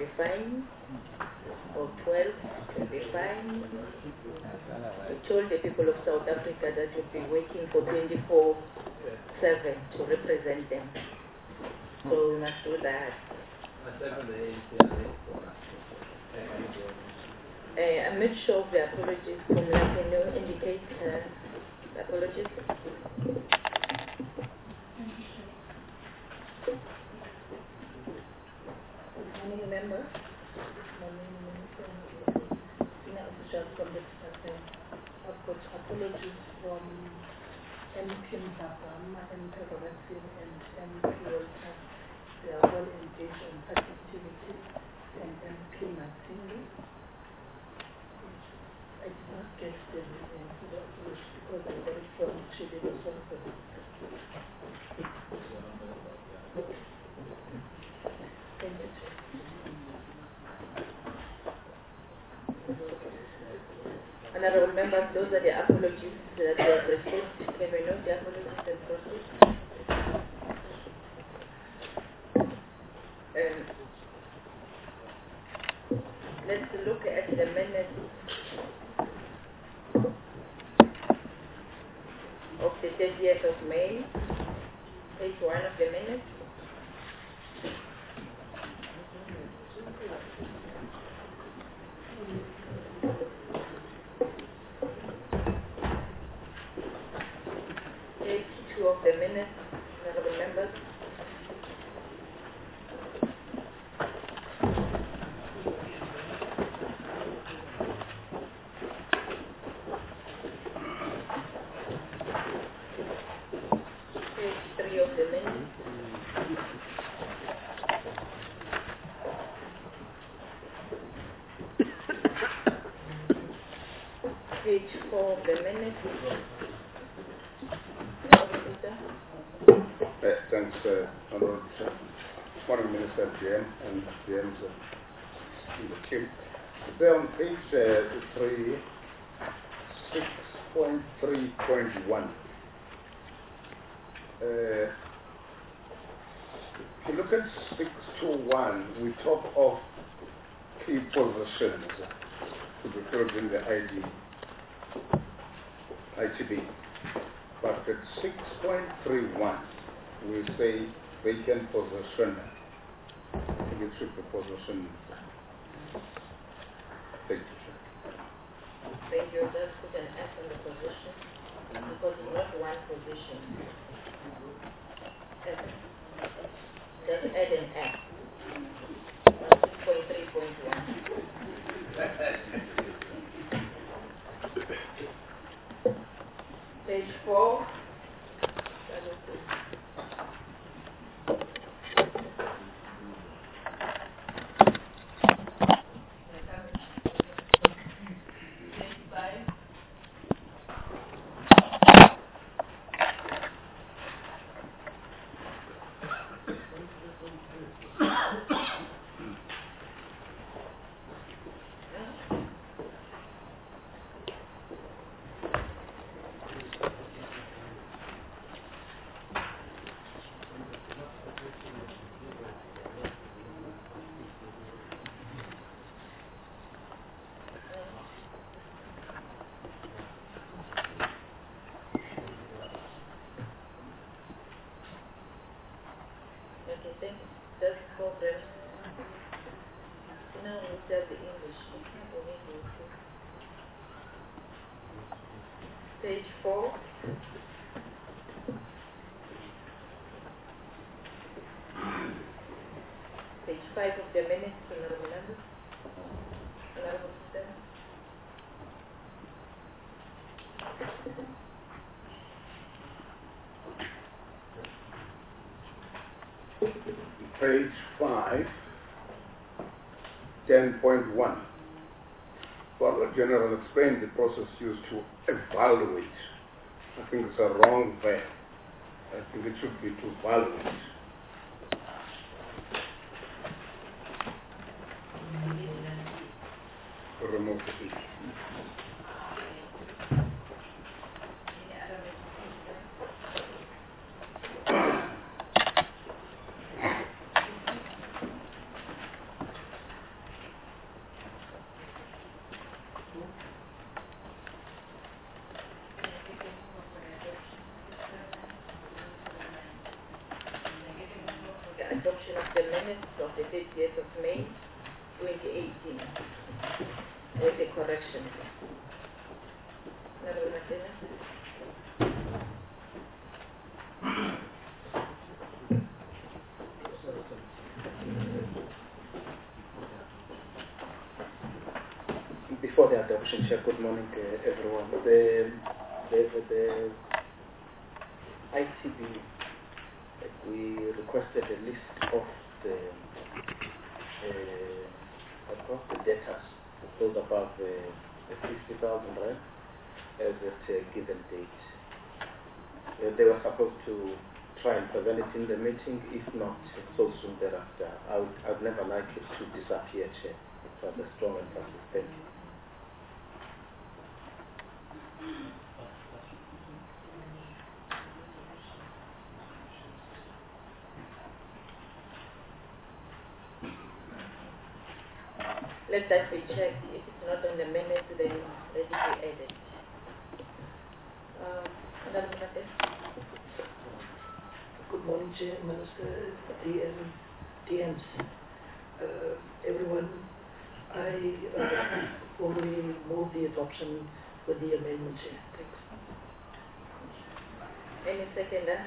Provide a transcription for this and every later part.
fine, or 12 will be fine. We told the people of South Africa that we've been working for 24/7 to represent them. So we must do that. I'm not sure of the apologies. Can you indicate the apologies? Any member? From the department. I've got apologies from MP Mbagama, MP Robertson, and MP Walter. They are all engaged in such activities, and MP Martini. I did not get the reason for the apology because I got it from Chile. Thank you. Honorable members, those are the apologies that we have received. Can we note the apologies and proceed? Let's look at the minutes of the 30th of May, page 1 of the minutes. Page 2 of the minutes, honorable members. Page 3 of the minutes. Page 4 of the minutes. Thanks, Honorable Chair. Morning, Minister GM and GM's in the team. There on page 3, 6.3.1. If you look at 6.2.1, we talk of key positions to be filled in the ITB. But at 6.3.1, we say vacant position. I think it should be position. Thank you. Thank you. Just put an F on the position because it's not one position. F. Just add an F. 6.3.1. Page 4. That's problem. Now we have the English. Page 4. Page 5 of the minutes, honorable members. Honorable sister. Page 5, 10.1. Farmer General explained the process used to evaluate. I think it's a wrong verb. I think it should be to evaluate. Remove the issue. The adoption of the minutes of the 30th of May 2018 with the correction. Honorable Matena. Before the adoption, Chair, good morning everyone. The ITB, we requested a list of the debtors, those above the 50,000 rand as at a given date. They were supposed to try and present it in the meeting, if not so soon thereafter. I'd never like it to disappear, Chair. It was a strong emphasis. Thank you. Let that be checked. If it's not on the minutes, then let it be added. Honorable Matena. Good morning, Chair, Minister, DMs, everyone. I formally move the adoption with the amendment, Chair. Thanks. Any seconder?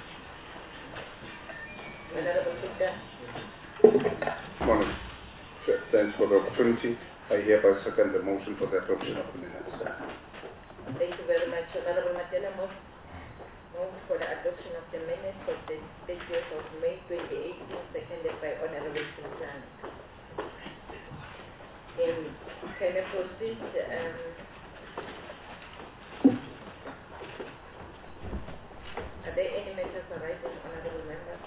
Honorable Gupta. Morning. Thanks for the opportunity. I hereby second the motion for the adoption of the minutes. Thank you very much. Honorable Matena, move for the adoption of the minutes of the 30th of May 2018, seconded by Honorable Sultan. Can I proceed? Are there any matters arising, honorable members?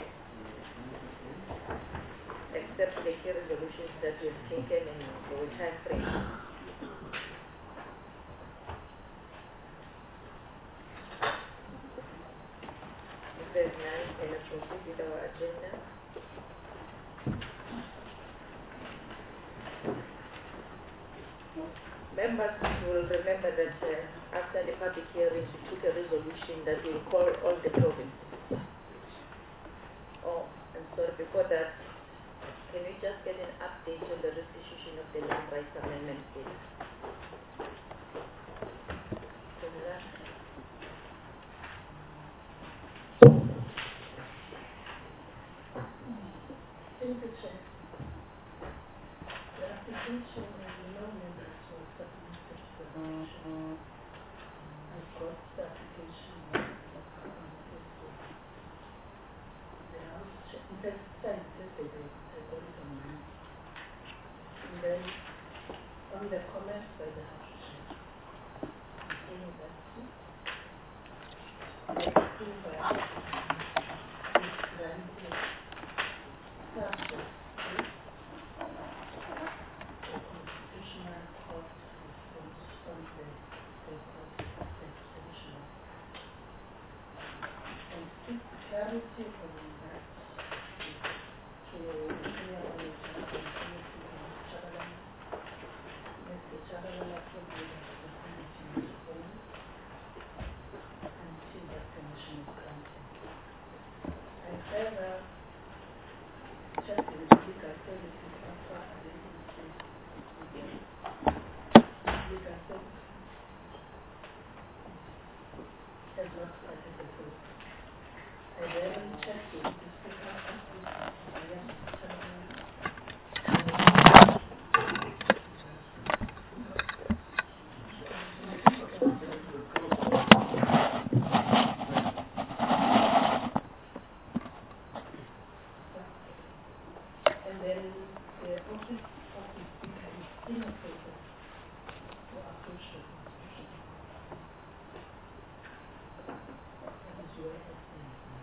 Except the key resolutions that we've taken in the time frame. If there's none, can I proceed with our agenda? Members will remember that after the public hearings, we took a resolution that we will call all the provinces. Oh, and sorry, before that, can we just get an update on the restitution of the Land Rights Amendment Bill? Thank you, Chair. The application and no members were submitted to the commission. I got the application on Facebook. The House, in fact, signed yesterday. I got it on Monday. And then on the comments by the House Chair, saying that the approval is granted subject to the Constitutional Court response on the court extension. And seek clarity on that to Senior Manager and Mr. Chabalala from the committee response until that permission is granted. I further checked with legal services after an agency legal services has not started the process. I then checked with the speaker office and then the office of the speaker is in a process to approach the constitution. That is where it stands now.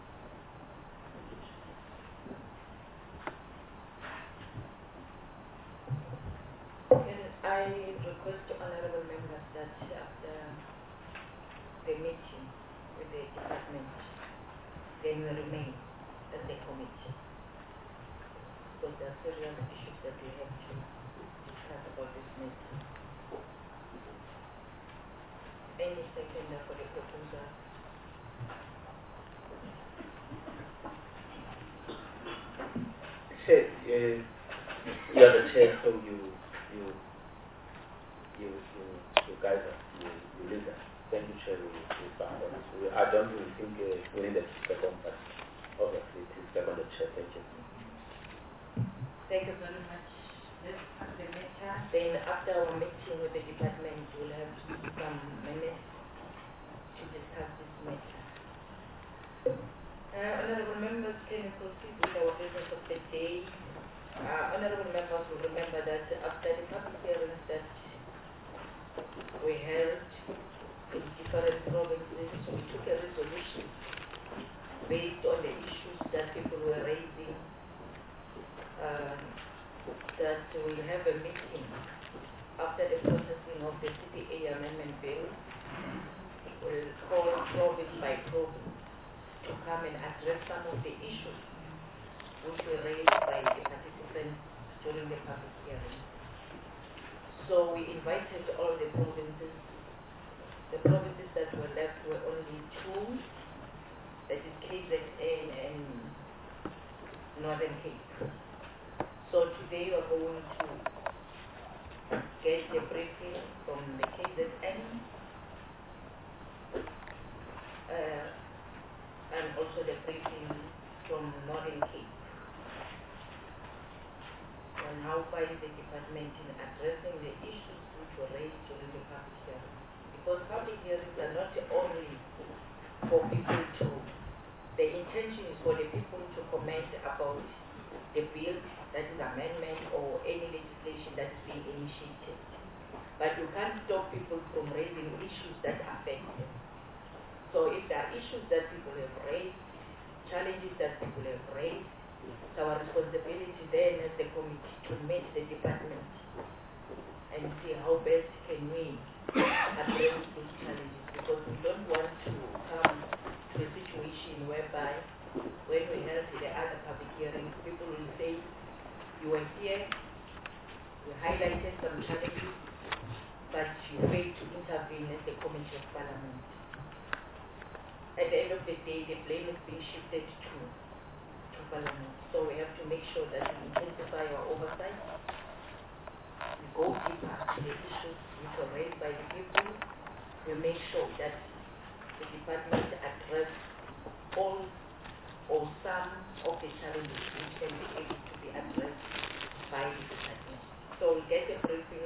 Can I request to honorable members that after the meeting with the department, they will remain as a committee? Because there are serious issues that we have to discuss about this meeting. proposal. Chair, you are the chair, so you guide us, you lead us. Thank you, Chair. I don't really think we need a second, but obviously it is second the chair. Thank you. Thank you very much. Let's pass the matter. Then after our meeting with the department, we'll have some minutes to discuss this matter. Honorable members, can we proceed with our business of the day? Honorable members will remember that after the public hearings that we held in different provinces, we took a resolution based on the issues that people were raising, that we'll have a meeting after the processing of the CPA amendment bill. We'll call province by province to come and address some of the issues which were raised by the participants during the public hearing. So we invited all the provinces. The provinces that were left were only two, that is KZN and Northern Cape. So today we're going to get a briefing from the KZN and also the briefing from Northern Cape on how far is the department in addressing the issues which were raised during the public hearing. Because public hearings are not only for people to, the intention is for the people to comment about the bill, that is amendment, or any legislation that is being initiated. But you can't stop people from raising issues that affect them. So if there are issues that people have raised, challenges that people have raised, it's our responsibility then as the committee to meet the department and see how best can we address those challenges, because we don't want to come to a situation whereby when we held the other public hearings, people will say, you were here, you highlighted some challenges, but you failed to intervene as the Committee of Parliament. At the end of the day, the blame is being shifted to Parliament. So we have to make sure that we intensify our oversight. We go deeper to the issues which were raised by the people. We make sure that the department address all or some of the challenges which can be able to be addressed by the department. So we get a briefing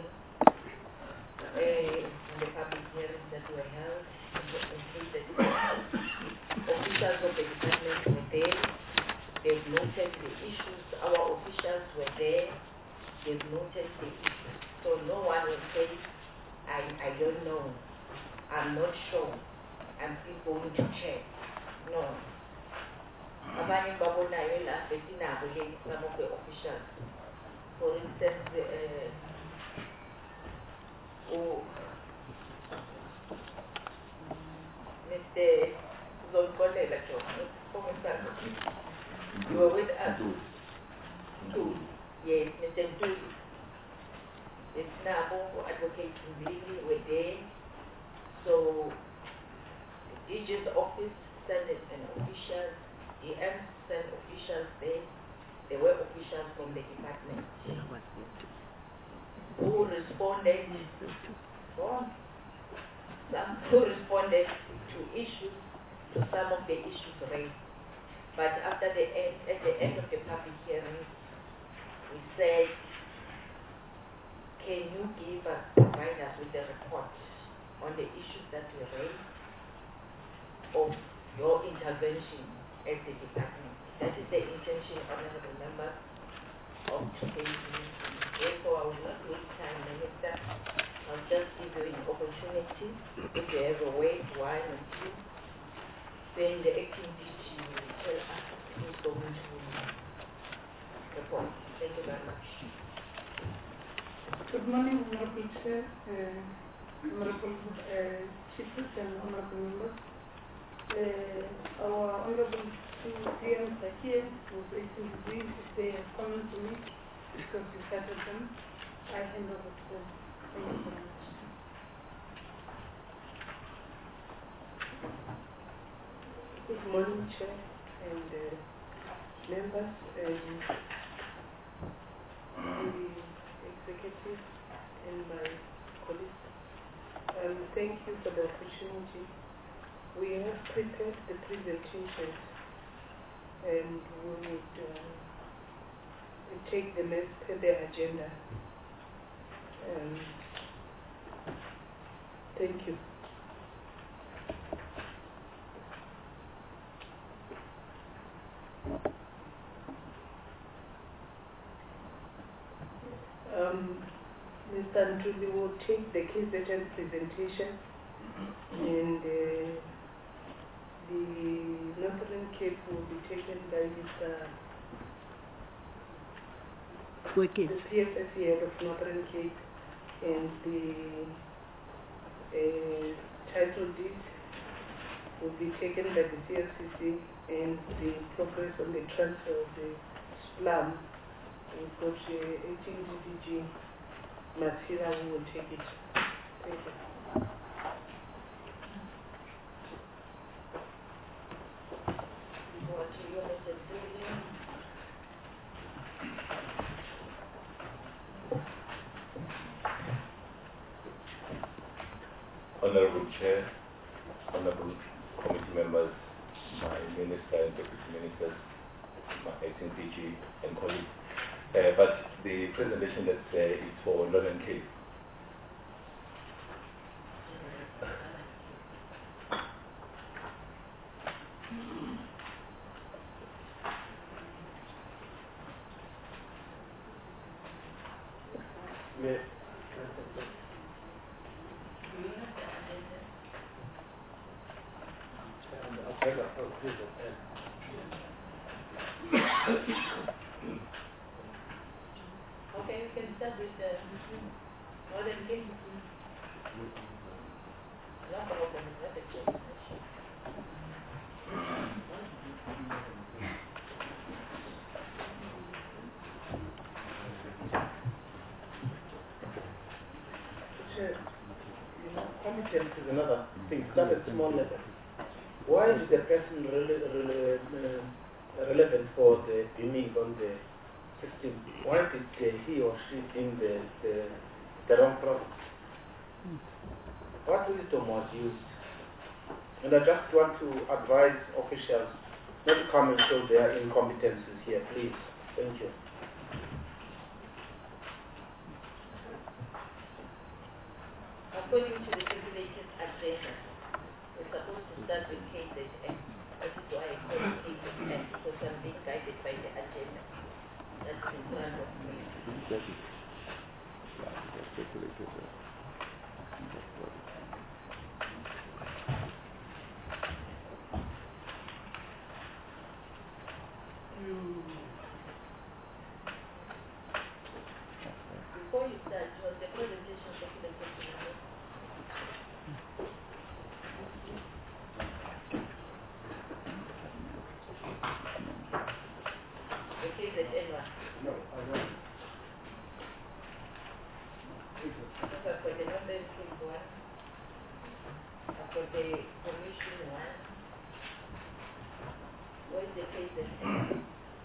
on the public hearings that were held, in case the officials of the department were there. They've noted the issues. Our officials were there. They've noted the issues. So no one will say, I don't know, I'm not sure, I'm still going to check. No. Abanye babonayo la besinabo some of the officials. For instance, Mr. Zonkolela John, you were with us. Yes, Mr. Ntuli. It's Nabo, Advocate Mbili, were there. So, the DG's office sent an official, DM sent officials there. There were officials from the department who responded to issues, to some of the issues raised. But at the end of the public hearing, we said, can you provide us with a report on the issues that we raised of your intervention as the department? That is the intention, honorable members, of today's meeting. Therefore, I will not waste time, Minister. I'll just give you an opportunity. If you have a word, one or two, then the acting DG will tell us who's going to report. Thank you very much. Good morning, Honorable Chair, Honorable Chiefs and Honorable members. Our Honorable DMs are here, was waiting to be, if they have comments to make, because we started them, I hand over to them. Thank you very much. Good morning, Chair and members and the executive and my colleagues. Thank you for the opportunity. We have prepared the presentation and we would take them as per the agenda. Thank you. Mr. Nduli will take the KZN presentation and the Northern Cape will be taken by Mr. Wicked. The PFSC head of Northern Cape, and the title deed will be taken by the CFCC, and the progress on the transfer of the SPLUM. We've got 18 DDG Masira who will take it. Thank you. Honorable Chair, Honorable Committee members, my Minister and Deputy Ministers, my acting PG and colleagues. But the presentation that's is for Northern Cape. Yes. Okay, we can start with the Northern Cape. No problem, not a change. Competence is another thing. Start at small level. Why is the person relevant for the beaming on the system? Why did he or she in the wrong product? What wisdom was used? And I just want to advise officials not to come and show their incompetences here, please. Thank you. According to the regulated agenda, we're supposed to start with KZN. That is why I call it KZN, because I'm being guided by the agenda that's in front of me. Before you start, was the presentation circulated to you? The KZN one? No, I don't. Because I've got the Northern Cape one, I've got the Commission one. Where's the KZN?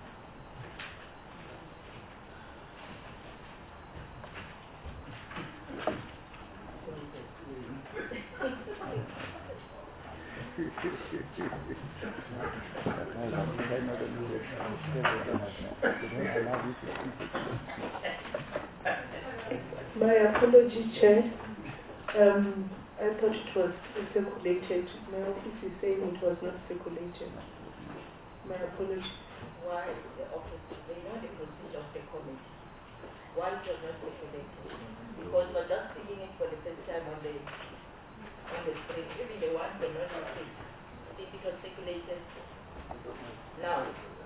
My apology, Chair. I thought it was circulated. My office is saying it was not circulated. My apology. Why the office? They know the procedure of the committee. Why it was not circulated? Because we're just seeing it for the first time on the screen. Even the ones that are not received, it was circulated. Now,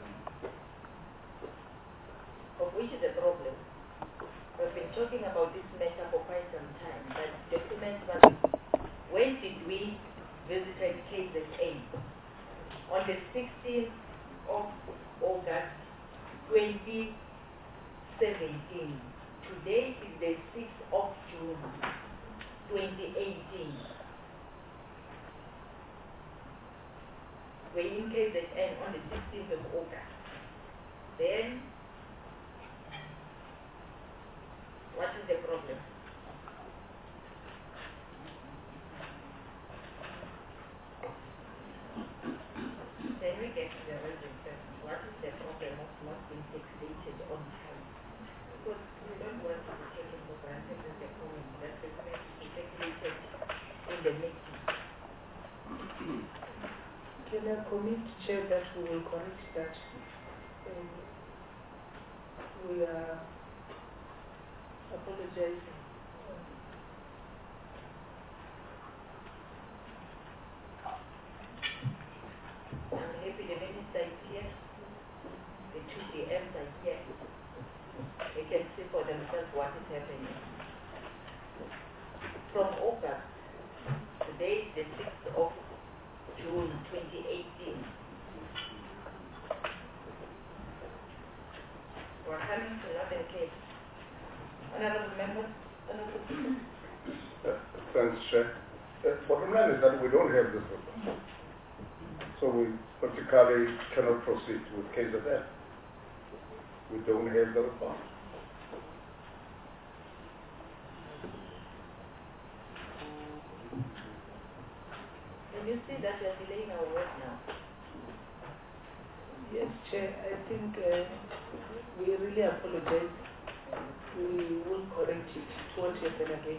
of which is a problem. We've been talking about this matter for quite some time, but documents must. When did we visit KZN? On the 16th of August 2017. Today is the 6th of June 2018. were in KZN on the 16th of August. Then, what is the problem? Then we get to the reason first. What is the problem of not being taxated on time? Because we don't want to be taken for granted as a comment that is meant to be taxated in the meeting. Can I commit, Chair, that we will correct that? We are apologizing. I'm happy the minister is here. The two DMs are here. They can see for themselves what is happening. From August, today is the 6th of June 2018. We're coming to Northern Cape. Honorable members, Thanks, Chair. Bottom line is that we don't have this report. So we practically cannot proceed with KZN. We don't have the report. can you see that we are delaying our work now? Yes, Chair, I think we really apologize. We will correct it. It won't happen again.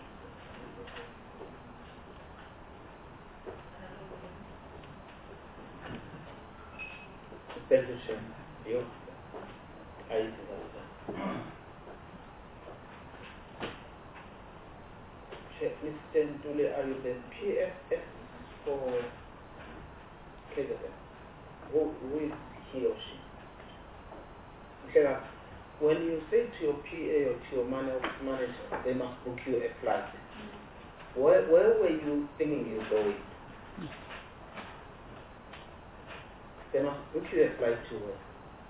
Thank you, Chair. You? Mr. Ntuli, are you the PFS for KZN? Who is he or she? Okay, when you say to your PA or to your manager, they must book you a flight. Where were you thinking you were going? They must book you a flight to work.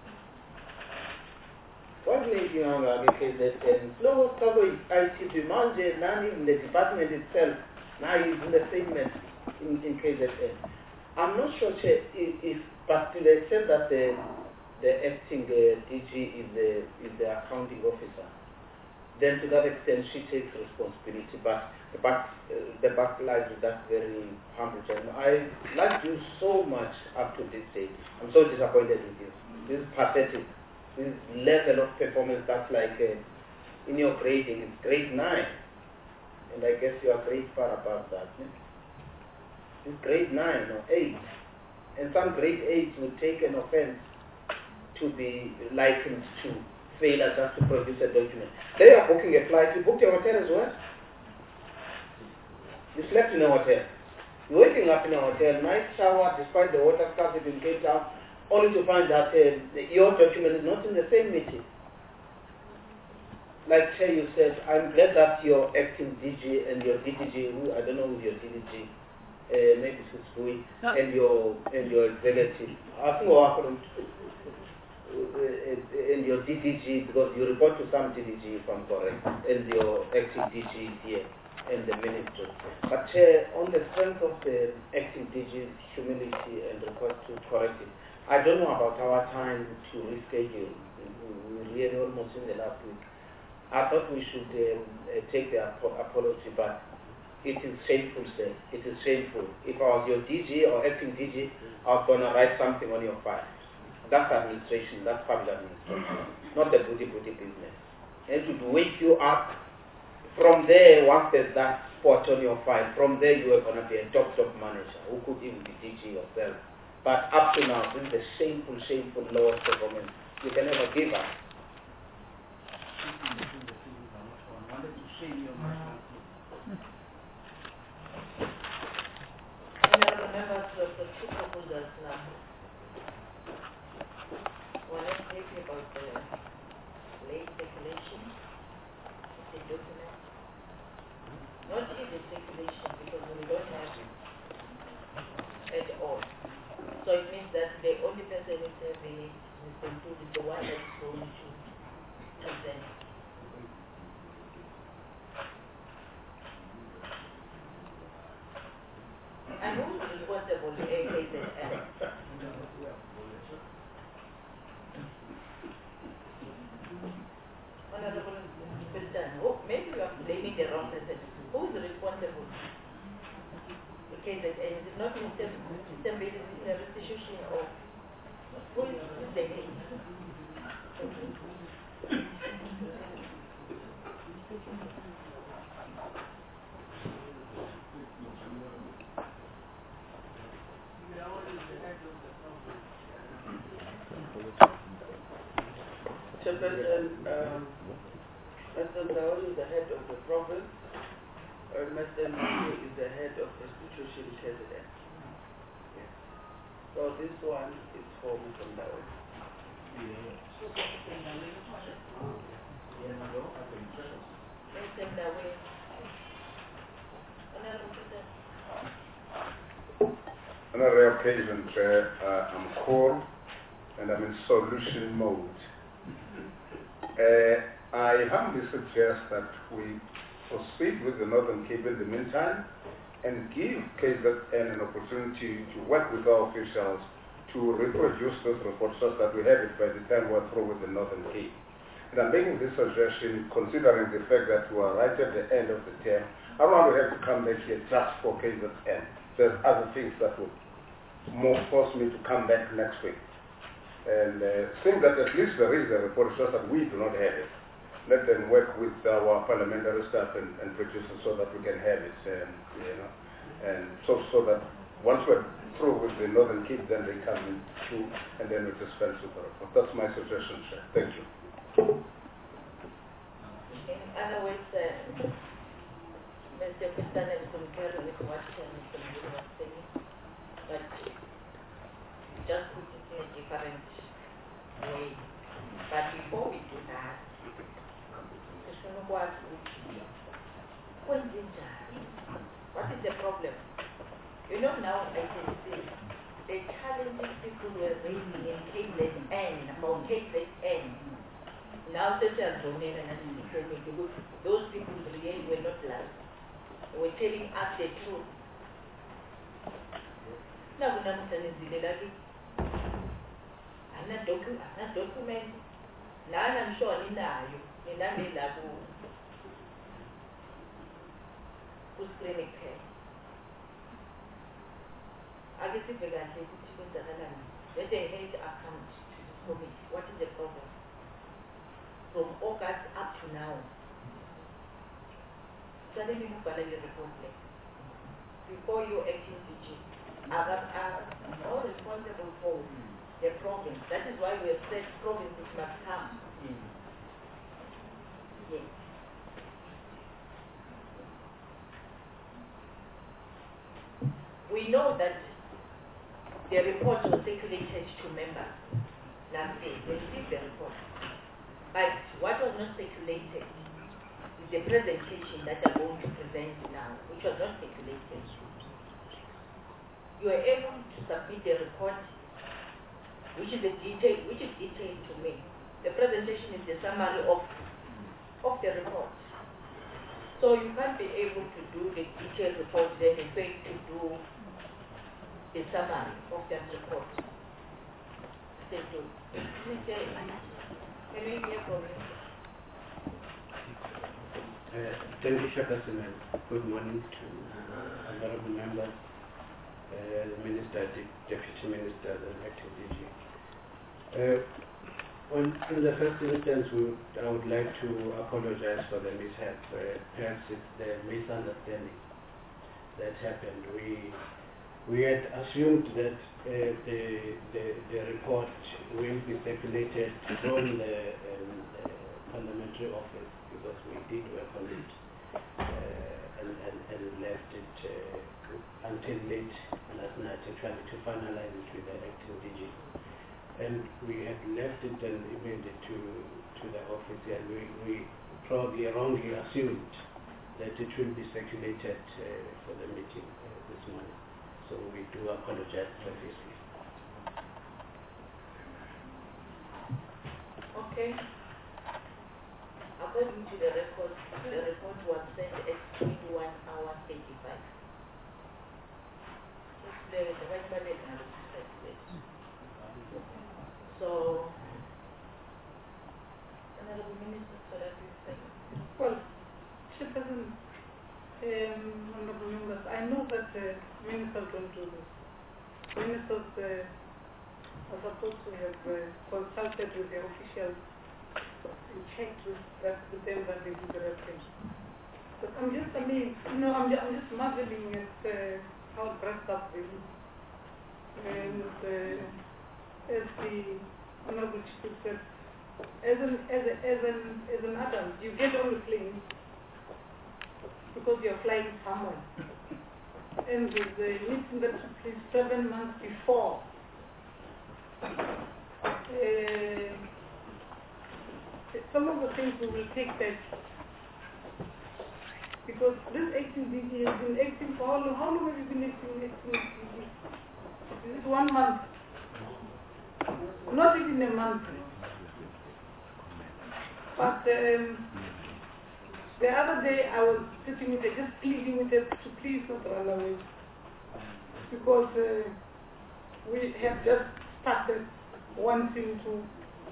What made you hang out KZN? Slow coverage, ITV, Manje, not even the department itself. Now he's in the statement in KZN. I'm not sure if but to the extent that the acting DG is the accounting officer, then to that extent she takes responsibility. But the backlash is that very humble. I like you so much up to this stage. I'm so disappointed with you. This is pathetic. This level of performance, that's like in your grading, it's grade 9. And I guess you are grade far above that. It's grade 9 or 8. And some grade 8 would take an offense to be likened to failure just to produce a document. They are booking a flight. You booked your hotel as well? You slept in a hotel. You're waking up in a hotel, nice shower, despite the water scarcity in Cape Town, only to find that your document is not in the same meeting. Like Chair, you said, I'm glad that your acting DG and your DDG, who I don't know who your DDG, maybe Susui, and your executive, I think and your DDG, because you report to some DDG if I'm correct, and your acting DG here, and the ministry. But on the strength of the acting DG's humility and request to correct it, I don't know about our time to reschedule. We really almost in the last week. I thought we should take the apology, but it is shameful, sir. It is shameful. If I was your DG or acting DG, I was going to write something on your file. That's administration. That's public administration. Not the booty business. And to wake you up. From there, once there's that spot on your file, from there you are going to be a top manager who could even be DG yourself. But up to now, this is a shameful lowest performance you can ever give us. Honorable members, we have got two proposals now. One is talking about the late circulation of the document. Not easy circulation because we don't have it at all. So it means that the only person who is having it is the one that is going to present. And who is responsible to KZN? Honorable Sultan, maybe you are blaming the wrong person. Who is responsible? Okay, that is it not system-based restitution or who is the name? Chairperson, Mr. Ndaoli is the head of the province, and Mr. Ndaoli is the head of restitution KZN. Yes. So this one is for Mr. Ndaoli. On a rare occasion, Chair, I'm cool and I'm in solution mode. I humbly suggest that we proceed with the Northern Cape in the meantime and give KZN an opportunity to work with our officials to reproduce this report so that we have it by the time we're through with the Northern Cape. And I'm making this suggestion considering the fact that we are right at the end of the term. I don't want to have to come back here just for KZN. There's other things that would force me to come back next week. And seeing that at least there is a report, just that we do not have it. Let them work with our parliamentary staff and produce it so that we can have it. And so that once we're through with the Northern Cape, then they come in through, and then we dispense with the report. That's my suggestion, Chair. Thank you. In other words, Mr. Kustan and concur with what Mr. Mulu was saying, but just put it in a different way. But before we do that, what is the problem? You know, now I can see the challenges people were raising in KZN, about KZN. Now such as Romania and because those people really were not lying. They were telling us the truth. Now we are document. Now I'm sure in screening care. I guess if we can say let the head account to this committee. What is the problem? From August up to now. Suddenly you got a report before you acting DG are all responsible for the province. That is why we have said provinces must come. Yes. We know that the report was circulated to members last day. They received the report. But what was not circulated is the presentation that I'm going to present now, which was not circulated. You are able to submit the report, which is detailed to me. The presentation is the summary of the report. So you can't be able to do the detailed report, then you fail to do the summary of that report. Thank you. Can we hear from you? Thank you, Chairperson. Good morning to honorable members, the Minister, the Deputy Minister, and Acting DG. In the first instance, I would like to apologize for the mishap. Perhaps it's the misunderstanding that happened. We had assumed that the report will be circulated from the parliamentary office because we did work on it and left it until late last night actually to finalize it with the acting DG. And we had left it and emailed it to the office, and we probably wrongly assumed that it will be circulated for the meeting this morning. So we do apologize profusely. Okay. According to the report was sent at 21 hours 85. The right ballot now is that ministers don't do this. Ministers are supposed to have consulted with their officials and checked with them that they do the right thing. But I'm just amazed, I'm just marveling at how dressed up they look. And as the Honorable Chief said, as an adult, you get on the plane because you're flying somewhere. And with the meeting that took place 7 months before, some of the things we will take back. Because this acting DG has been acting for how long? How long have you been acting DG? Is it 1 month? Not even a month. But the other day I was sitting with her, just pleading with her to please not run away. Because we have just started wanting to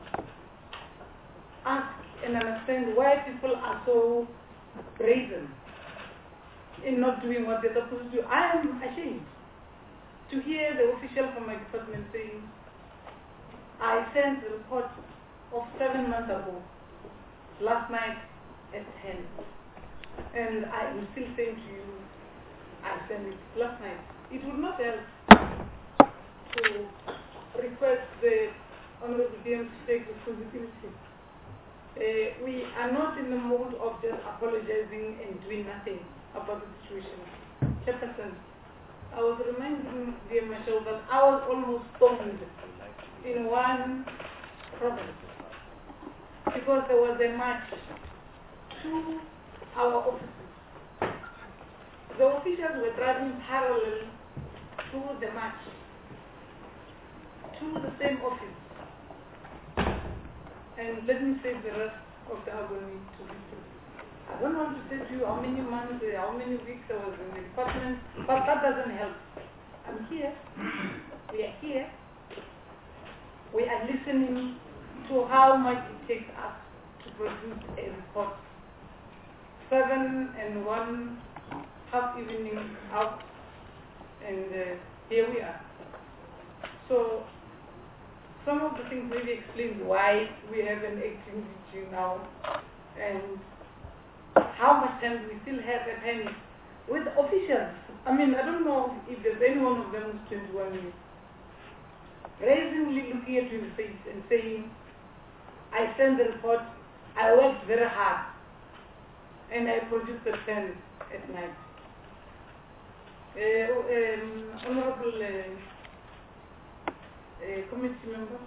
ask and understand why people are so brazen in not doing what they're supposed to do. I am ashamed to hear the official from my department saying, I sent a report of 7 months ago, last night at 10. And I am still saying to you, I sent it last night. It would not help to request the Honorable DM to take responsibility. We are not in the mode of just apologizing and doing nothing about the situation. Chairperson, I was reminding dear Michelle that I was almost stoned in one province because there was a march to our offices. The officials were driving parallel to the march to the same office. And let me save the rest of the agony to people. I don't want to say to you how many months, how many weeks I was in the department, but that doesn't help. I'm here. We are here. We are listening to how much it takes us to produce a report. 7 and 1 half evening out, and here we are. So some of the things maybe explain why we have an acting DG now, and how much time we still have at hand with officials. I mean, I don't know if there's any one of them who's 21 years, brazenly looking at you in the face and saying, I sent the report, I worked very hard, and I produced the 10 at night. Honorable committee member,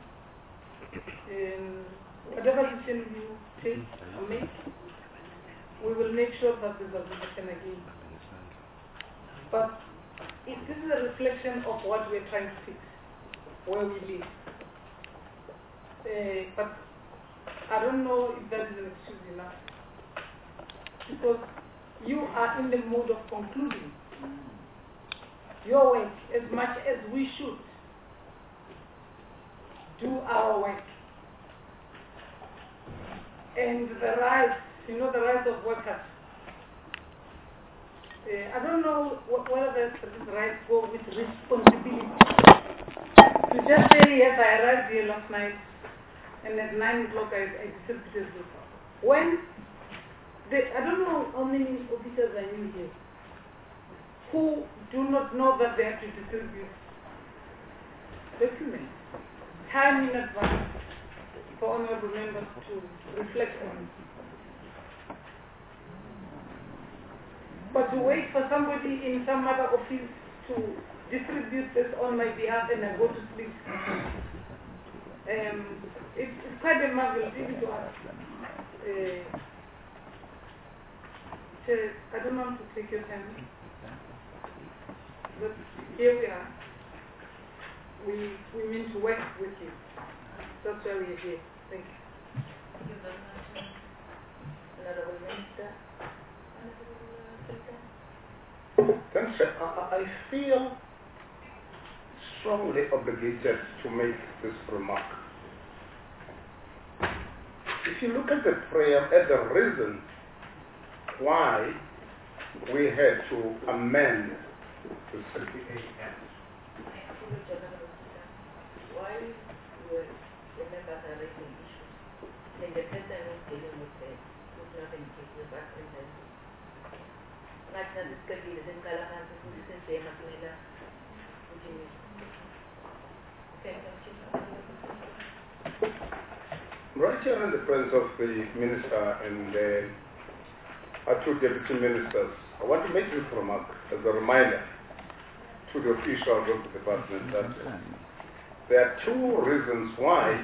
whatever decision you take or make, we will make sure that this doesn't happen again. But this is a reflection of what we're trying to fix, where we live. But I don't know if that is an excuse enough. Because you are in the mood of concluding your work as much as we should do our work. And the rights, the rights of workers. I don't know whether these rights go with responsibility. To just say, yes, I arrived here last night, and at 9 o'clock I distributed this. When, I don't know how many officers I knew here who do not know that they have to distribute documents, time in advance for honorable members to reflect on it. But to wait for somebody in some other office to distribute this on my behalf and I go to sleep, it's quite a marvel even to us. I don't want to take your time, but here we are. We mean to work with you. That's why we are here. Thank you. Thank you very much, Honorable Minister. Thanks. I feel strongly obligated to make this remark. If you look at the prayer, at the reason why we had to amend the CPA Act. Why were the members are raising issues? And the person who's dealing with the Northern Cape Department ngathi nasisiqedile seniqala phansi futhi senze masimela ukuthi Right here in the presence of the Minister and our two Deputy Ministers, I want to make this remark as a reminder to the officials of the department that there are two reasons why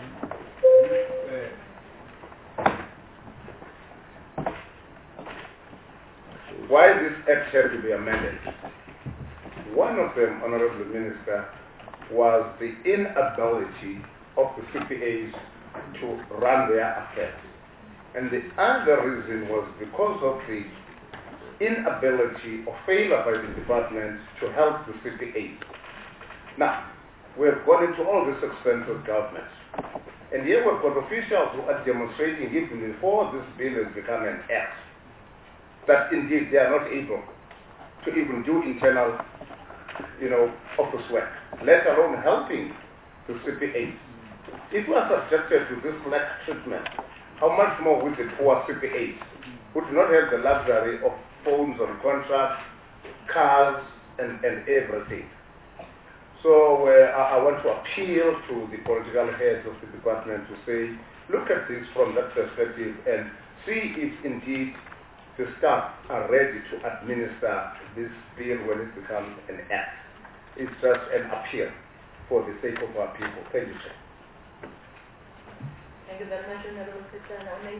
this act had to be amended. One of them, Honorable Minister, was the inability of the CPAs to run their affairs. And the other reason was because of the inability or failure by the department to help the CPAs. Now, we have gone into all this expensive government. And here we've got officials who are demonstrating even before this bill has become an act, that indeed they are not able to even do internal, office work, let alone helping the CPAs. If we are subjected to this lack treatment, how much more with the poor CPAs who do not have the luxury of phones on contract, cars, and everything. So I want to appeal to the political heads of the department to say, look at this from that perspective and see if indeed the staff are ready to administer this bill when it becomes an act. It's just an appeal for the sake of our people. Thank you, sir. Thank you very much, Honorable Sister.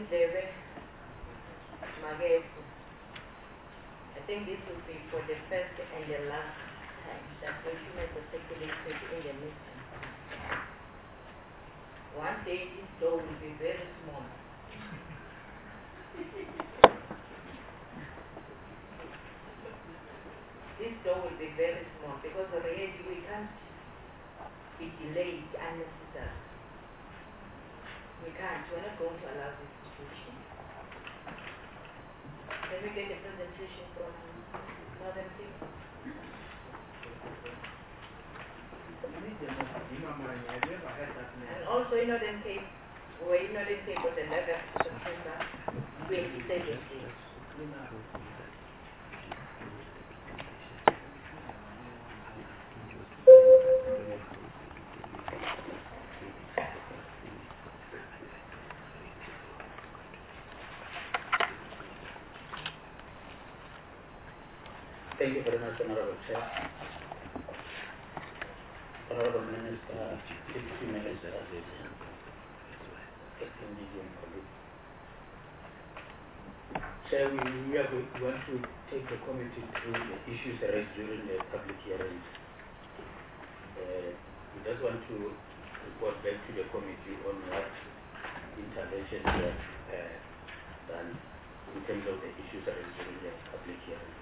I think this will be for the first and the last time that documents are circulated in the meeting. One day this door will be very small. This door will be very small because already we can't be delayed unnecessarily. We can't. We're not going to allow this situation. Can we get a presentation from Northern Cape? And also in Northern Cape, we're in Northern Cape on the 11th of September 2017. Thank you very much, Honorable Chair. Honorable Minister, Deputy Minister, Indigenous colleagues. Chair, we want to take the committee through the issues raised during the public hearings. We just want to report back to the committee on what interventions we have done in terms of the issues raised during the public hearings.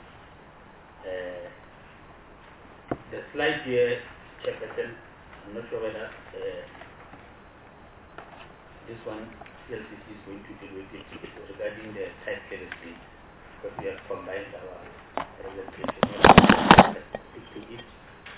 The slide here, Chairperson, I'm not sure whether this one LCC is going to deal with it regarding the type chemistry, because we have combined our presentation to it.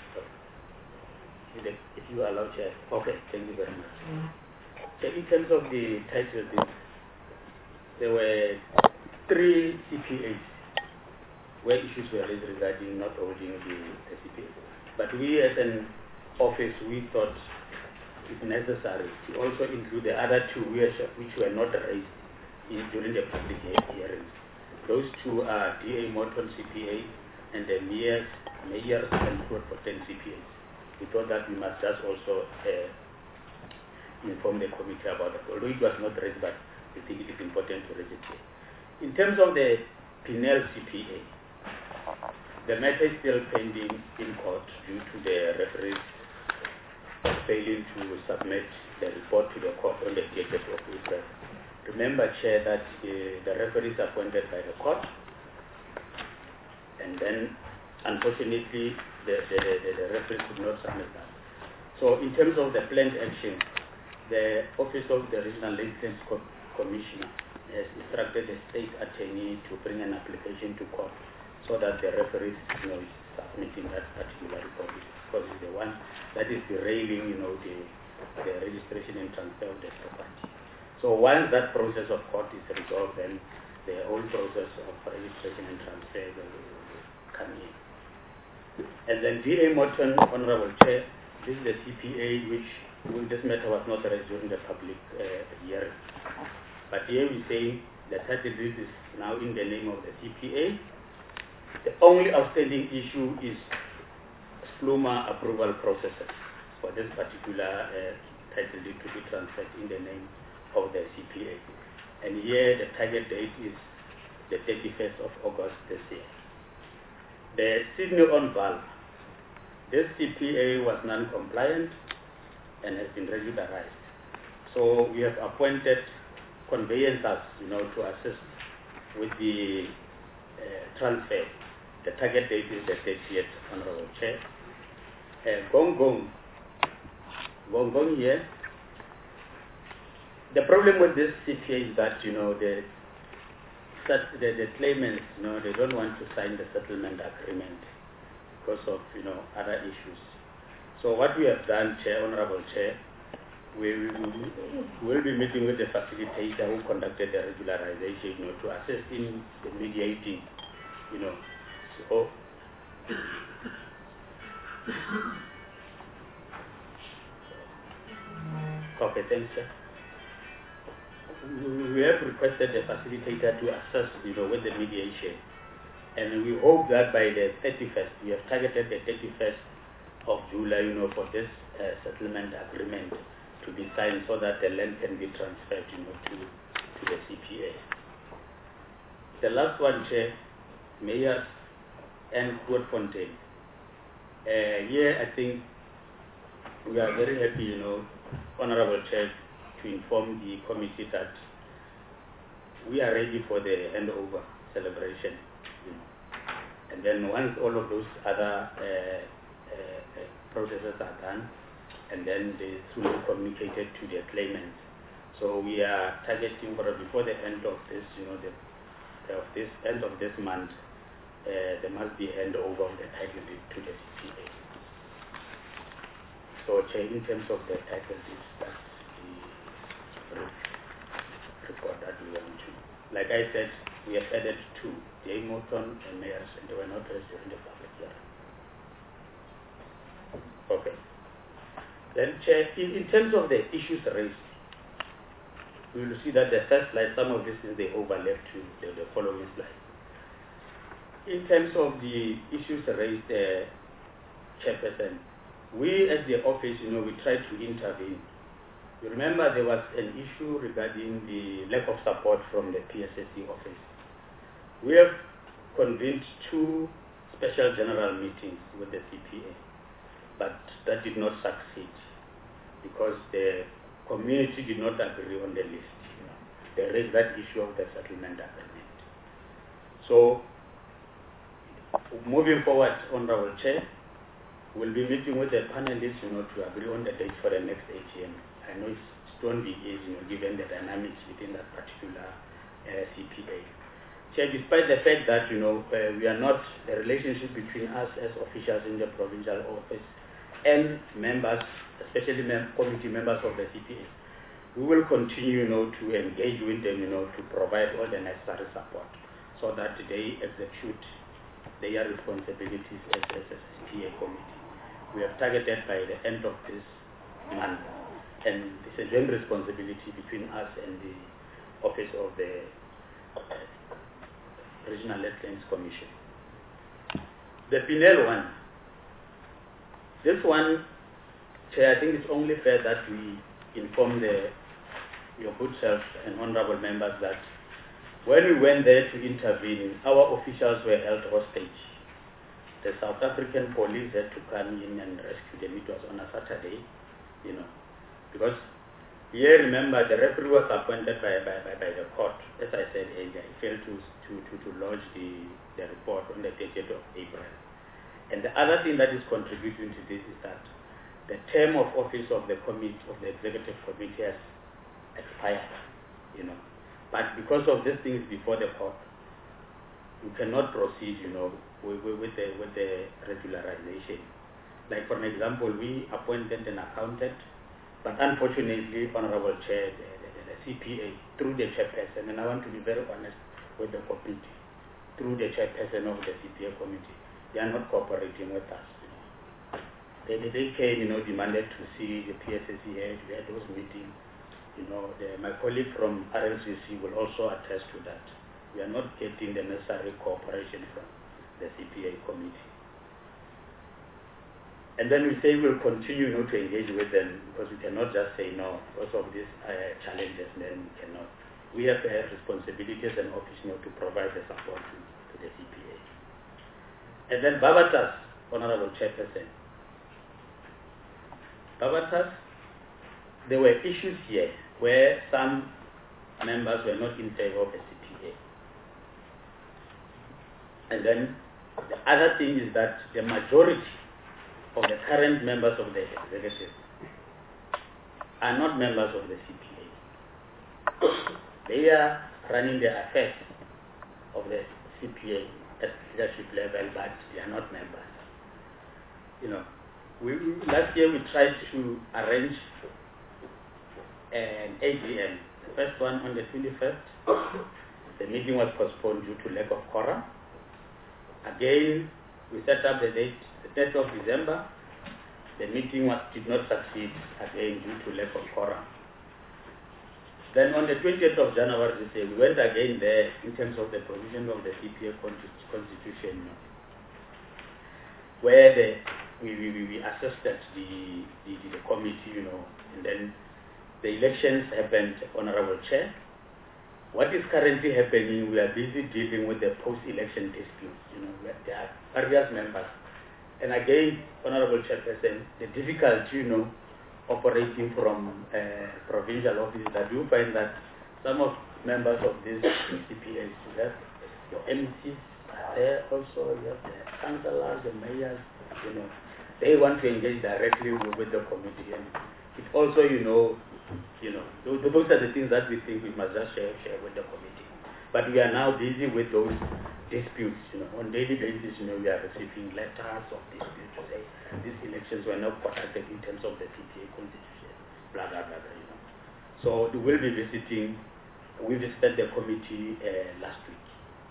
If you allow, Chair. Okay, thank you very much. So in terms of the title bill, there were 3 CPAs where issues were raised regarding not holding the CPA. But we as an office, we thought it necessary to also include the other 2 which were not raised during the public hearings. Those 2 are DA Morton CPA and the Mayor's and Potent CPAs. We thought that we must just also inform the committee about it, although it was not raised, but I think it is important to raise it here. In terms of the Pinel CPA, the matter is still pending in court due to the referees failing to submit the report to the court on the 30th of April. Remember, Chair, that the referees appointed by the court, and then unfortunately the referees could not submit that. So in terms of the planned action, the Office of the Regional License Commissioner has instructed the state attorney to bring an application to court so that the referee, is submitting that particular report, because it's the one that is derailing, the registration and transfer of the property. So once that process of court is resolved, then the whole process of registration and transfer will come in. And then D.A. Morton, Honorable Chair, this is the CPA this matter was not raised during the public hearing. But here we say the title deed is now in the name of the CPA. The only outstanding issue is SPLUMA approval processes for this particular title deed to be transferred in the name of the CPA. And here the target date is the 31st of August this year. The Sydney on Valve, this CPA was non-compliant and has been regularized. So we have appointed conveyancers, to assist with the transfer. The target date is the 30th, Honorable Chair. Gong Gong here. The problem with this CPA is that, the claimants, they don't want to sign the settlement agreement because of, other issues. So what we have done, Honorable Chair, we will be meeting with the facilitator who conducted the regularization, to assist in the mediating, So, okay, thanks, sir. We have requested the facilitator to assist, with the mediation, and we hope that by the 31st, we have targeted the 31st of July, for this settlement agreement to be signed, so that the land can be transferred, to the CPA. The last one, Chair, Mayor and Grootfontein. Here, I think we are very happy, Honorable Chair, to inform the committee that we are ready for the handover celebration. And then once all of those other processes are done, and then they will be communicated to the claimants. So we are targeting before the end of this, end of this month, there must be handover of the title deed to the CPA. So, Chair, in terms of the title deed, that's the report that we want to. Like I said, we have added two, D.A. Morton and Mayors, and they were not raised during the public hearing. Okay. Then, Chair, in terms of the issues raised, we will see that the first slide, some of this is the overlap to the following slide. In terms of the issues raised, Chairperson, we at the office, we tried to intervene. You remember there was an issue regarding the lack of support from the PSSC office. We have convened 2 special general meetings with the CPA, but that did not succeed because the community did not agree on the list. There is that issue of the settlement agreement. So, moving forward, Honorable Chair, we'll be meeting with the panelists, to agree on the date for the next AGM. I know it won't be easy, given the dynamics within that particular CPA. Chair, despite the fact that, we are not, the relationship between us as officials in the provincial office and members, especially committee members of the CPA, we will continue, to engage with them, to provide all the necessary support so that they execute their responsibilities as a CPA committee. We have targeted by the end of this month, and it's a joint responsibility between us and the Office of the Regional Land Claims Commission. The Pinel one, this one, Chair, I think it's only fair that we inform your good self and honorable members that when we went there to intervene, our officials were held hostage. The South African police had to come in and rescue them. It was on a Saturday, because here, remember, the referee was appointed by the court. As I said earlier, he failed to lodge the report on the 30th of April. And the other thing that is contributing to this is that the term of office of the committee, of the executive committee, has expired, But because of these things before the court, you cannot proceed, with the regularization. Like for an example, we appointed an accountant, but unfortunately, Honorable Chair, the CPA, through the chairperson, and I want to be very honest with the committee, through the chairperson of the CPA committee, they are not cooperating with us. They came, demanded to see the PSSE head. We had those meetings. My colleague from RLCC will also attest to that. We are not getting the necessary cooperation from the CPA committee. And then we say we'll continue to engage with them, because we cannot just say no because of these challenges, then we cannot. We have responsibilities as an office to provide the support to the CPA. And then Barbatas, Honorable Chairperson. Barbatas, there were issues here where some members were not in favor of the CPA. And then the other thing is that the majority of the current members of the executive are not members of the CPA. They are running the affairs of the CPA at leadership level, but they are not members. Last year we tried to arrange an AGM. The first one on the 21st. The meeting was postponed due to lack of quorum. Again, we set up the date, the 10th of December. The meeting did not succeed again due to lack of quorum. Then on the 20th of January this year, we went again there in terms of the provision of the CPA constitution, where we assisted the committee, and then the elections happened, Honorable Chair. What is currently happening, we are busy dealing with the post-election disputes, there are various members. And again, Honorable Chairperson, the difficulty, operating from provincial offices, that you find that some of members of these CPAs, you have your MCs are there also, you have the councillors, the mayors, they want to engage directly with the committee. And it also, those are the things that we think we must just share with the committee. But we are now busy with those disputes, on daily basis, we are receiving letters of disputes to say these elections were not conducted in terms of the CPA constitution, blah, blah, blah, So we will be visiting, we visited the committee last week.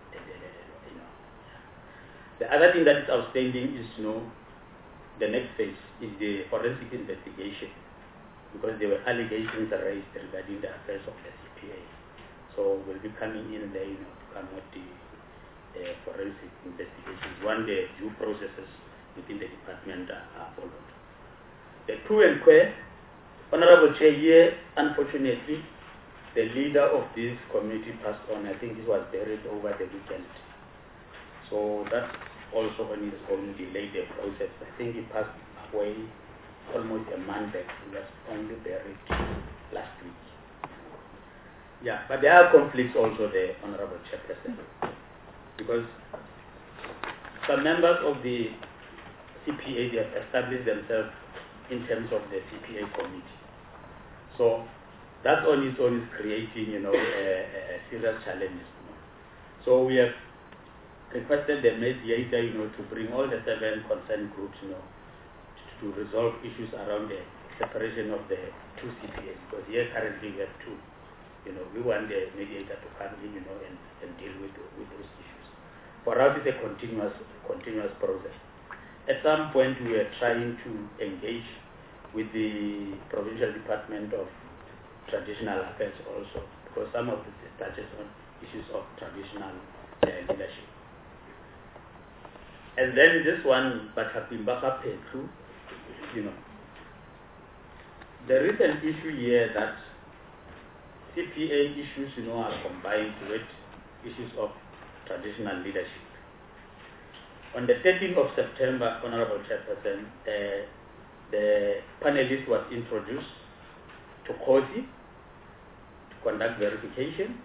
The other thing that is outstanding is, the next phase is the forensic investigation, because there were allegations raised regarding the affairs of the CPA. So we'll be coming in there, to come with the forensic investigations. One, the due processes within the department are followed. The true and queer, Honorable Chair, here, unfortunately, the leader of this committee passed on. I think this was buried over the weekend. So that also on its own delayed the process. I think he passed away almost a month back. He was only buried last week. Yeah, but there are conflicts also there, Honorable Chairperson, because some members of the CPA, they have established themselves in terms of the CPA committee. So that on its own is creating, a serious challenge. So we have requested the mediator, to bring all the 7 concerned groups, to resolve issues around the separation of the 2 CPAs, because here currently we have 2. We want the mediator to come in, and deal with those issues. For us, it's a continuous process. At some point, we are trying to engage with the Provincial Department of Traditional Affairs also, because some of this touches on issues of traditional leadership. And then this one, Batapimbaka Petru, there is an issue here that CPA issues, are combined with issues of traditional leadership. On the 13th of September, Honorable Chairperson, the panelist was introduced to COSI to conduct verification.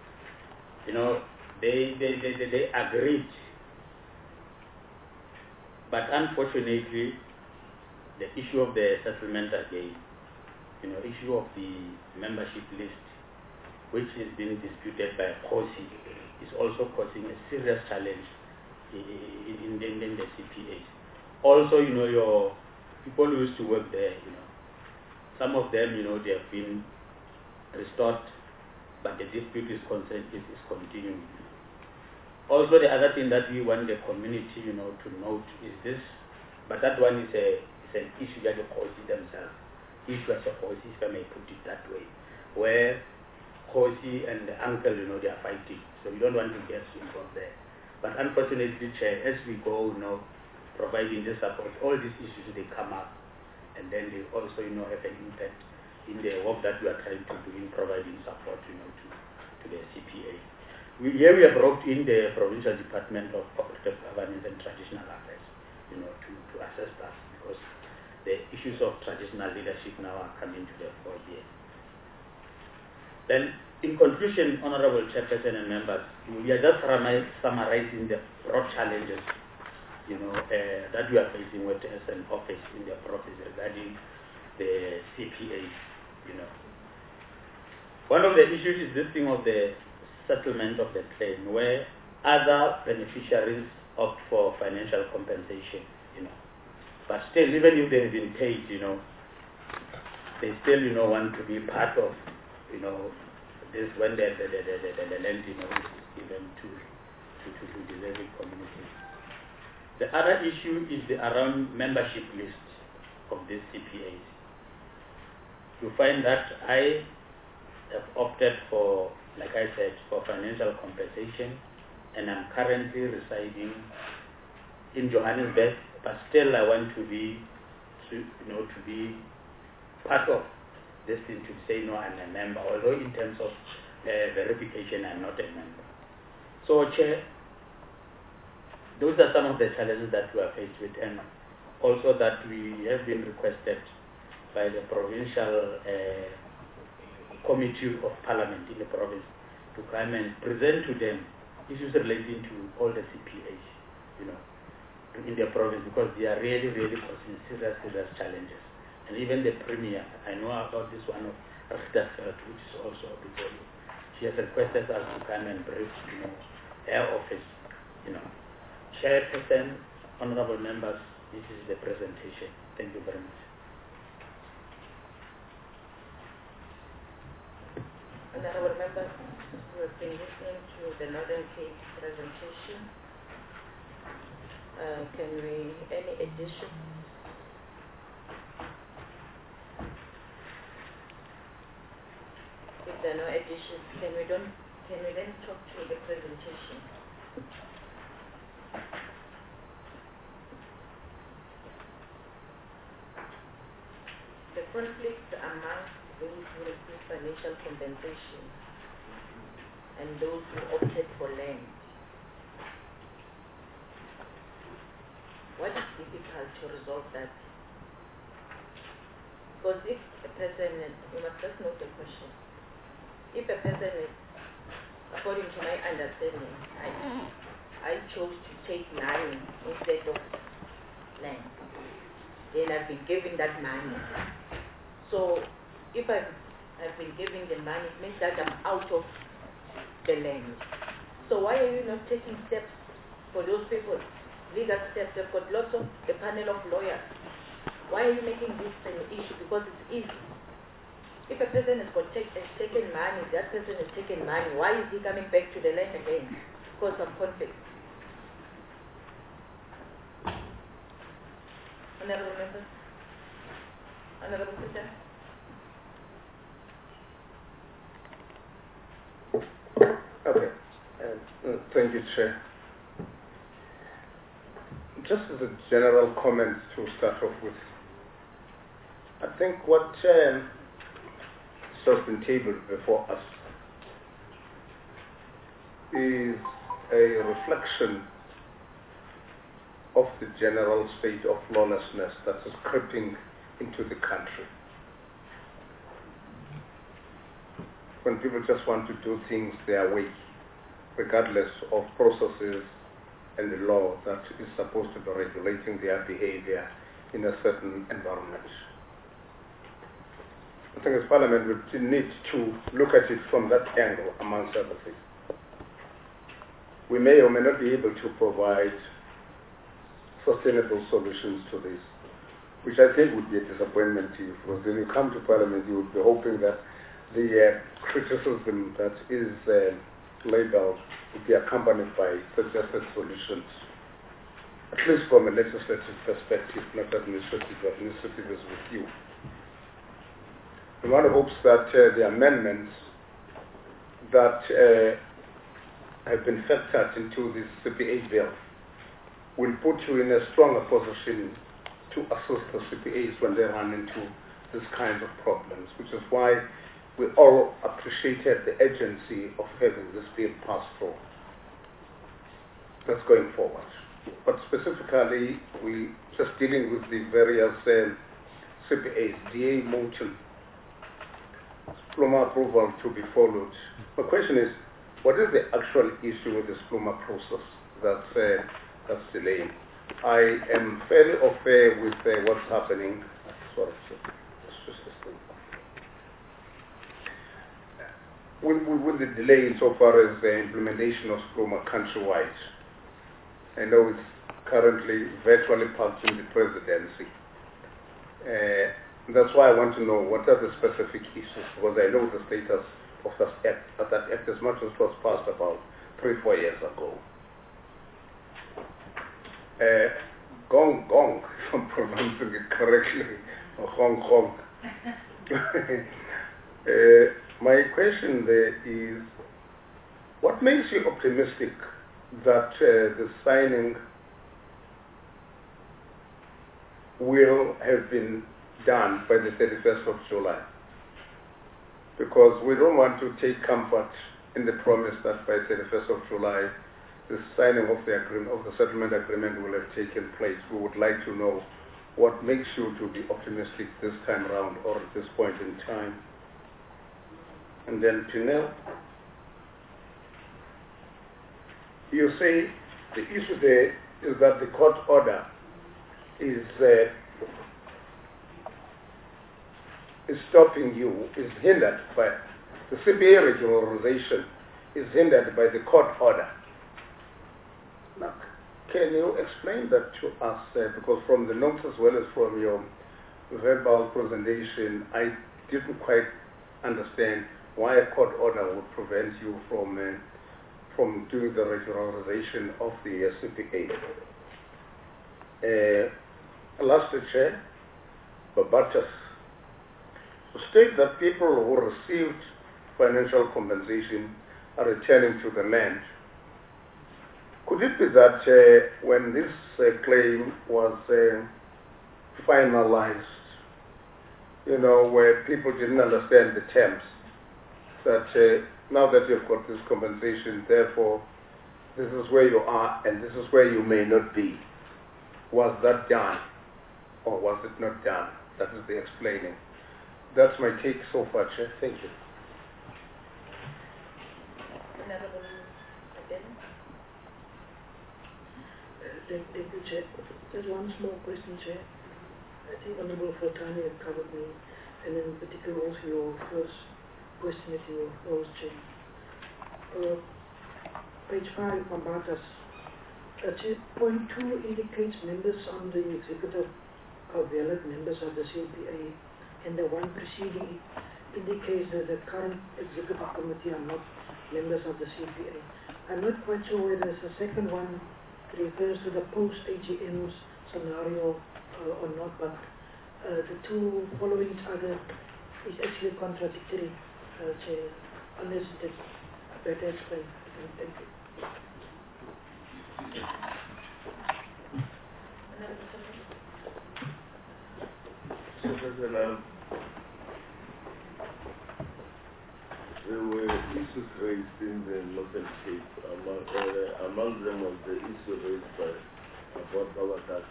They agreed, but unfortunately, the issue of the settlement again, issue of the membership list, which is being disputed by COSI, is also causing a serious challenge in the CPAs. Also, your people who used to work there, some of them, they have been restored, but the dispute is continuing. Also, the other thing that we want the community, to note is this, but that one is an issue that the COSI themselves, issue as a COSI, if I may put it that way, where COSI and the uncle, they are fighting. So we don't want to get involved there. But unfortunately, Chair, as we go, providing the support, all these issues, they come up, and then they also, have an impact in the work that we are trying to do in providing support, to the CPA. Here we have brought in the Provincial Department of Cooperative Governance and Traditional Affairs, to assist us, because the issues of traditional leadership now are coming to the fore here. Then, in conclusion, Honorable Chairperson and members, we are just summarizing the broad challenges, that we are facing with as an office in the province regarding the CPAs. One of the issues is this thing of the settlement of the claim, where other beneficiaries opt for financial compensation, but still, even if they've been paid, they still, want to be part of, this when the land, is given to deserving communities. The other issue is around membership list of these CPAs. You find that I have opted for, like I said, for financial compensation, and I'm currently residing in Johannesburg, but still I want to be, to be part of this thing, to say no, I'm a member, although in terms of verification, I'm not a member. So, Chair, those are some of the challenges that we are faced with, and also that we have been requested by the Provincial Committee of Parliament in the province to come and present to them issues relating to all the CPAs, in the province, because they are really, really causing serious challenges. And even the Premier, I know about this one of Rachel, which is also before you. She has requested us to come and brief, her office, Chairperson, honorable members, this is the presentation. Thank you very much. Honorable members, we have been listening to the Northern Cape presentation. Any additions? If there are no additions, can we then talk to the presentation? The conflict among those who receive financial compensation and those who opted for land. What is difficult to resolve that? Because if a person, you must just note the question. If a person is, according to my understanding, I chose to take money instead of land, then I've been given that money. So if I've been given the money, it means that I'm out of the land. So why are you not taking steps for those people? Legal steps, they've got lots of, the panel of lawyers. Why are you making this an issue? Because it's easy. If a person has taken money, that person has taken money, why is he coming back to the land again? Because of conflict. Honorable members? Honorable Peter? Okay. Thank you, Chair. Just as a general comment to start off with, I think what has been tabled before us is a reflection of the general state of lawlessness that is creeping into the country. When people just want to do things their way, regardless of processes and the law that is supposed to be regulating their behavior in a certain environment. I think as Parliament we need to look at it from that angle, amongst other things. We may or may not be able to provide sustainable solutions to this, which I think would be a disappointment to you, because when you come to Parliament you would be hoping that the criticism that is laid out would be accompanied by suggested solutions, at least from a legislative perspective, not administrative. Administrative is with you. And one hopes that the amendments that have been factored into this CPA bill will put you in a stronger position to assist the CPAs when they run into this kind of problems, which is why we all appreciated the urgency of having this bill passed through. That's going forward. But specifically, we just dealing with the various CPAs, DA motion, SPLUMA approval to be followed. My question is, what is the actual issue with the SPLUMA process that's delaying? I am fairly au fait with what's happening. Sorry, with the delay insofar as the implementation of SPLUMA countrywide. I know it's currently virtually parked in the presidency. That's why I want to know what are the specific issues, because I know the status of that act as much as it was passed about 3-4 years ago. Gong Gong, if I'm pronouncing it correctly, or Hong Kong. My question there is, what makes you optimistic that the signing will have been done by the 31st of July? Because we don't want to take comfort in the promise that by 31st of July the signing of the agreement, of the settlement agreement, will have taken place. We would like to know what makes you to be optimistic this time around, or at this point in time. And then Tinel, you say the issue there is that the court order is stopping you, is hindered by the CPA regularization, is hindered by the court order. Now, can you explain that to us? Because from the notes as well as from your verbal presentation, I didn't quite understand why a court order would prevent you from doing the regularization of the CPA. Last Chair, Babatas, state that people who received financial compensation are returning to the land. Could it be that when this claim was finalized, where people didn't understand the terms, that now that you've got this compensation, therefore, this is where you are and this is where you may not be. Was that done or was it not done? That is the explaining. That's my take so far, Chair. Thank you. Thank you, Chair. There's one small question, Chair. I think Honorable Fortani had covered me, and in particular also your first question that you posed, Chair. Page 5, Mambatas. Point 2 indicates members on the executive are valid members of the CPA, and the one preceding indicates that the current executive committee are not members of the CPA. I'm not quite sure whether it's the second one refers to the post-AGM scenario or not, but the two following each other is actually contradictory, Chair, unless it is better explained. Thank you. There were issues raised in the Northern Cape. Among them was the issue raised by about Babatas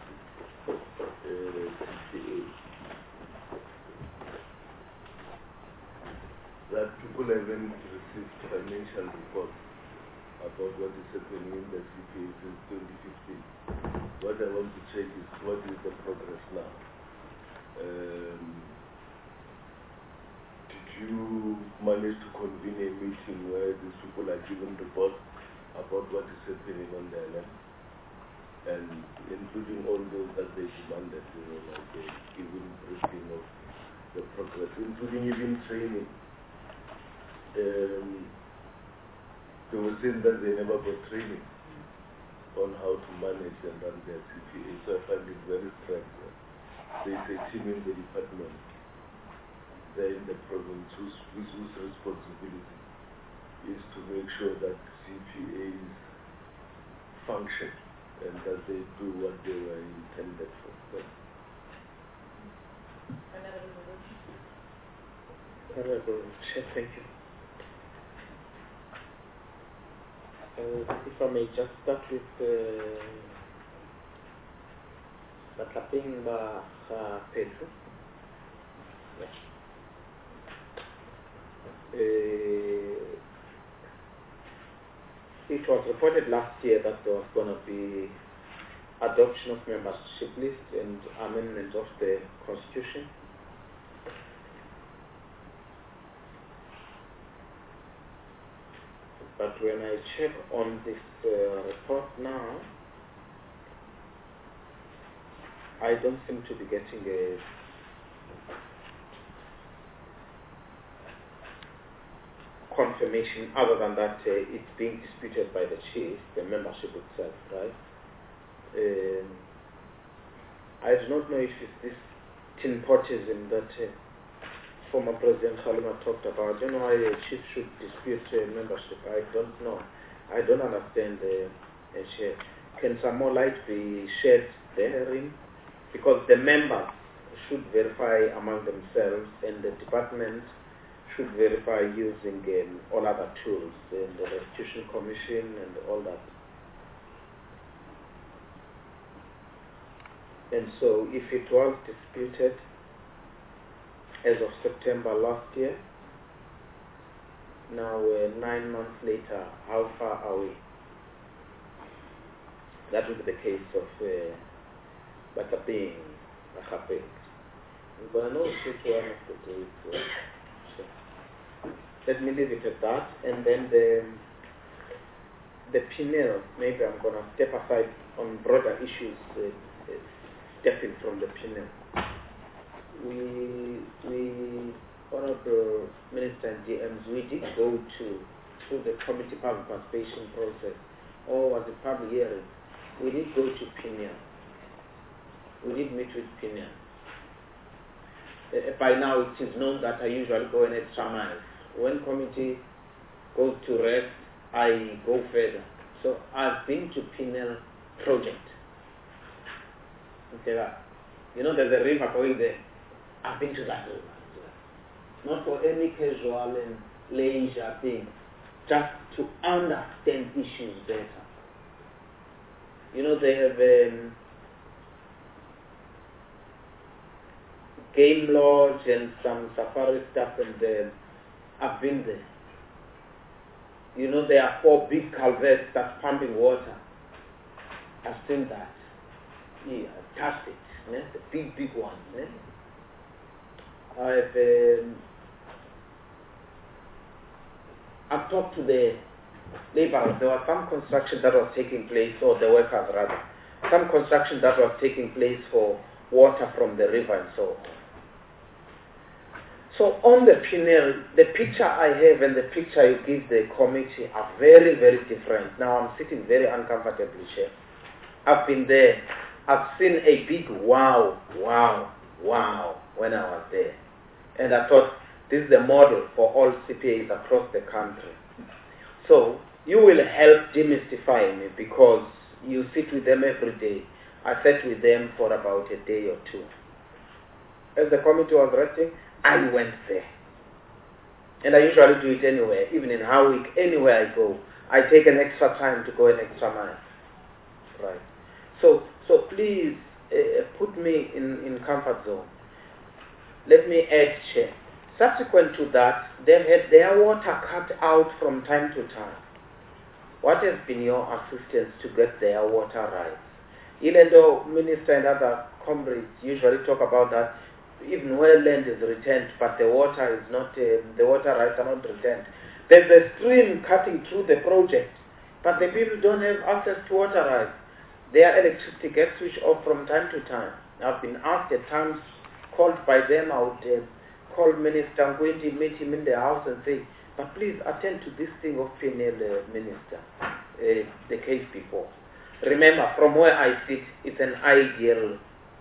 CPA, that people haven't received financial reports about what is happening in the CPA since 2015. What I want to check is what is the progress now. you manage to convene a meeting where these people are given reports about what is happening on their land, and including all those that they demanded, like giving briefing of the progress, including even training. They were saying that they never got training on how to manage and run their CPA, so I find it very strange. There's a team in the department, there in the province, whose responsibility is to make sure that CPAs function and that they do what they were intended for. Thank you. If I may just start with Batlaping Pedro. It was reported last year that there was going to be adoption of membership list and amendment of the constitution. But when I check on this report now, I don't seem to be getting a confirmation other than that it's being disputed by the chief, the membership itself, right? I do not know if it's this tin-potism that former President Khalima talked about. You know why a chief should dispute membership? I don't know. I don't understand the share. Can some more light be shed therein? Because the members should verify among themselves, and the department should verify using all other tools, the Restitution Commission and all that. And so if it was disputed as of September last year, now 9 months later, how far are we? That would be the case of Batlaping, Bakapeng. But I know it's one of the days. So let me leave it at that. And then the Pinel, maybe I'm going to step aside on broader issues, stepping from the Pinel. We Honorable Minister and GMs, we did go through the committee public participation process, or was it public hearing? We did go to Pinel. We did meet with Pinel. By now it is known that I usually go an extra mile. When committee goes to rest, I go further. So I've been to Pinel project. Okay, you know there's a river going there. I've been to that river. Not for any casual and leisure thing, just to understand issues better. You know, they have game lodge and some safari stuff, and I've been there. You know, there are 4 big culverts that's pumping water. I've seen that. Yeah, I've touched it. The big ones. I've talked to the laborers. There was some construction that was taking place, or the workers rather, some construction that was taking place for water from the river and so on. So on the Pinel, the picture I have and the picture you give the committee are very, very different. Now I'm sitting very uncomfortably here. I've been there. I've seen a big wow when I was there. And I thought, this is the model for all CPAs across the country. So you will help demystify me, because you sit with them every day. I sat with them for about a day or two. As the committee was resting, I went there. And I usually do it anywhere, even in Harwich, anywhere I go. I take an extra time to go an extra mile. Right. So please put me in comfort zone. Let me add, Chair. Subsequent to that, they've had their water cut out from time to time. What has been your assistance to get their water rights? Even though Minister and other comrades usually talk about that, even where land is returned, but the water is not, the water rights are not returned. There's a stream cutting through the project, but the people don't have access to water rights. Their electricity gets switched off from time to time. I've been asked at times, called by them, I would call Minister, I'm going to meet him in the house and say, but please attend to this thing of PNL, Minister, the case before. Remember, from where I sit, it's an ideal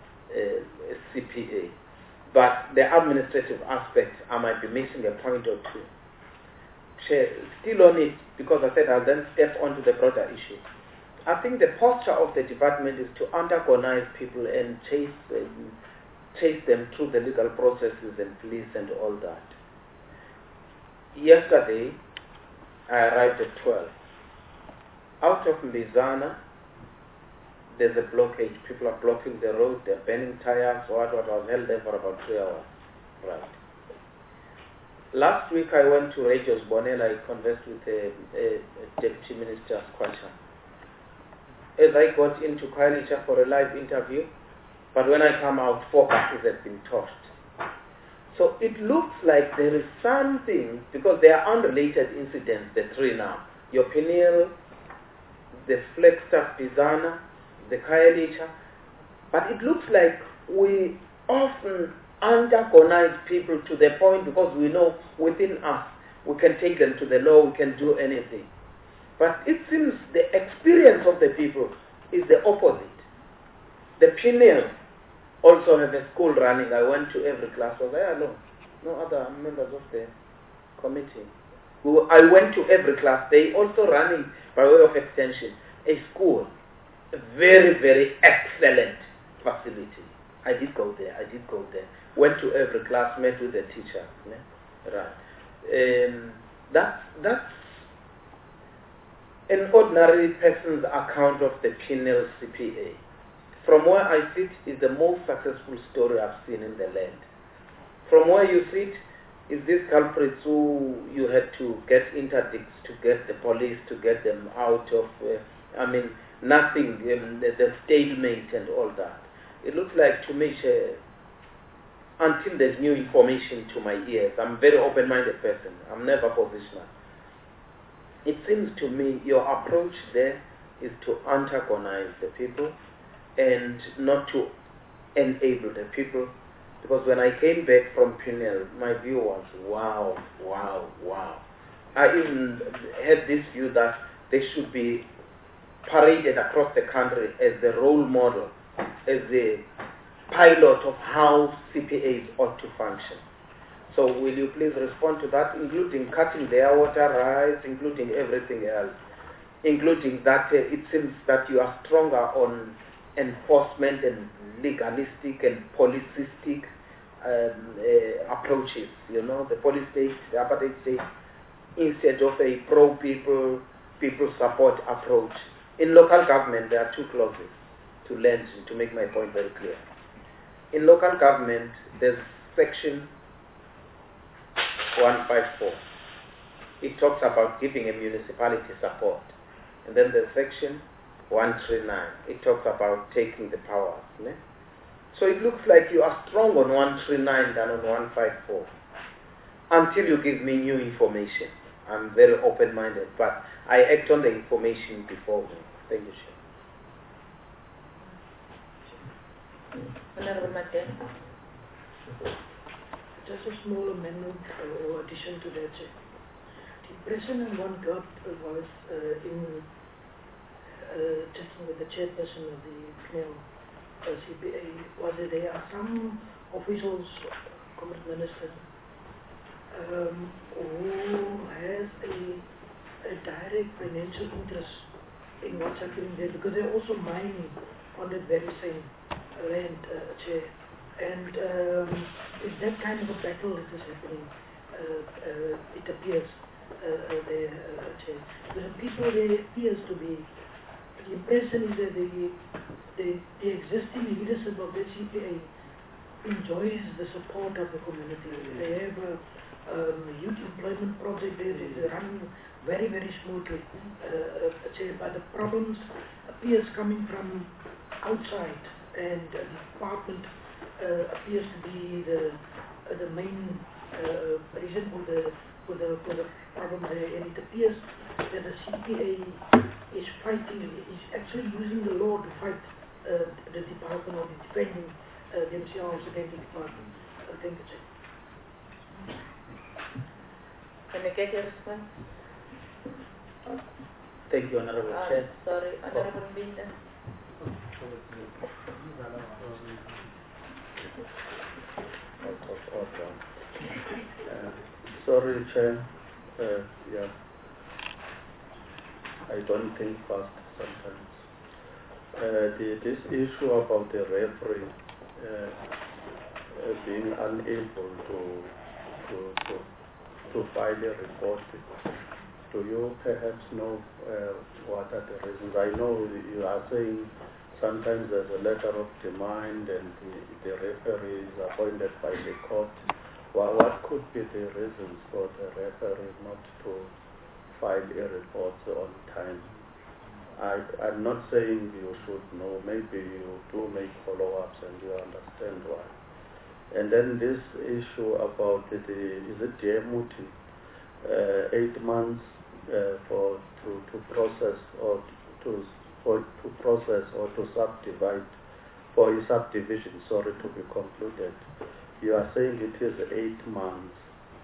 CPA. But the administrative aspects, I might be missing a point or two. Still on it, because I said I'll then step onto the broader issue. I think the posture of the department is to antagonize people and chase them through the legal processes and police and all that. Yesterday, I arrived at 12. Out of Mbizana, there's a blockage. People are blocking the road, they're burning tires, what was held there for about 3 hours. Right. Last week I went to Radios Bonel, I conversed with a Deputy Minister, Kwacha. As I got into Khayelitsha for a live interview, but when I come out, 4 buses have been torched. So it looks like there is something, because they are unrelated incidents, the 3 now. Your Peniel, the Flagstaff Bizana, the Khayelitsha, but it looks like we often antagonize people to the point, because we know within us we can take them to the law, we can do anything. But it seems the experience of the people is the opposite. The Peniel also have a school running. I went to every class. Was I alone? No other members of the committee. I went to every class. They also running, by way of extension, a school. A very, very excellent facility. I did go there. Went to every class, met with the teacher. Yeah? Right. That's an ordinary person's account of the penal CPA. From where I sit is the most successful story I've seen in the land. From where you sit is these culprits who you had to get interdicts to get the police to get them out of, nothing, the stalemate and all that. It looks like to me, until there's new information to my ears, I'm a very open-minded person. I'm never positional. It seems to me your approach there is to antagonize the people and not to enable the people. Because when I came back from Peniel, my view was, wow. I even had this view that they should be paraded across the country as the role model, as the pilot of how CPAs ought to function. So will you please respond to that, including cutting their water rights, including everything else, including that it seems that you are stronger on enforcement and legalistic and policistic approaches, the police state, the apartheid state, instead of a pro-people, people support approach. In local government, there are 2 clauses to lend, to make my point very clear. In local government, there's section 154. It talks about giving a municipality support. And then there's section 139. It talks about taking the powers. Ne? So it looks like you are strong on 139 than on 154. Until you give me new information. I'm very open-minded, but I act on the information before me. Thank you, Chair. Honorable Madam. Just a small amendment or addition to that. The impression I one got was in chatting with the chairperson of the PNL CPA was that there are some officials, Comrade Minister, who has a direct financial interest in what's happening there, because they're also mining on that very same land, Chair. And it's that kind of a battle that is happening, it appears, there, Chair. The people there appears to be, the impression is that the existing leadership of the CPA enjoys the support of the community. They have a youth employment project there, they run very, very smoothly, Chair. But the problems appears coming from outside, and the department appears to be the main reason for the problem there, and it appears that the CPA is actually using the law to fight the department, or defending themselves against the department. Thank you, sir. Can I get your response? Thank you, Honorable Chair. Sorry, Honorable Binda. Sorry, Chair. Yeah. I don't think fast sometimes. This issue about the referee being unable to file a report, do you perhaps know what are the reasons? I know you are saying sometimes there's a letter of demand and the referee is appointed by the court. What could be the reasons for the referee not to file a report on time? I'm not saying you should know, maybe you do make follow-ups and you understand why. And then this issue about is it Diemuti, 8 months to process or to process or to subdivide for a subdivision, sorry, to be concluded. You are saying it is 8 months.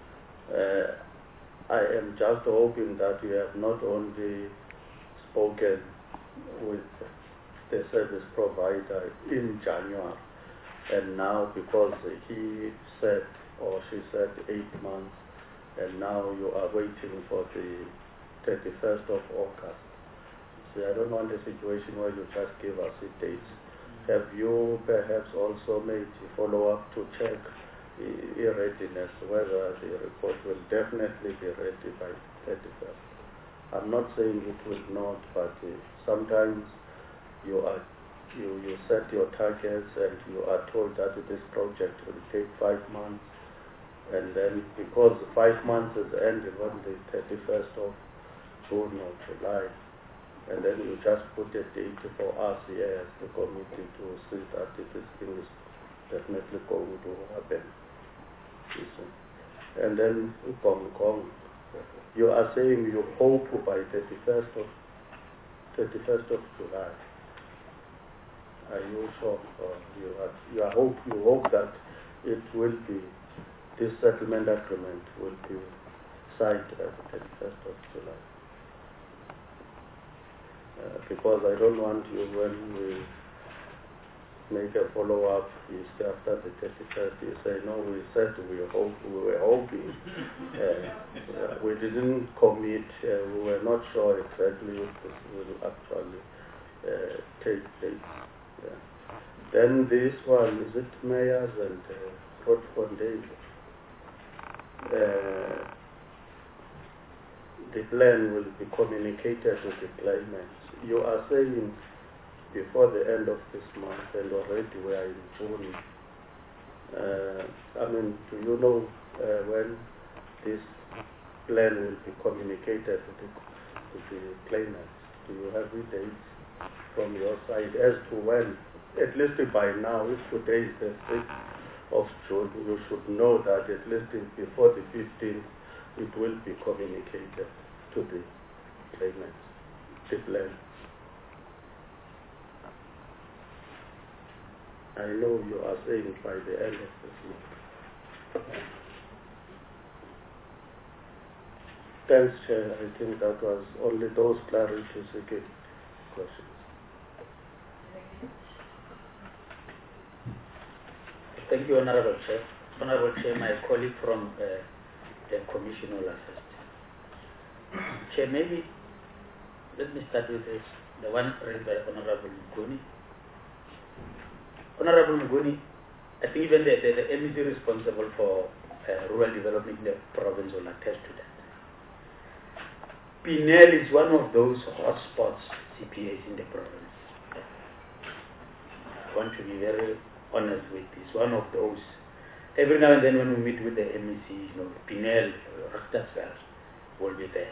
I am just hoping that you have not only spoken with the service provider in January, and now because he said or she said 8 months, and now you are waiting for the 31st of August. See, I don't want a situation where you just give us a date. Have you perhaps also made a follow-up to check the readiness, whether the report will definitely be ready by 31st? I'm not saying it will not, but sometimes you set your targets and you are told that this project will take 5 months, and then because 5 months is ended on the 31st of June or July, and then you just put a date for us here as the committee to see that this thing is definitely going to happen. And then you are saying you hope by 31st of July. Are you sure? Or you hope that it will be, this settlement agreement will be signed by the 31st of July? Because I don't want you, when we make a follow-up after the 31st, you say, no, we said we were hoping, we didn't commit, we were not sure exactly if this will actually take place. Yeah. Then this one, is it Mayors and Grootfontein? The plan will be communicated to the claimants. You are saying before the end of this month, and already we are in June. Do you know when this plan will be communicated to the claimants? Do you have the dates from your side as to when? At least by now, if today is the 6th of June, you should know that at least before the 15th, it will be communicated to the claimants, the plan. I know you are saying by the end of this month. Thanks, Chair. I think that was only those clarity-seeking questions. Thank you, Honorable Chair. Honorable Chair, my colleague from the Commission will assist. Chair, maybe let me start with this, the one raised by Honorable Muguni. Honorable Muguni, I think even the MEC responsible for rural development in the province will attest to that. Pinel is one of those hotspots CPAs in the province. I want to be very honest with this. One of those. Every now and then when we meet with the MEC, Pinel, Rastafel will be there.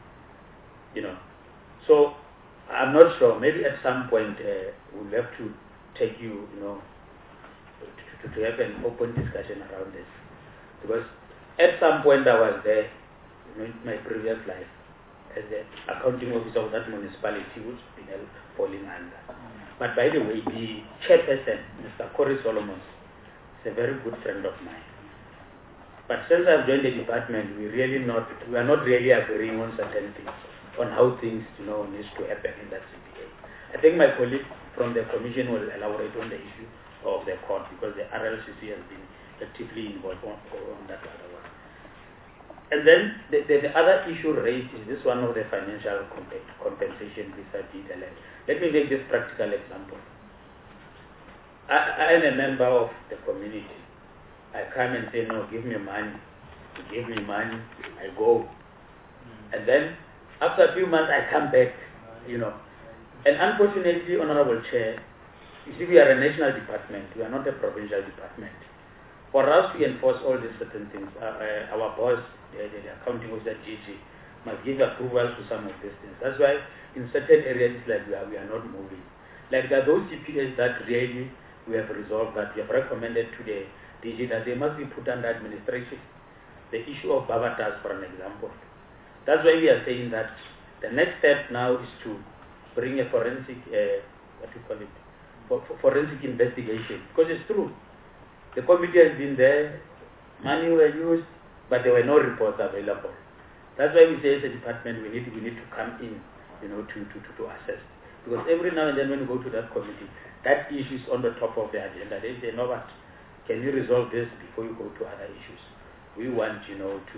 So I'm not sure. Maybe at some point we'll have to take you, to have an open discussion around this. Because at some point I was there, in my previous life, as the accounting officer of that municipality, which been falling under. But by the way, the chairperson, Mr. Corey Solomons, is a very good friend of mine. But since I've joined the department, we are not really agreeing on certain things, on how things needs to happen in that CPA. I think my colleague from the commission will elaborate on the issue of the court, because the RLCC has been actively involved on that other one. And then the other issue raised is this one of the financial compensation vis-a-vis the land. Let me make this practical example. I am a member of the community. I come and say, no, give me money. You give me money, I go. And then after a few months I come back, And unfortunately, Honorable Chair, you see, we are a national department. We are not a provincial department. For us to enforce all these certain things, our boss, the accounting officer, GG, must give approval to some of these things. That's why in certain areas like we are not moving. Like there are those CPAs that really we have resolved, that we have recommended to the DG that they must be put under administration. The issue of Bavatas, for an example. That's why we are saying that the next step now is to bring a forensic, forensic investigation. Because it's true. The committee has been there, money were used, but there were no reports available. That's why we say as a department we need to come in, to assess. Because every now and then when we go to that committee, that issue is on the top of the agenda. They say, no, but can you resolve this before you go to other issues? We want, to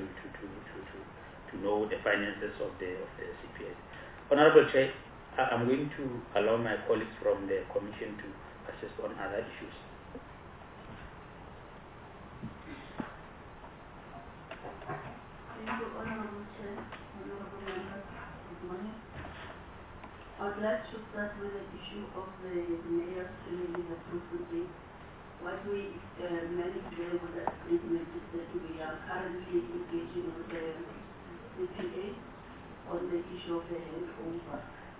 know the finances of the CPS. Honorable Chair, I'm going to allow my colleagues from the Commission to assist on other issues. Thank you, Honorable Chair, Honorable Members. Good morning. I'd like to start with the issue of the mayor's release approval. What we managed today with that statement is that we are currently engaging with the CPA on the issue of the handover.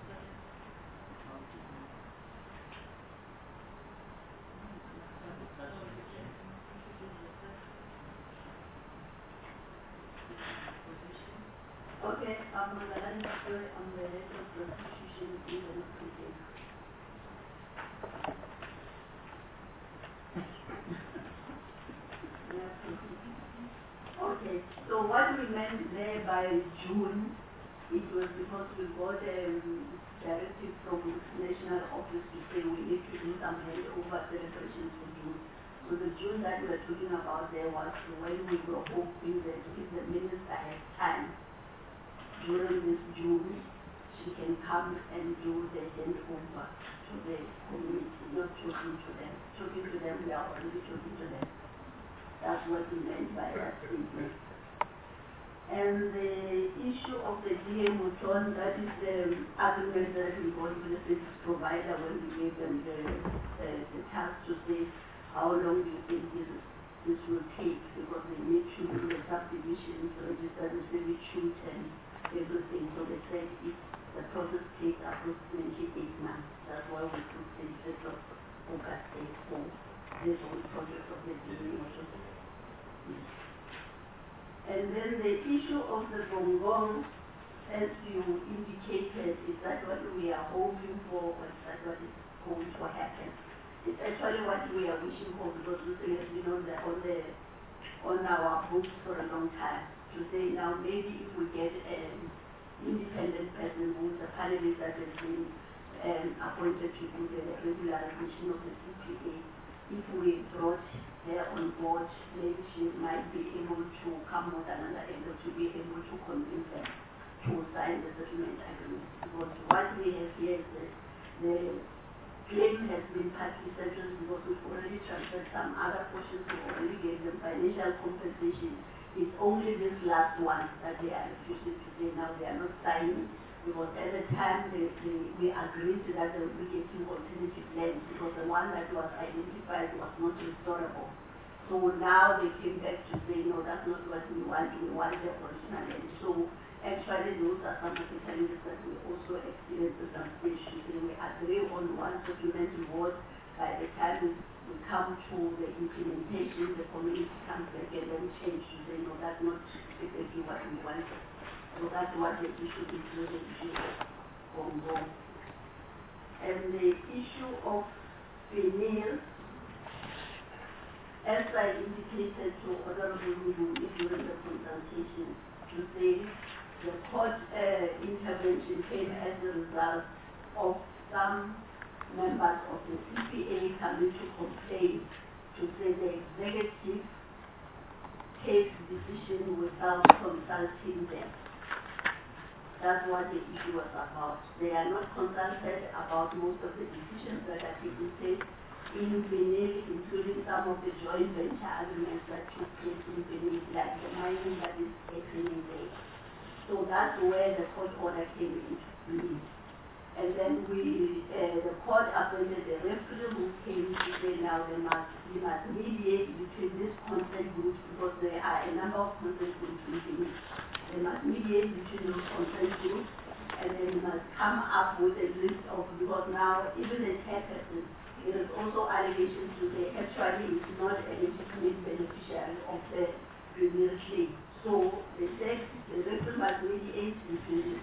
Okay, I'm on the line on the head of prostitution in the CPA. Okay, so what we meant there by June, it was because we got a directive from the national office to say we need to do some handover celebrations for June. So the June that we were talking about there was when we were hoping that if the minister has time during this June, she can come and do the handover to the community, not talking to them. Talking to them, we are already talking to them. That's what we meant by that statement. And the issue of the DMO tone, that is the argument that we got with the service provider when we gave them the task to say how long do you think this will take, because they need to do the subdivisions, register the service shoot and everything. So they said the process takes approximately 8 months. That's why we took the 1st of August for this whole project of the DMO. And then the issue of the Gongong, as you indicated, is that what we are hoping for, or is that what is going to happen? It's actually what we are wishing for, because this thing has been on our books for a long time. To say now maybe if we get an independent person who is a panelist that has been appointed to do the regularization of the CPA, if we brought her on board, maybe she might be able to come with another angle to be able to convince them to sign the settlement agreement. Because what we have here is that the claim has been partly settled, because we've already transferred some other portions, we already gave them financial compensation. It's only this last one that they are refusing to say now they are not signing, because at the time we agreed that they will be getting alternative land, because the one that was identified was not restorable. So now they came back to say, no, that's not what we want the original land. So actually those are some of the challenges that we also experienced at some stage. We agree on one settlement board, by the time we come to the implementation, the community comes back and then change to say, no, that's not exactly what we want. So that's what the issue is, the issue of Congo. And the issue of veneer, as I indicated to Honorable Mubu during the consultation, to say the court intervention came as a result of some members of the CPA coming to complain to say the executive takes decision without consulting them. That's what the issue was about. They are not consulted about most of the decisions that are taking place in Benin, including some of the joint venture agreements that took place in Benin, like the mining that is happening there. So that's where the court order came into play. And then the court appointed a referee who came to say now we must mediate between these consent groups, because there are a number of consent groups in Benin. They must mediate between those consent groups, and then must come up with a list of, because now even the chairperson, there is also allegations to say actually it's not a legitimate beneficiary of the premier claim. So they said the referee must mediate between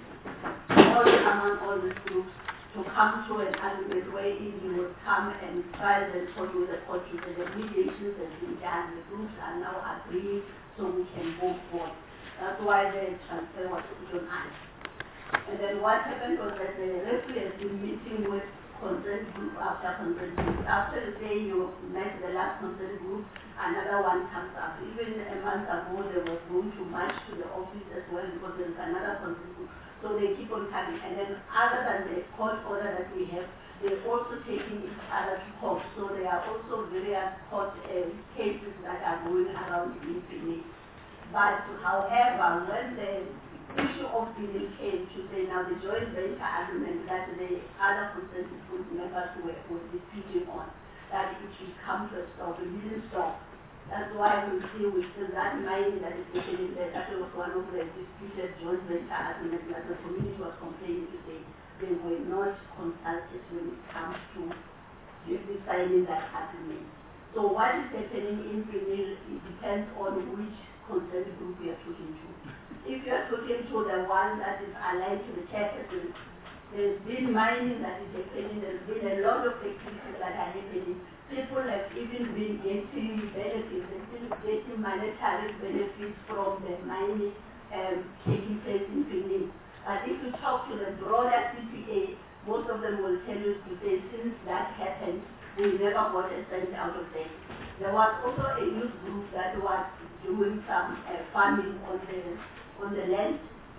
among all these groups to come to an agreement wherein you would come and file the report with the court to say the mediations has been done, the groups are now agreeing so we can go forward. That's why the transfer was put on ice. And then what happened was that the referee has been meeting with consent group after consent group. After the day you met the last consent group, another one comes up. Even a month ago, they were going to march to the office as well because there is another consent group. So they keep on coming. And then other than the court order that we have, they're also taking each other to court. So there are also various court cases that are going around in Benin. But however, when the issue of Benin came to say now the joint venture agreement that the other consensus group members were disputing on, that it should come to a stop, it didn't stop. That's why we still that mining that is happening there, that was one of the disputed joint venture agreements that the community was complaining to say they were not consulted when it comes to signing that agreement. So what is happening in Benin, it depends on which consent group we are talking to. If you are talking to the one that is aligned to the chairperson, there's been mining that is happening, there's been a lot of activities that are happening. People have even been getting benefits, they're still getting monetary benefits from the mining taking place in Benin. But if you talk to the broader CPA, most of them will tell you to say since that happened, we never got a cent out of that. There was also a youth group that was doing some farming on the land.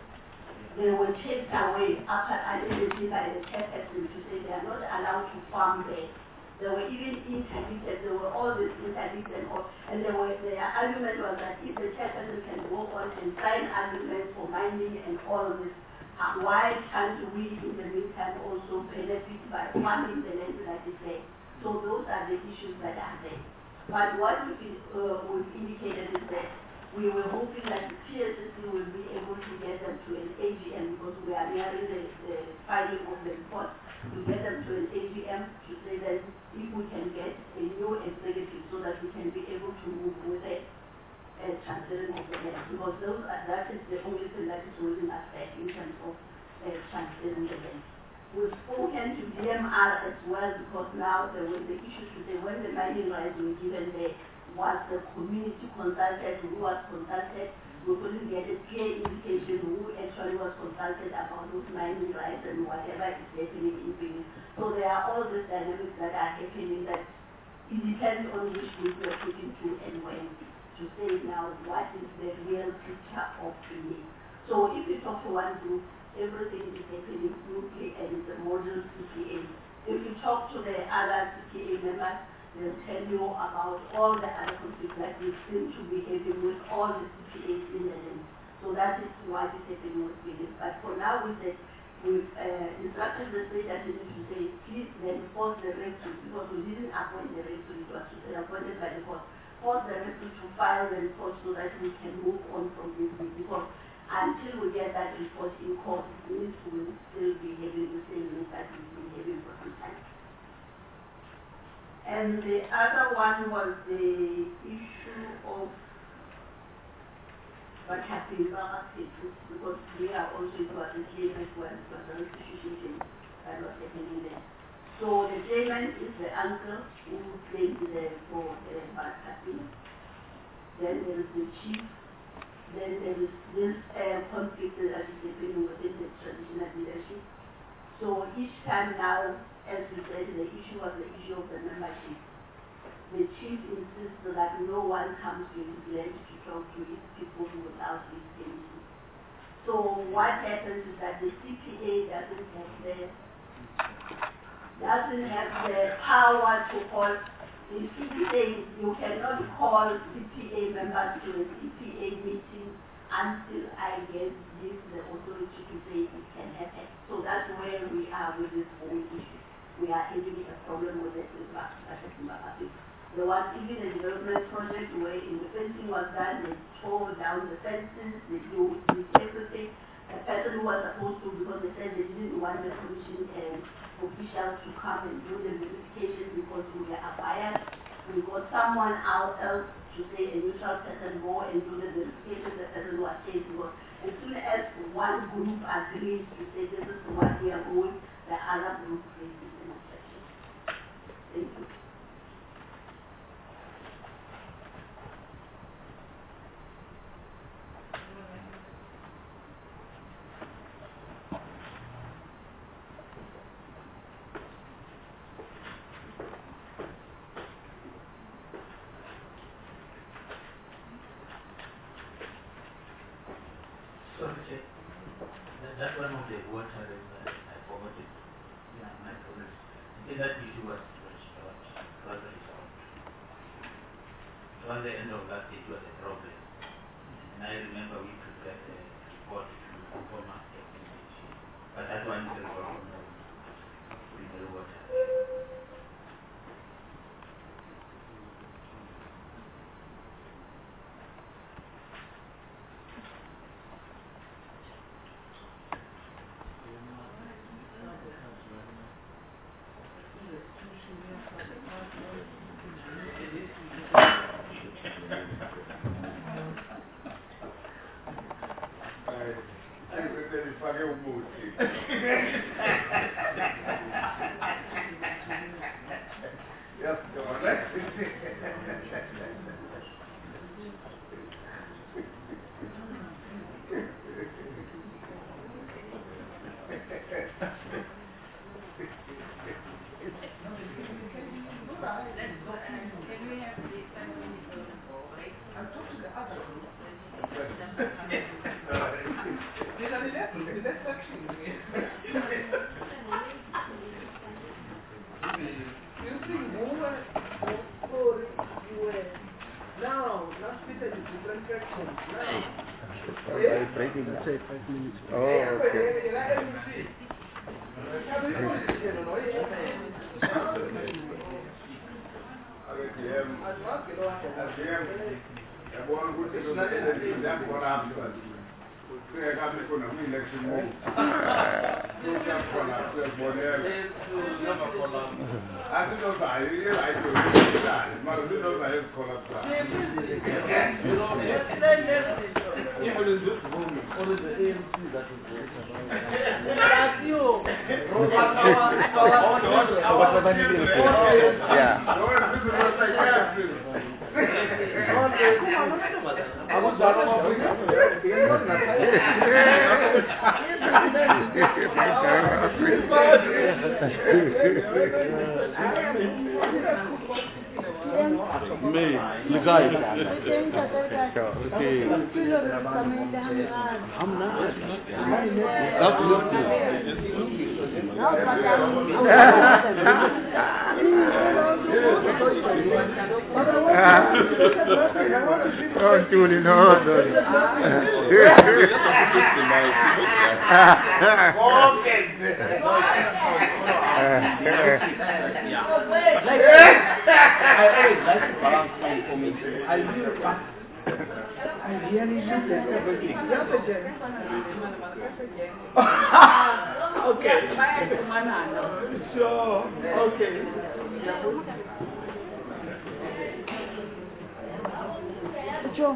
They were chased away after identity by the chairperson to say they are not allowed to farm there. They were even interdicted, they were all this interdicted, and their argument was that if the chairperson can go on and sign agreements for mining and all of this, why can't we in the meantime also benefit by farming the land that is there? So those are the issues that are there. But what we've indicated is that we were hoping that the PSSC will be able to get them to an AGM because we are nearing the filing of the report, to get them to an AGM to say that if we can get a new executive so that we can be able to move with it transferring of the land, because that is the only thing that is holding us back in terms of transferring the land. We've spoken to DMR as well because now there was the issue to say when the mining rights were given there, was the community consulted, who was consulted, we couldn't get a clear indication who actually was consulted about those mining rights and whatever is happening in Benin. So there are all these dynamics that are happening that it depends on which group we are putting to and when to say now what is the real picture of Benin. So if you talk to one group, everything is happening smoothly and it's a model CPA. If you talk to the other CPA members, they'll tell you about all the other conflicts that we seem to be having with all the CPAs in the land. So that is what is happening with Benin. But for now, we've instructed the state attorney to say, please then force the rector, because we didn't appoint the rector, it was appointed by the court. Force the rector to file the report so that we can move on from this thing. Because until we get that report in court, it will still be having the same news that we've been having for some time. And the other one was the issue of what happened because we are also into a claim as well, it was a restitution that was happening there. So the claimant is the uncle who claimed for what happened. Then there is the chief. Then there is this conflict that is happening within the traditional leadership. So each time now, as we said, the issue was the issue of the membership. The chief insists that no one comes to his land to talk to his people without his permission. So what happens is that the CPA doesn't have the power to call. The CPA, you cannot call CPA members to a CPA meeting until I get this the authority to say it can happen. So that's where we are with this whole issue. We are having a problem with it. There was even a development project where the fencing was done, they tore down the fences, they do everything. The person who was supposed to, because they said they didn't want the commission officials to come and do the verification because we are biased. We got someone else to say a neutral person go and do the verification, the person who attends was. As soon as one group agrees to say this is what we are going, the other group raises an objection. Thank you. That's one of the water I forgot it. Yeah, my problem. That issue was gradually solved. Towards the end of that, it was a problem. And I remember we prepared a report to former FNH. But that one is resolved with the water. Okay. Sure. Okay. Joe.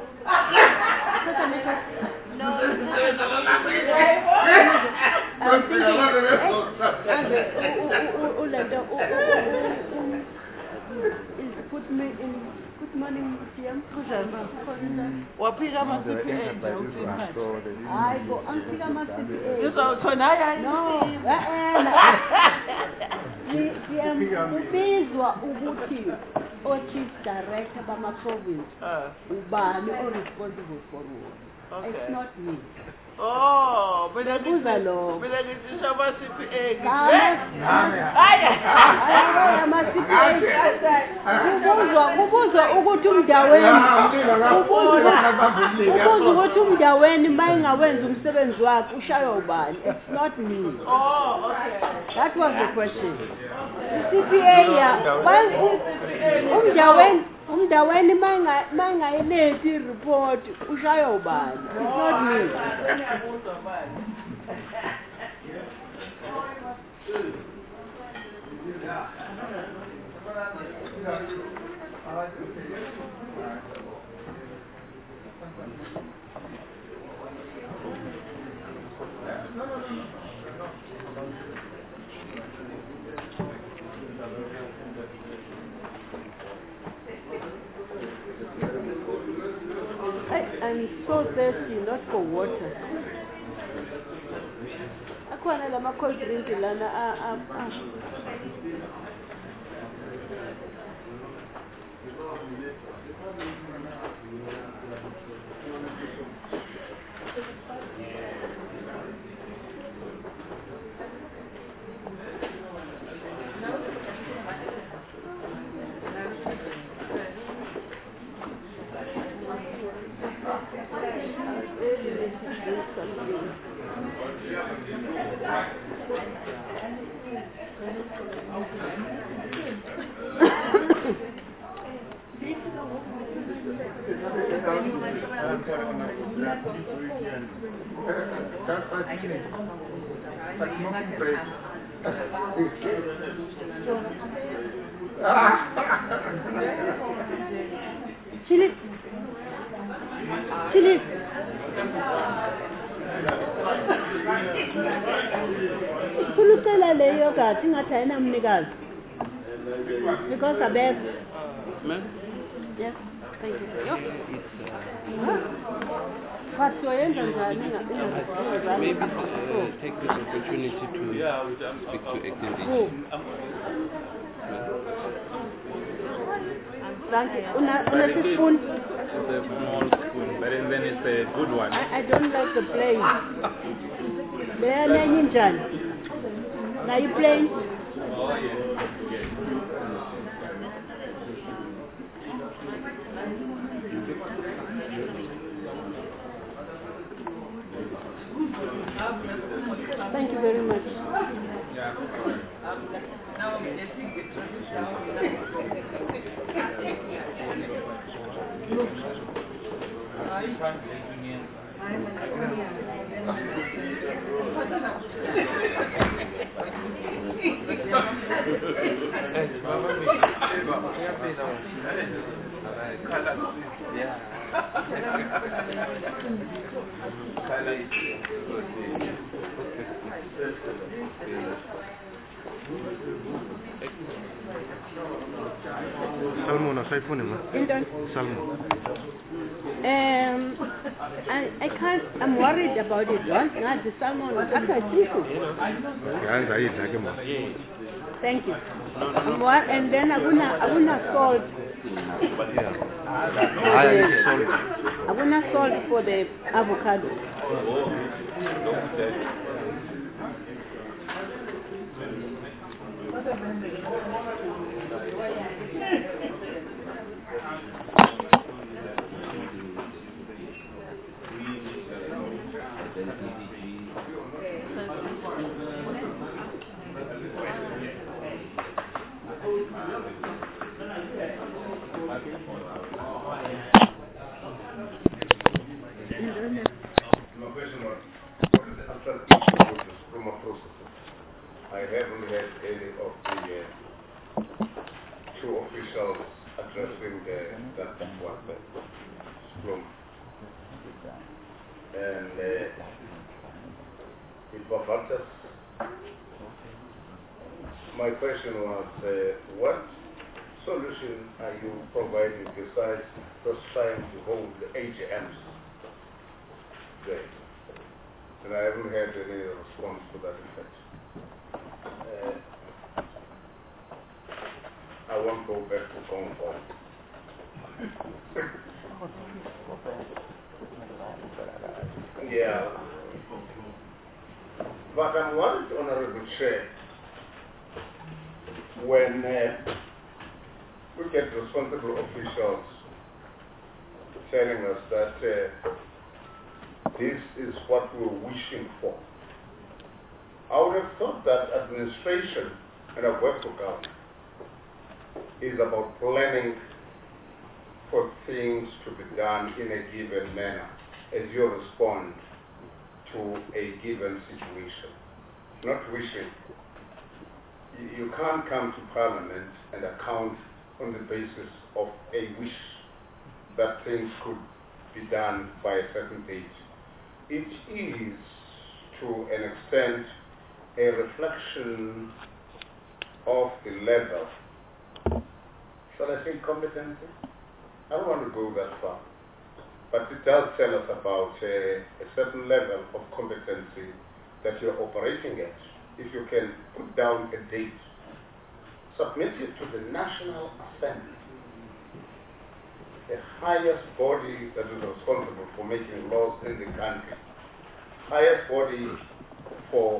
Put me in. Good morning, Museum. Wapika ma CPA. Hayi bo, angifika ma CPA. Uzawuthonaya no. Kubizwa ukuthi o-chief director bama-province ubani o-responsible for what. Okay. It's not me. Oh, mina Kuza lo. mina ngisho ama CPA. Kubuzwa ukuthi umndaweni mayingawenza umsebenzi wakhe ushaywa ubani. It's not me. Oh, okay. That was the question. CPA umndaweni mayingayilethi report ushaywa ubani. It's not me. I'm so thirsty, not for water. Akhona lama cold drink lana Chili. Kulusela leyo kati ngathi ayinamnikazi. Because I beg. Yes, thank you. But so maybe take this opportunity to speak to acting DG. Thank you. Una spoon. It's a small spoon, but then it's a good one. I don't like the plane. Now you playing? Oh yes. Thank you very much. Yeah. Salmon, Salmon. I can't. I'm worried about it. Once not the salmon. Thank you. And then Abuna salt. Abuna salt for the avocado. haven't had any of the two officials addressing that one room. And with Babatas, my question was, what solution are you providing besides just trying to hold the AGMs there? And I haven't had any response to that effect. I won't go back to Congo. Yeah. But I'm worried, Honorable Chair, when we get responsible officials telling us that this is what we're wishing for. I would have thought that administration and a work for government is about planning for things to be done in a given manner as you respond to a given situation. Not wishing. You can't come to Parliament and account on the basis of a wish that things could be done by a certain date. It is, to an extent, a reflection of the level, shall I say competency? I don't want to go that far. But it does tell us about a certain level of competency that you're operating at. If you can put down a date, submit it to the National Assembly, the highest body that is responsible for making laws in the country, highest body for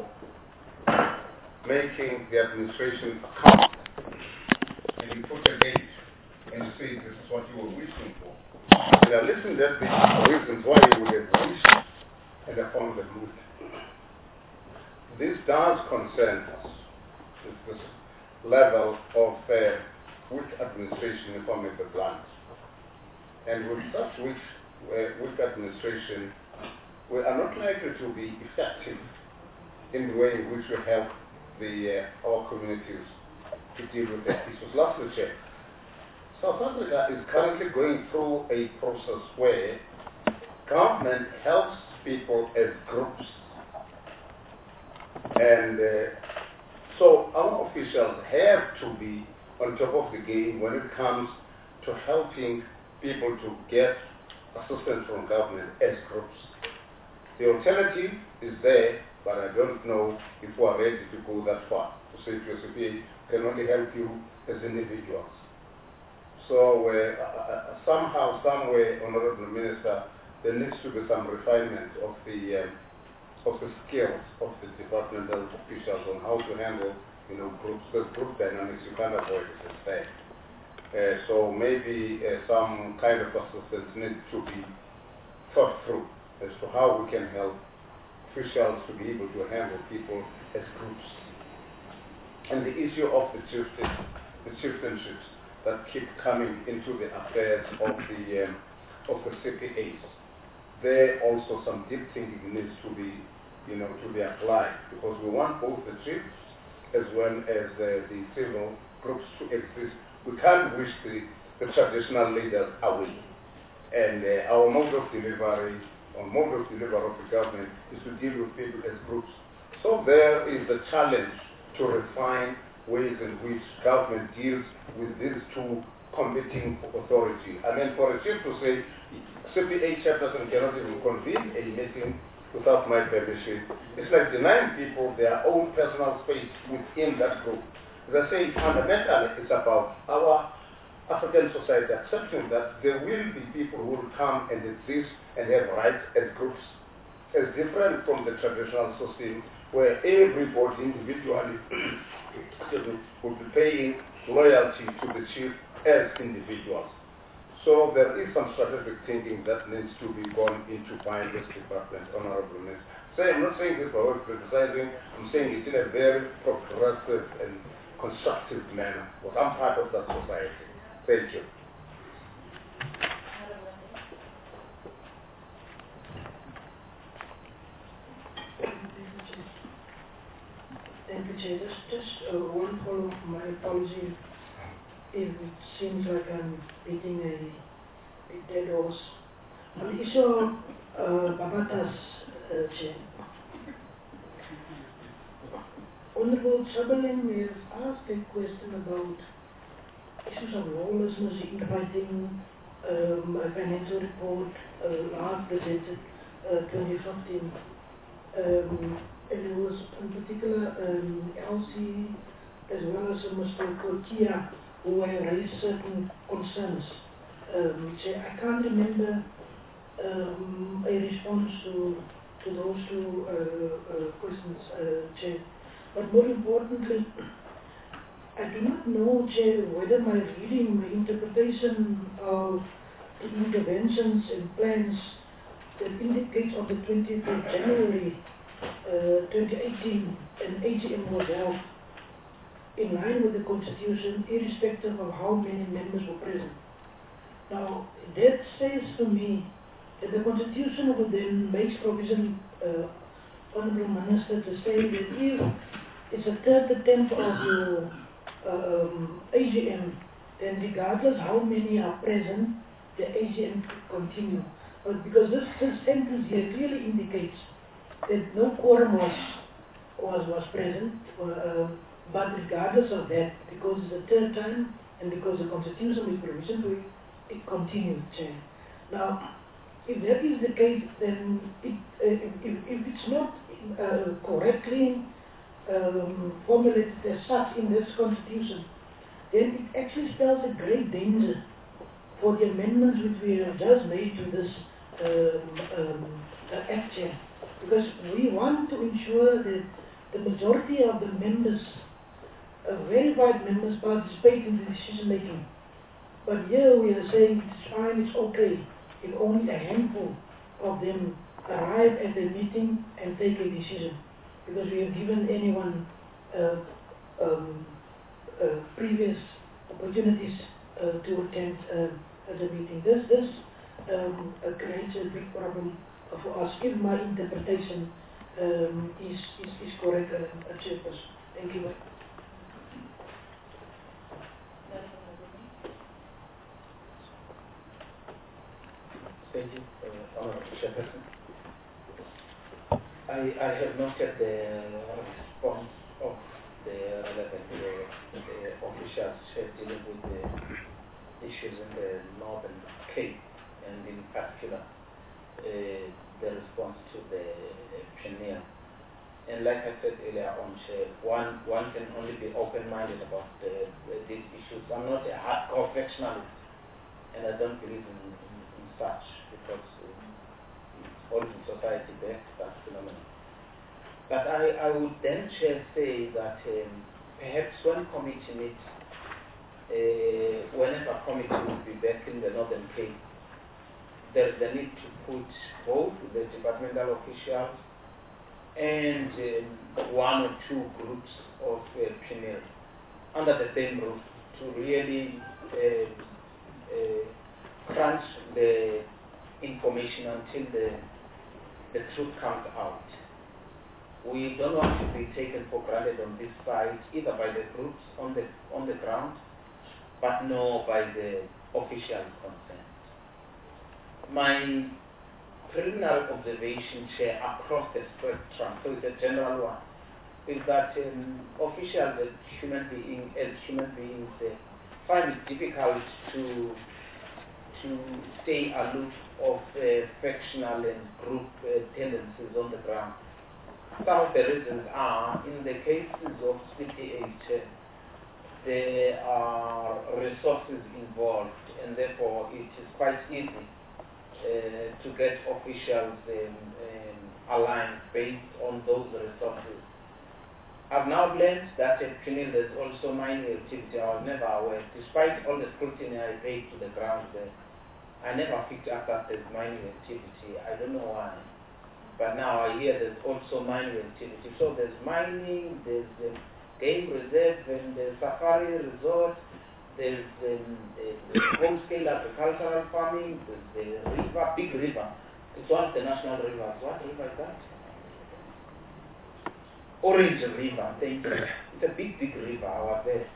making the administration accountable, and you put a date and you say this is what you were wishing for. And I listened at the reasons why you would have wished, and I found them moved. This does concern us, this level of weak administration, if I make the blunt. And with such weak administration, we are not likely to be effective in the way in which we help our communities to deal with their issues. Lastly, Chair, South Africa is currently going through a process where government helps people as groups. And so our officials have to be on top of the game when it comes to helping people to get assistance from government as groups. The alternative is there, but I don't know if we are ready to go that far. To say PSPA can only help you as individuals. So somehow, somewhere, Honorable Minister, there needs to be some refinement of the skills of the departmental officials on how to handle, groups. There's group dynamics, you can't avoid it, it's there. So maybe some kind of assistance needs to be thought through as to how we can help officials to be able to handle people as groups. And the issue of the chieftainships that keep coming into the affairs of the CPAs. There also some deep thinking needs to be, to be applied, because we want both the chiefs as well as the civil groups to exist. We can't wish the traditional leaders away. And our mode of delivery of the government is to deal with people as groups. So there is a challenge to refine ways in which government deals with these two competing authorities. I mean, for a chief to say, CPA chairperson cannot even convene a meeting without my permission, it's like denying people their own personal space within that group. As I say, fundamentally, it's about our African society accepting that there will be people who will come and exist and have rights as groups, as different from the traditional system where everybody individually will be paying loyalty to the chief as individuals. So there is some strategic thinking that needs to be gone into by this department, Honorable Minister. So I'm not saying this by way of criticizing, I'm saying it in a very progressive and constructive manner, because I'm part of that society. Thank you. Thank you, Chair, just one follow-up. My apology if it seems like I'm beating a dead horse. On the issue of Babatas, Chair, Honorable Chamberlain has asked a question about issues of lawlessness, infighting, a financial report last presented 2015. And it was in particular LC as well as Mr. Kortia who have raised certain concerns. I can't remember a response to those two questions, Chair. But more importantly, I do not know, Chair, whether my reading, my interpretation of the interventions and plans that indicates on the 20th of January 2018 an AGM was held in line with the Constitution, irrespective of how many members were present. Now, that says to me that the Constitution would then makes provision, Honourable Minister, to say that if it's a third attempt of your AGM, then regardless how many are present, the AGM could continue. But because this sentence here clearly indicates that no quorum was present, but regardless of that, because it's the third time and because the Constitution is provision to it, it continues, Chair. Now, if that is the case, then if it's not correctly formulated as such in this Constitution, then it actually spells a great danger for the amendments which we have just made to this Act, Chair. Because we want to ensure that the majority of the members, verified members, participate in the decision making. But here we are saying it's fine, it's okay, if only a handful of them arrive at the meeting and take a decision. Because we have given anyone previous opportunities to attend the meeting. This creates a big problem for us, if my interpretation is correct, Chairperson. Thank you. Thank you, Honourable Chairperson. I have noted the response of the relevant officials dealing with the issues in the Northern Cape, and in particular the response to the Premier. And like I said earlier on, Chair, one can only be open-minded about these issues. I'm not a hardcore factionalist, and I don't believe in such, because it's all in society backed, that phenomenon. But I would then, Chair, say that perhaps when committee meets, whenever committee will be back in the Northern Cape, there's the need to put both the departmental officials and one or two groups of Premier under the same roof to really crunch the information until the truth comes out. We don't want to be taken for granted on this side, either by the groups on the ground, but nor by the officials concerned. My preliminary observation, Chair, across the spectrum, so it's a general one, is that officials as human beings find it difficult to stay aloof of factional and group tendencies on the ground. Some of the reasons are, in the cases of CPH, there are resources involved, and therefore it is quite easy to get officials aligned based on those resources. I've now learned that at CNIL there's also mining activity. I was never aware, despite all the scrutiny I paid to the ground there, I never picked up that there's mining activity. I don't know why. But now I hear there's also mining activity. So there's mining, there's game reserve, and the safari resort, there's home-scale agricultural farming, there's the river, big river. It's one of the national rivers. What river is that? Orange River, thank you. It's a big, big river. I was there.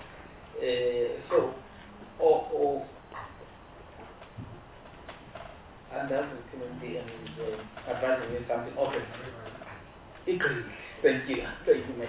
And that's the community and is advising me something open. Agree. Thank you. Thank you, my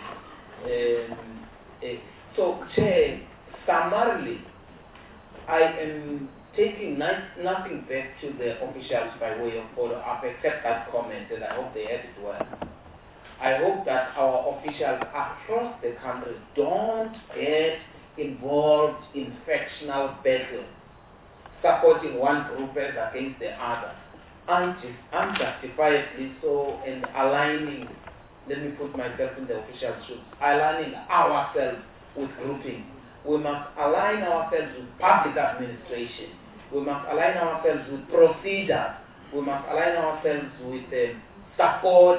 dear. So, Chair, summarily, I am taking nothing back to the officials by way of follow-up except that comment, and I hope they had it well. I hope that our officials across the country don't get involved in factional battle, supporting one group as against the other, unjustifiably so, and aligning, let me put myself in the official shoes, aligning ourselves with grouping. We must align ourselves with public administration. We must align ourselves with procedures. We must align ourselves with support.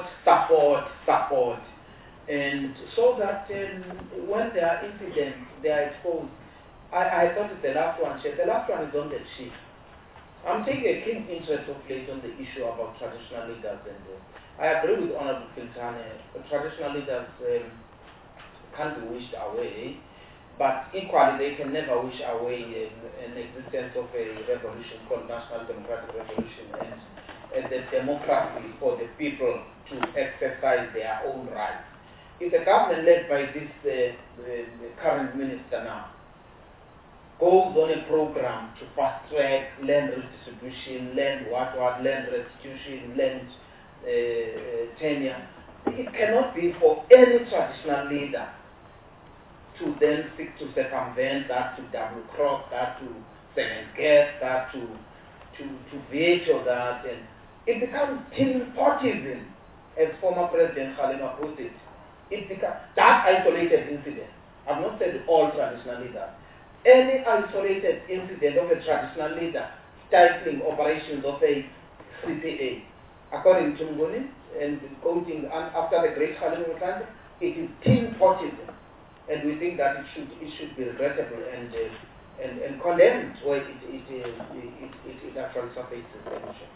And so that when there are incidents, they are exposed. I thought it's the last one, Chair. The last one is on the chief. I'm taking a keen interest of late on the issue about traditional leaders. And I agree with Honorable Quintana. Traditional leaders can't be wished away. But equally, they can never wish away an existence of a revolution called National Democratic Revolution and the democracy for the people to exercise their own rights. If the government led by this the current minister now goes on a program to fast-track land redistribution, land restitution, land tenure, it cannot be for any traditional leader to then seek to circumvent that, to double-cross that, to second-guess that, to veto that, and it becomes tin-potism, as former President Kgalema put it. It becomes that isolated incident. I've not said all traditional leaders. Any isolated incident of a traditional leader stifling operations of a CPA, according to Nguni, and quoting after the great Kgalema Motlanthe, it is tin-potism. And we think that it should be regrettable and condemned where it actually surfaces the issue.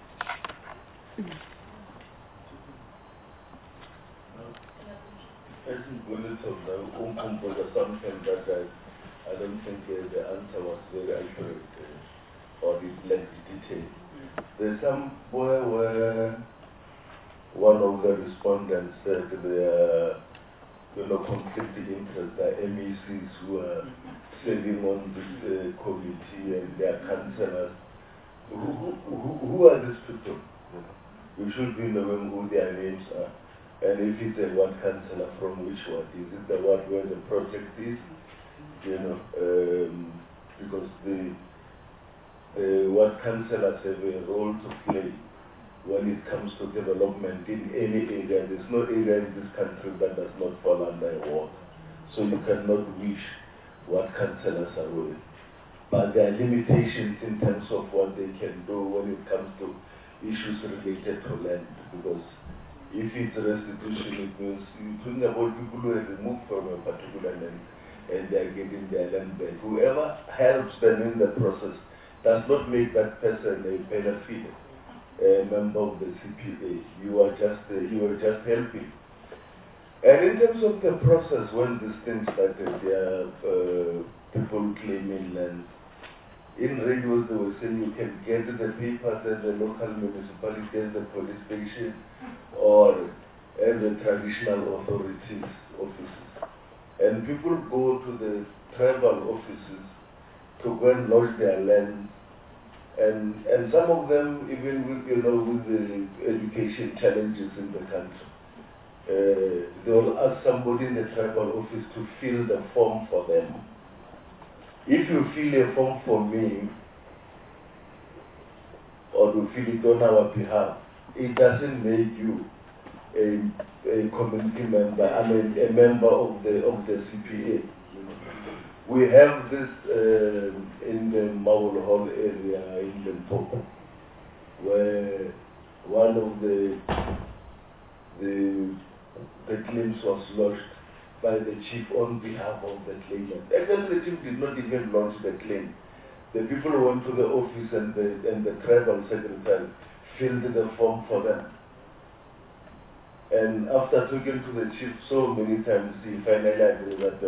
I think when it's on the compose assumption that I don't think the answer was very accurate or it lacked detail. There's somewhere where one of the respondents said conflicting interests, the MECs who are serving on this committee and their councillors. Who are these people? We should be knowing who their names are. And if it's a ward councillor, from which ward? Is it the ward where the project is? Because the ward councillors have a role to play when it comes to development in any area. There's no area in this country that does not fall under a ward. So you cannot wish what councillors are with. But there are limitations in terms of what they can do when it comes to issues related to land. Because if it's restitution, it means you're talking about people who are removed from a particular land and they are getting their land back. Whoever helps them in the process does not make that person a benefit. A member of the CPA, you are just helping. And in terms of the process, when this thing started, there are people claiming land. In radios, they were saying you can get the papers at the local municipality, at the police station, or at the traditional authorities' offices. And people go to the tribal offices to go and lodge their land. And some of them, even with the education challenges in the country, they will ask somebody in the tribal office to fill the form for them. If you fill a form for me, or to fill it on our behalf, it doesn't make you a community member. I mean, a member of the CPA. We have this in the Mawul Hall area in Limpopo, where one of the claims was lodged by the chief on behalf of the claimant. Actually, the chief did not even launch the claim. The people went to the office and the tribal secretary filled the form for them. And after talking to the chief so many times, he finally agreed that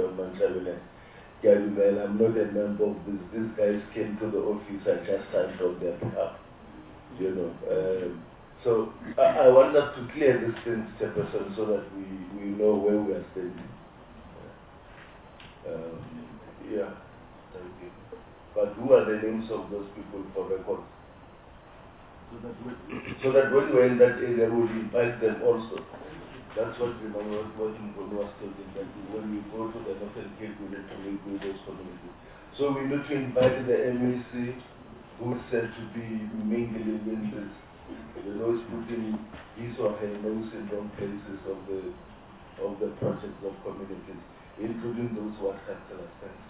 I'm not a member of this. These guys came to the office and just signed on their behalf. You know. So I want us to clear these things, Chairperson, so that we know where we are standing. Yeah, thank you. But who are the names of those people for record? So that when we're in that area, we will invite them also. That's what we know, what Mbono was talking about. When we go to the Northern Cape, we need to meet with those communities. So we need to invite the MEC, who is said to be mingling in this, you know, is putting his or her nose in wrong places of the projects of communities, including those who are councillors. Thanks,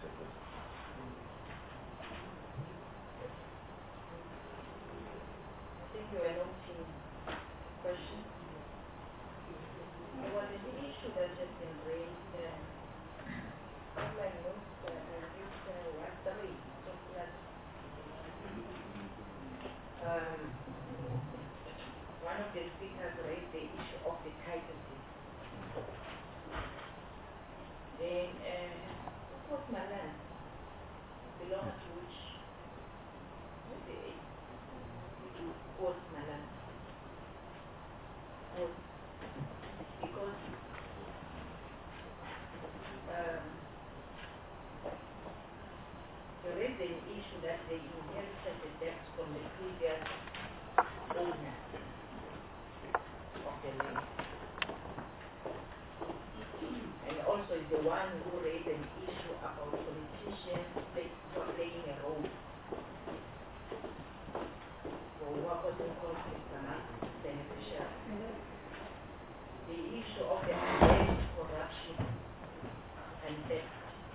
Thank you. I don't see questions. There was an issue that has been raised on my notes. I used one three. One of the speakers raised the issue of the title deed. Then, what was my land? Belongs to which? Was my land? Because there is an issue that they inherited the debt from the previous owner of the land. And also is the one who raised an issue about politicians playing a role for what was in conflict among beneficiaries. The issue of the alleged corruption and theft.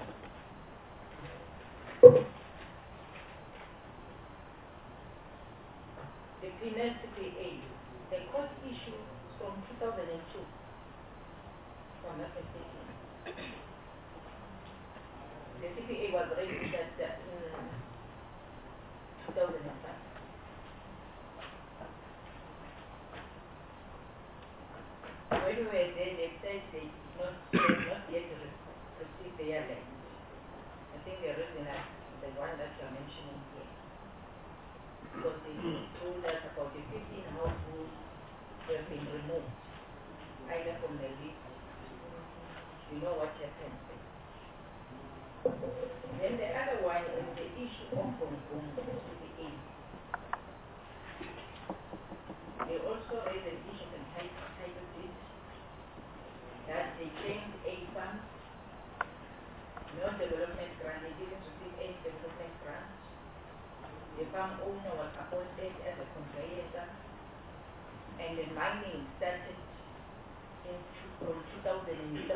The penal CPA, the court issue from 2002, from that mistaken. The CPA was registered in 2005. When we were there, they said they did not yet receive their land. I think the reason is the one that you are mentioning here. Because they told us about the 15 households have been removed, either from the list. You know what happened. Then the other one is the issue of Hong Kong CPA. They also raised an issue of title deed that they claimed a fund, no development grant, they didn't receive any development grant. The farm owner was appointed as a conveyancer, and the mining started from 2003.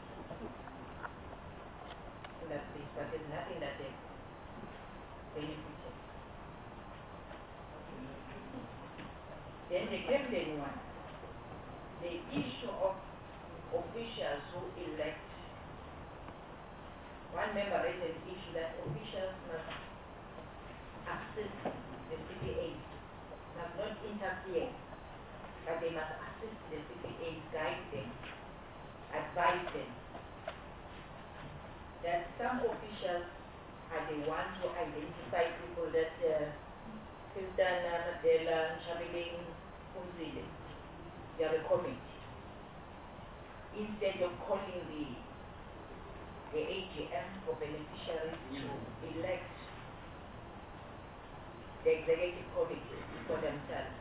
So that's it, but there's nothing that they benefited. Then the Camden one, the issue of officials who elect. One member raised an issue that officials must assist the CPA, must not interfere, but they must assist the CPA, guide them, advise them. That some officials are the ones who identify people that Filtana, Nadella, Chamiling, Umzile, they are a committee. Instead of calling the AGM for beneficiaries to elect the executive committee for themselves.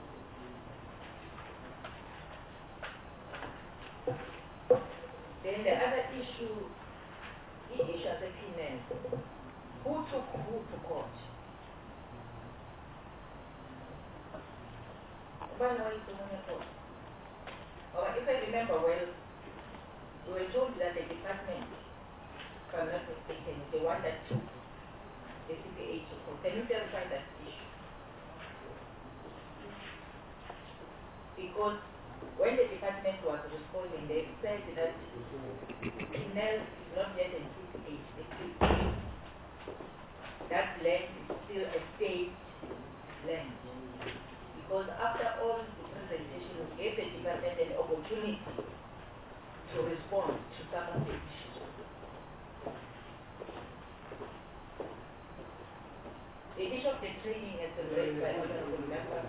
Then the other issue as a penal. Who took who to court? Or if I remember well, we were told that the department, if I'm not mistaken, is the one that took the CPA to court. Can you clarify that issue? Because when the department was responding, they said that Pinel is not yet a CPA. That land is still a state land. Because after all the presentation, we gave the department an opportunity to respond to some of the issues. The issue of the training has been raised by honorable members.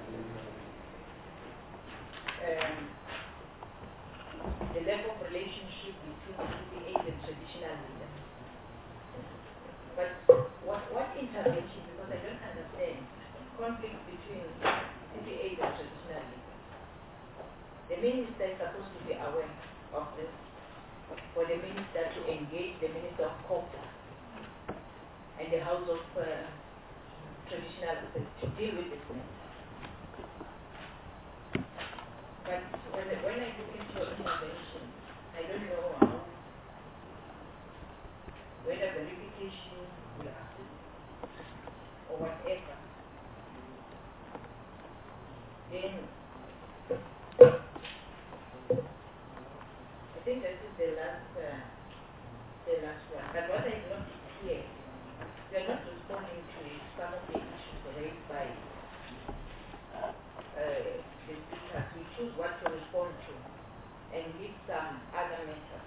The lack of relationship between CPAs and traditional leaders. But what intervention, because I don't understand conflict between CPAs and traditional leaders. The minister is supposed to be aware of this, for the minister to engage the Minister of Culture and the House of Traditional Affairs to deal with this matter. But when I look into your intervention, I don't know how, whether verification will assist or whatever. Then I think this is the last one. But what I noticed here, we are not responding to some of the issues raised by the speakers. We choose what to respond to and leave some other matters.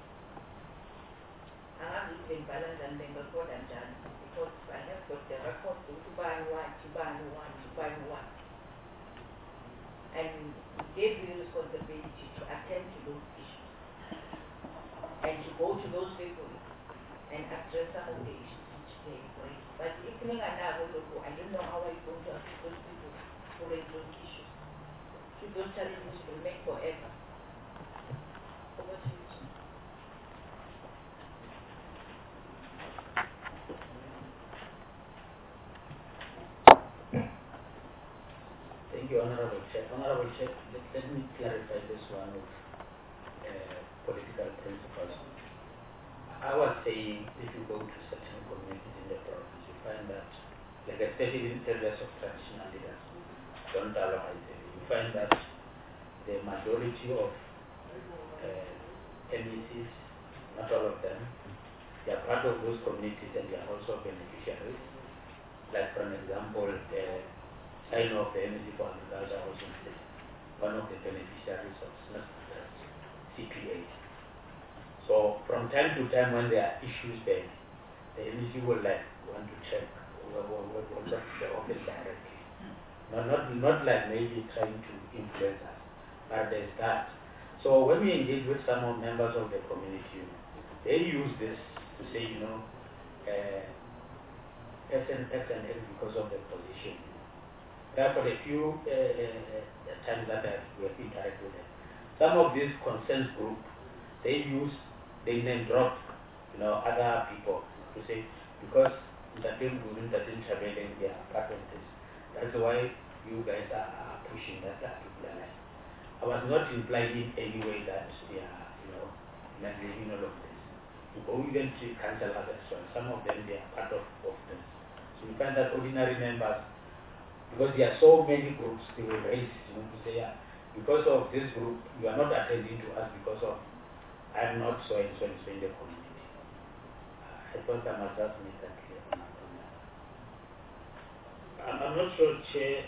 I have even balance and then report and done because I have got the record to buy one. And we gave you responsibility to attend to those issues and to go to those people and address some of the issues which they raised. But if I don't know how I'm going to assist those people who raise those issues. Should those challenges remain forever? Over to you. Thank you, Honorable Chair. Honorable Chair, let me clarify this one of political principles. I was saying if you go to certain communities in the province, you find that, like especially in areas of traditional leaders, don't allow it. You find that the majority of MECs, not all of them, they are part of those communities and they are also beneficiaries. Like for an example, I know of the MEC for Agriculture Housing State, one of the beneficiaries of CPA. So from time to time when there are issues there, the MEC will want to check what the office directly. Not like maybe trying to influence us, but there's that. So when we engage with some of members of the community, they use this to say, X and X because of the position. Therefore, the few times that we have interacted with them, some of these consent group, they name drop, other people to say because they are part of this. That's why you guys are pushing that particular line. I was not implying in any way that they are, neglecting all of this. You go even to cancel others as well. Some of them they are part of this. So you find that ordinary members, because there are so many groups, they will raise, to say, because of this group, you are not attending to us because of I am not so and so in the community. I thought I must just make that clear. I'm not sure, Chair,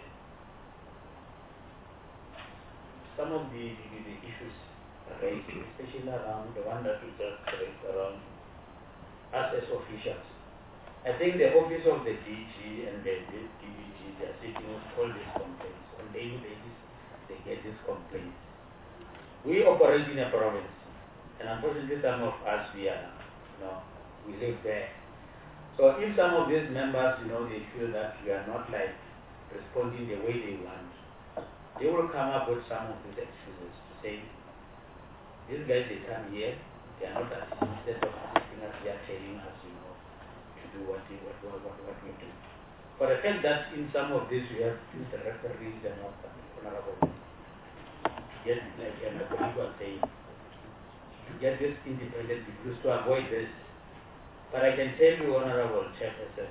some of the issues raised, especially around the one that we just raised around us as officials. I think the office of the DG and the DBG, they are sitting with all these complaints. On a daily basis, they get these complaints. We operate in a province, and unfortunately some of us, we live there. So if some of these members, they feel that we are not responding the way they want, they will come up with some of these excuses to say, these guys, they come here, they are not assisting, instead of assisting us, they are telling us, to do what we do. For the fact that in some of this we have the referees and not honorable, yes, like my colleague was saying, to get this independent because to avoid this. But I can tell you, Honorable Chairperson.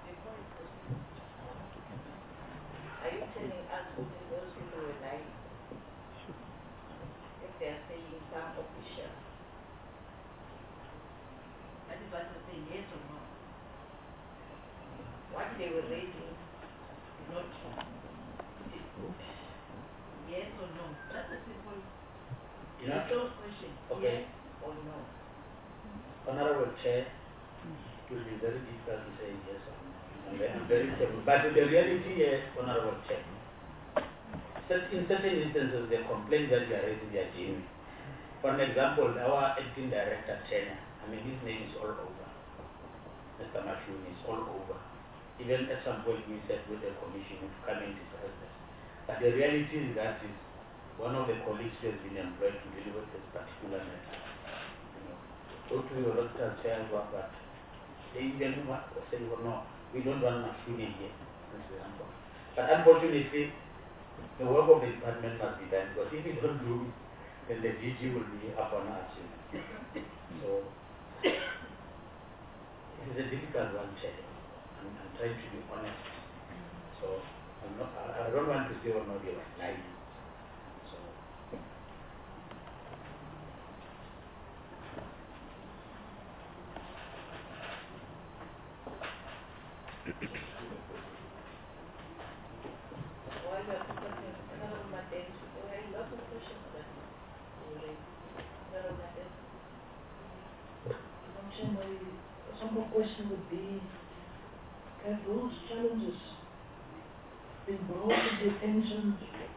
Are you telling us that those people were lying? If they are saying some official, that is what you're saying, yes or no? What they were raising is not true. It is good. yes or no? Just a simple Yeah. close question. Okay. Yes or no? Honorable Chair, it will be very difficult to say yes or no. I'm very careful. But the reality is, Honorable Chair, in certain instances, the complaints that we are raising are genuine. For an example, our acting director, tenure, his name is all over. Mr. Mashun is all over. Even at some point we said with the commission to come and discuss this. But the reality is that is one of the colleagues who has been employed to deal with this particular matter. Go to your doctor, say, but they even say, well, no, we don't want Mashun here, for example. But unfortunately, the work of the department must be done, because if we don't do it, then the DG will be up on us. So, it is a difficult one, Chair. I'm trying to be honest. So, I don't want to say or not be lying. So, My simple question would be, have those challenges been brought to the attention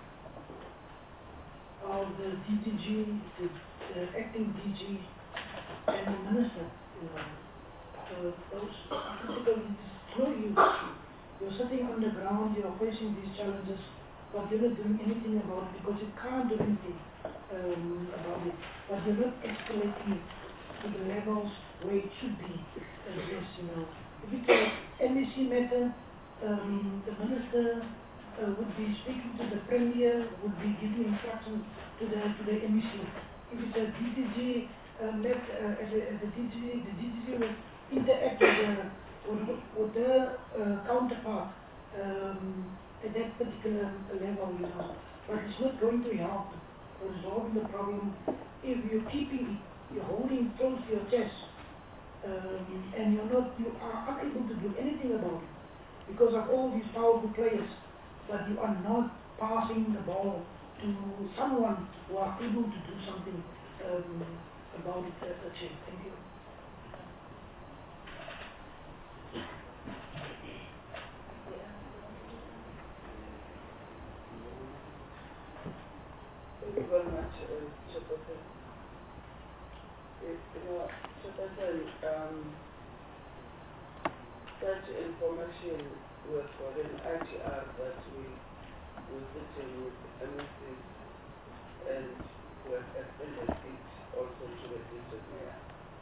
of the DDG, the acting DG, and the minister? Those difficulties, no use. You're sitting on the ground, you're facing these challenges, but you're not doing anything about it because you can't do anything about it. But you're not escalating it to the levels where it should be addressed, If it's a MEC matter, the minister would be speaking to the premier, would be giving instructions to the MEC. If it's a DDG matter, the DDG will interact with the counterpart at that particular level, But it's not going to help resolving the problem if you're keeping it. You're holding close to your chest, and you are unable to do anything about it because of all these powerful players, but you are not passing the ball to someone who are able to do something about it. Thank you. Thank you very much, Chairperson. Chairperson, such information was for an ITR that we were sitting with MSCs and we have extended it also to the district mayor.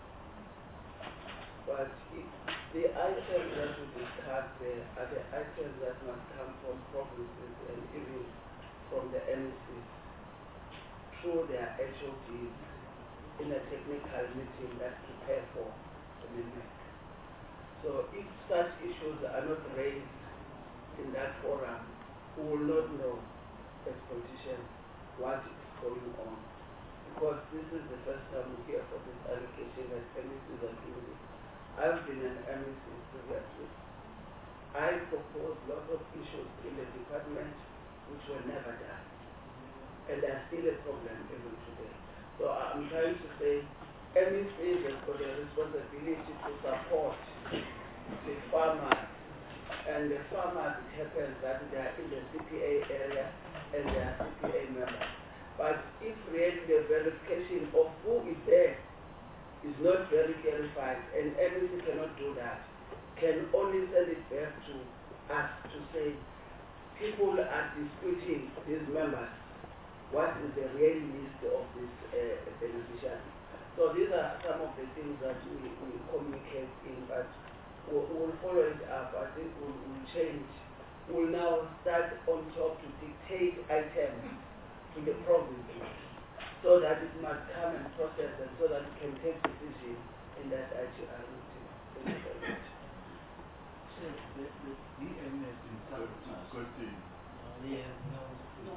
But the items that we discussed there are the items that must come from provinces and even from the MSCs through their HODs in a technical meeting that prepare for amendment. So if such issues are not raised in that forum, we will not know as politicians what is going on. Because this is the first time we hear for this allocation that MECs are doing it. I've been an MEC previously. I proposed lots of issues in the department which were never done. And there's still a problem even today. So I'm trying to say MECs have got a responsibility to support the farmers. And the farmers, it happens that they are in the CPA area and they are CPA members. But if really the verification of who is there is not very verified, and MEC cannot do that, can only send it back to us to say people are disputing these members. What is the real list of these beneficiaries? So these are some of the things that we communicate in, but we'll follow it up. I think we'll change. We'll now start on top to dictate items to the province so that it must come and process and so that it can take decision in that ITR meeting. Thank you very much. So the DMS in South Africa, no.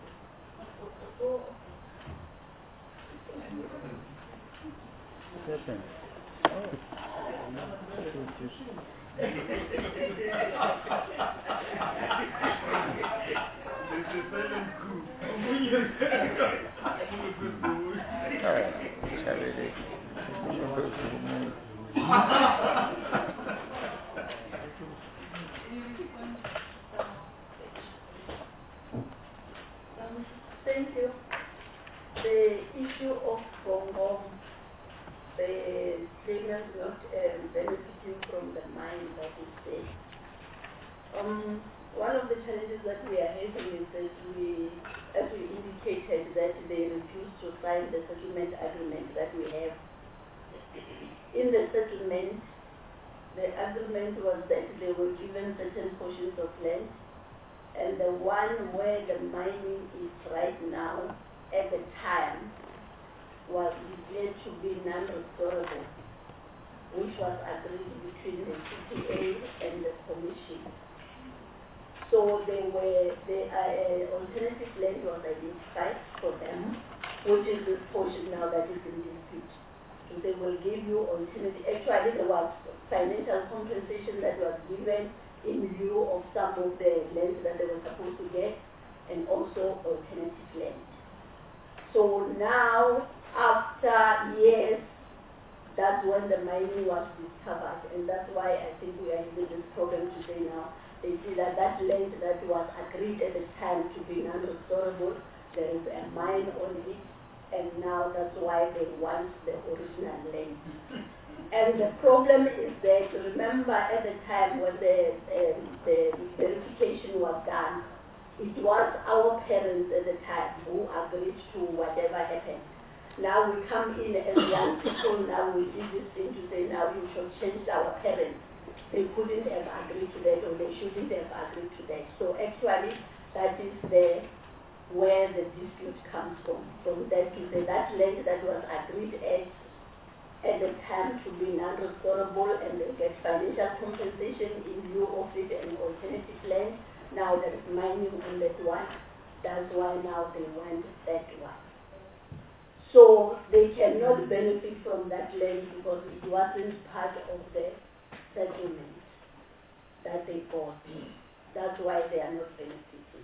Second. There's a silent coup. is not benefiting from the mine that is there. One of the challenges that we are having is that as we indicated, that they refused to sign the settlement agreement that we have. In the settlement, the agreement was that they were given certain portions of land, and the one where the mining is right now, at the time, was declared to be non-restorable, which was agreed between the CPA and the Commission. So alternative land was identified for them, which is this portion now that is in dispute. So they will give you alternative. Actually, there was financial compensation that was given in lieu of some of the land that they were supposed to get, and also alternative land. So now, after years, that's when the mining was discovered, and that's why I think we are using this program to say now, they see that that land that was agreed at the time to be non-restorable, there is a mine on it, and now that's why they want the original land. And the problem is that, remember at the time when the verification was done, it was our parents at the time who agreed to whatever happened. Now we come in as young people, now we do this thing to say, now you should change our parents. They couldn't have agreed to that, or they shouldn't have agreed to that. So actually, that is where the dispute comes from that to say that land that was agreed at the time to be non-restorable, and they get financial compensation in lieu of it and alternative land. Now there is mining on that one. That's why now they want that one. So they cannot benefit from that land because it wasn't part of the settlement that they bought. That's why they are not benefiting.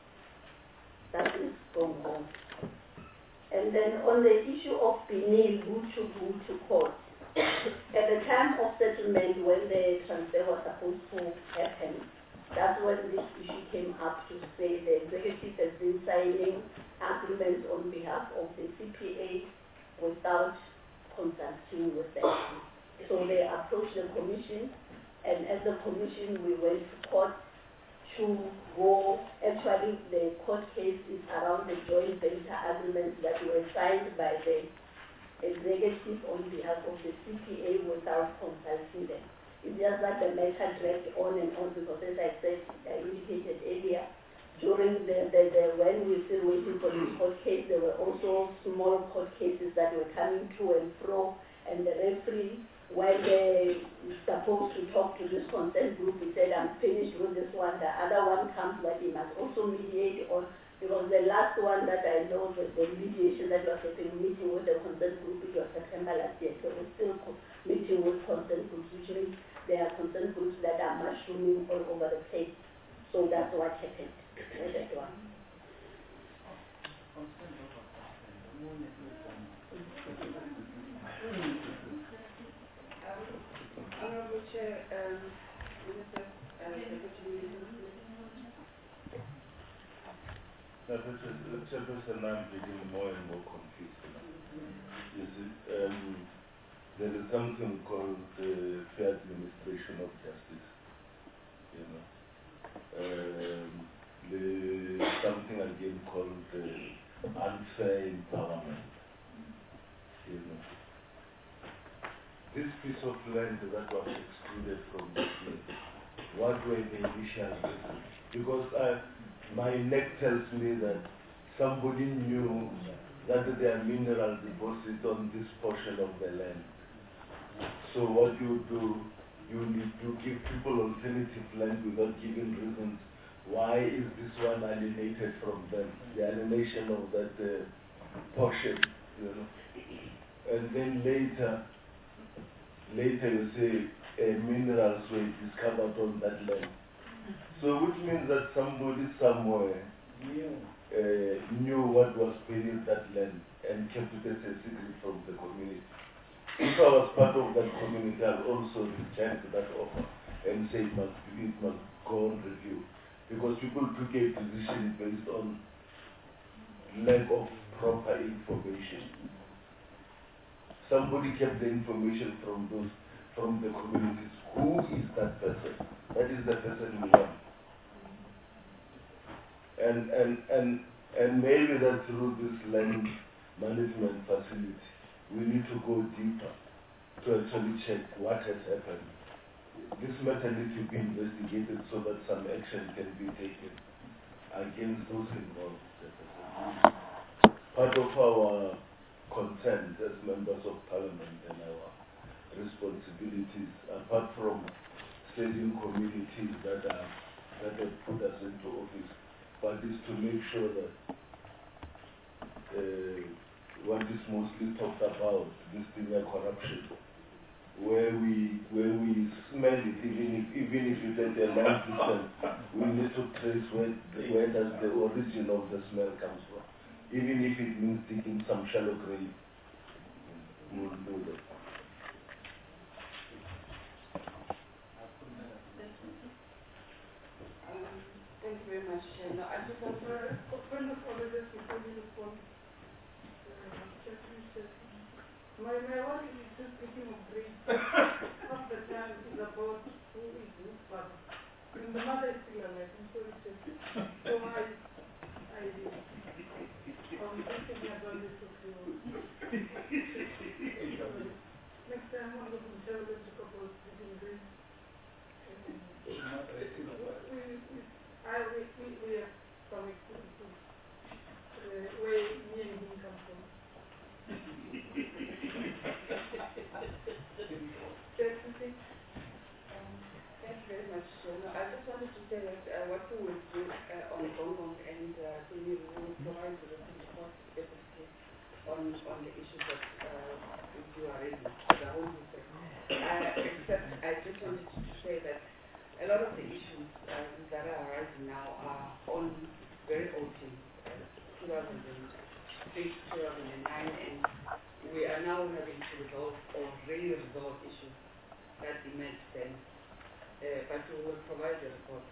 That is from home. And then on the issue of Pinil, who to court, at the time of settlement when the transfer was supposed to happen, that's when this issue came up to say the executive has been signing agreements on behalf of the CPA without consulting with them. So they approached the commission, and as the commission we went to court to go, actually the court case is around the joint venture agreements that were signed by the executive on behalf of the CPA without consulting them. It's just that the matter dragged on and on because, as I said, I indicated earlier, during when we were still waiting for this court case, there were also small court cases that were coming to and fro, and the referee, when they were supposed to talk to this consent group, he said, I'm finished with this one. The other one comes, but he must also mediate on, because the last one that I know, the mediation that was happening, meeting with the consent group, it was September last year, so we're still meeting with consent groups, which means there are consent groups that are mushrooming all over the place. So that's what happened with that one. Honorable Chair, Minister, Chairperson, I'm getting more and more confused now. You see, there is something called the fair administration of justice. You know, there's something again called unfair empowerment. You know, this piece of land that was excluded from the deal, what were the initial reasons? Because my neck tells me that somebody knew that there are mineral deposits on this portion of the land. So what you do, you need to give people alternative land without giving reasons. Why is this one alienated from them? The alienation of that portion, you know. And then later you say minerals were discovered on that land. So which means that somebody somewhere knew what was beneath that land and kept it as a secret from the community. If I was part of that community, I'll also reject that offer and say it must go on review. Because people took a position based on lack of proper information. somebody kept the information from the communities. Who is that person? That is the person we want. And maybe that through this land management facility, we need to go deeper to actually check what has happened. This matter needs to be investigated so that some action can be taken against those involved. Part of our concern as members of parliament and our responsibilities, apart from staging committees that have put us into office, but is to make sure that what is mostly talked about, this thing of corruption, where we smell it, even if it's at a long distance, we need to trace where does the origin of the smell comes from. Even if it means digging some shallow grave, we'll do that. Thank you very much, Chair. Now, I just have a friend of others before you respond. My wife is just speaking of grace. Half the time is about who is whose father. And the mother is still alive. I'm sorry, Chair. So I'm just thinking about this of you. Next time I'm going to tell them to talk about speaking grace. We have some experiences where me and him come from. Thank you very much. I just wanted to say that what we will do on Gongong and we will provide the report specifically on the issues that you are raising, the whole except I just wanted to say that a lot of the issues that are arising now are on very old things, 2006, 2009, and we are now having to resolve or re-resolve issues that emerged then. But we will provide a report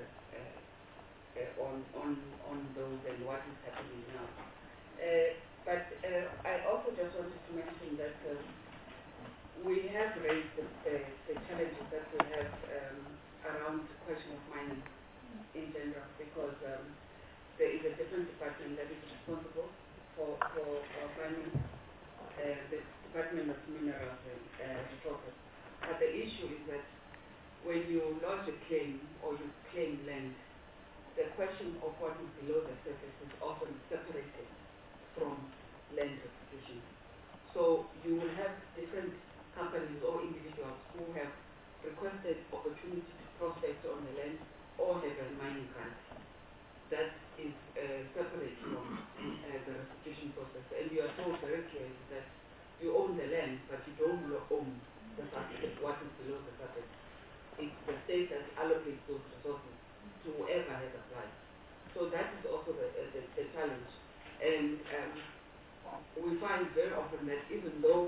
on those and what is happening now. But I also just wanted to mention that we have raised the challenges that we have around the question of mining in general, because there is a different department that is responsible for mining, the Department of Minerals and Resources. But the issue is that when you lodge a claim or you claim land, the question of what is below the surface is often separated from land restitution. So you will have different companies or individuals who have requested opportunity to prospect on the land or have a mining grant. That is separate from the restitution process. And you are told very clearly that you own the land, but you don't own the surface, what is below the surface. It's the state that allocates those resources to whoever has applied. So that is also the challenge. And we find very often that even though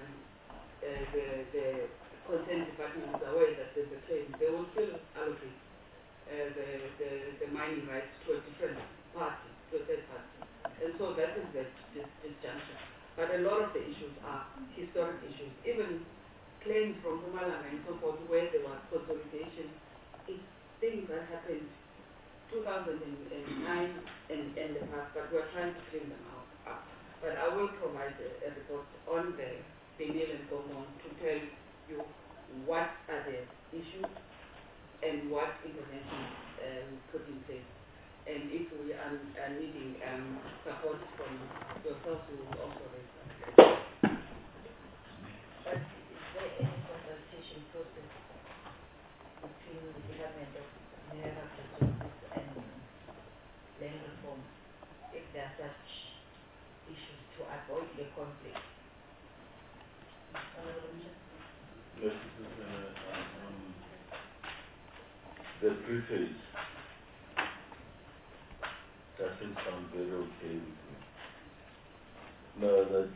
the concerned department is aware that there's a claim, they will still allocate the mining rights to a different party, to a third party. And so that is the disjunction. But a lot of the issues are historic issues. Even claims from Mpumalanga and so forth, where there was consolidation, it's things that happened 2009 and the past, but we're trying to clean them up. But I will provide a report on the mill and Gongong to tell you what are the issues and what interventions put in place. And if we are needing support from yourself, we will also raise that. But is there any consultation process between the Department of Mineral Resources and land reform if there are such issues to avoid the conflict? Yes, the preface doesn't sound very okay with me. Now that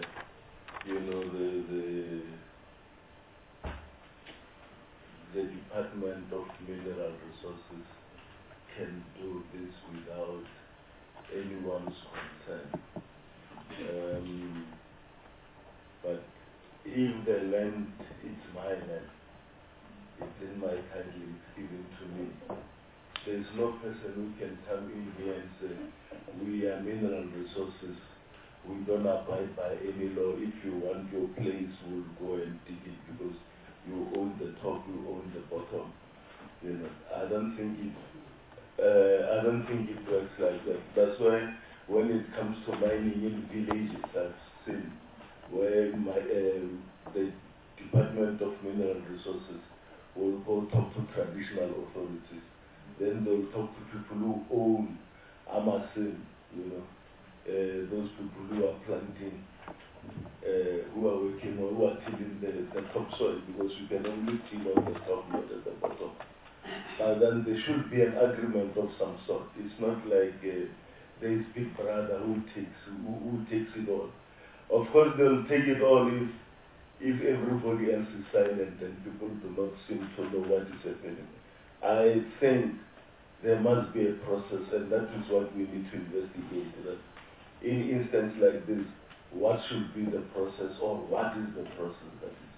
the Department of Mineral Resources can do this without anyone's consent. But if the land is my land, it's in my title, it's given to me. There is no person who can come in here and say, we are mineral resources, we don't abide by any law. If you want your place, we'll go and dig it because you own the top, you own the bottom. You know, I don't think it works like that. That's why when it comes to mining in villages, I've seen where the Department of Mineral Resources will go talk to traditional authorities. Then they'll talk to people who own Amasin, you know, those people who are planting, who are working or who are tilling the topsoil, because you can only till on the top, not at the bottom. And then there should be an agreement of some sort. It's not like there is Big Brother who takes it all. Of course, they'll take it all if everybody else is silent and people do not seem to know what is happening. I think there must be a process, and that is what we need to investigate. That in instances like this, what should be the process, or what is the process that is?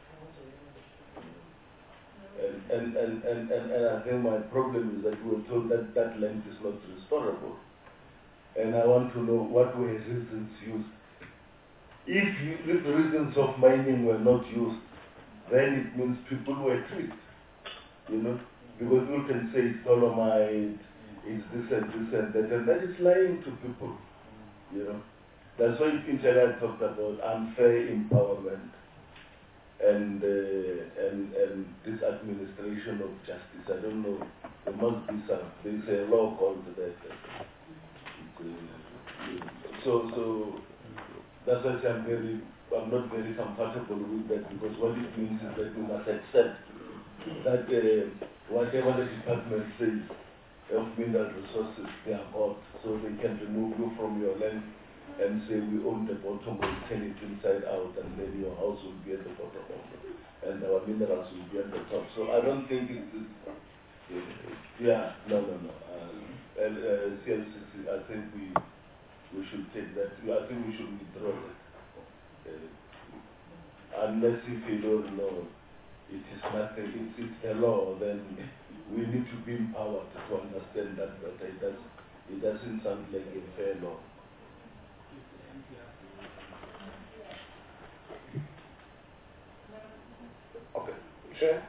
And I think my problem is that we were told that that land is not restorable. And I want to know what were reasons used. If the reasons of mining were not used, then it means people were tricked, you know, because you can say it's dolomite, it's this and that, and that is lying to people, you know. That's why Internet talked about unfair empowerment and this administration of justice. I don't know, there must be there's a law called that. So that's why I'm not very comfortable with that, because what it means is that we must accept that whatever the department says of mineral resources, they are bought, so they can remove you from your land and say we own the bottom, we'll turn it inside out, and then your house will be at the bottom also, and our minerals will be at the top. So I don't think no. CLCC, I think we should take that. I think we should withdraw it. Unless if you don't know, it is nothing, it's the law, then we need to be empowered to understand that better. It doesn't sound like a fair law. Okay. Chair?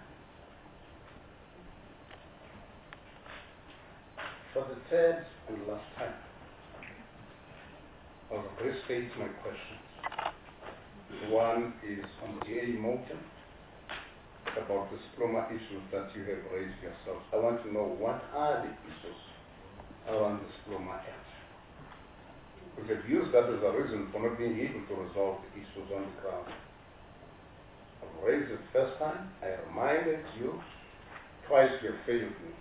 For the third and last time, I will restate my questions. One is on the GA motion about the SPLOMA issues that you have raised yourself. I want to know what are the issues around the SPLOMA Act. We have used that as a reason for not being able to resolve the issues on the ground. I've raised it first time, I reminded you, twice you have failed me.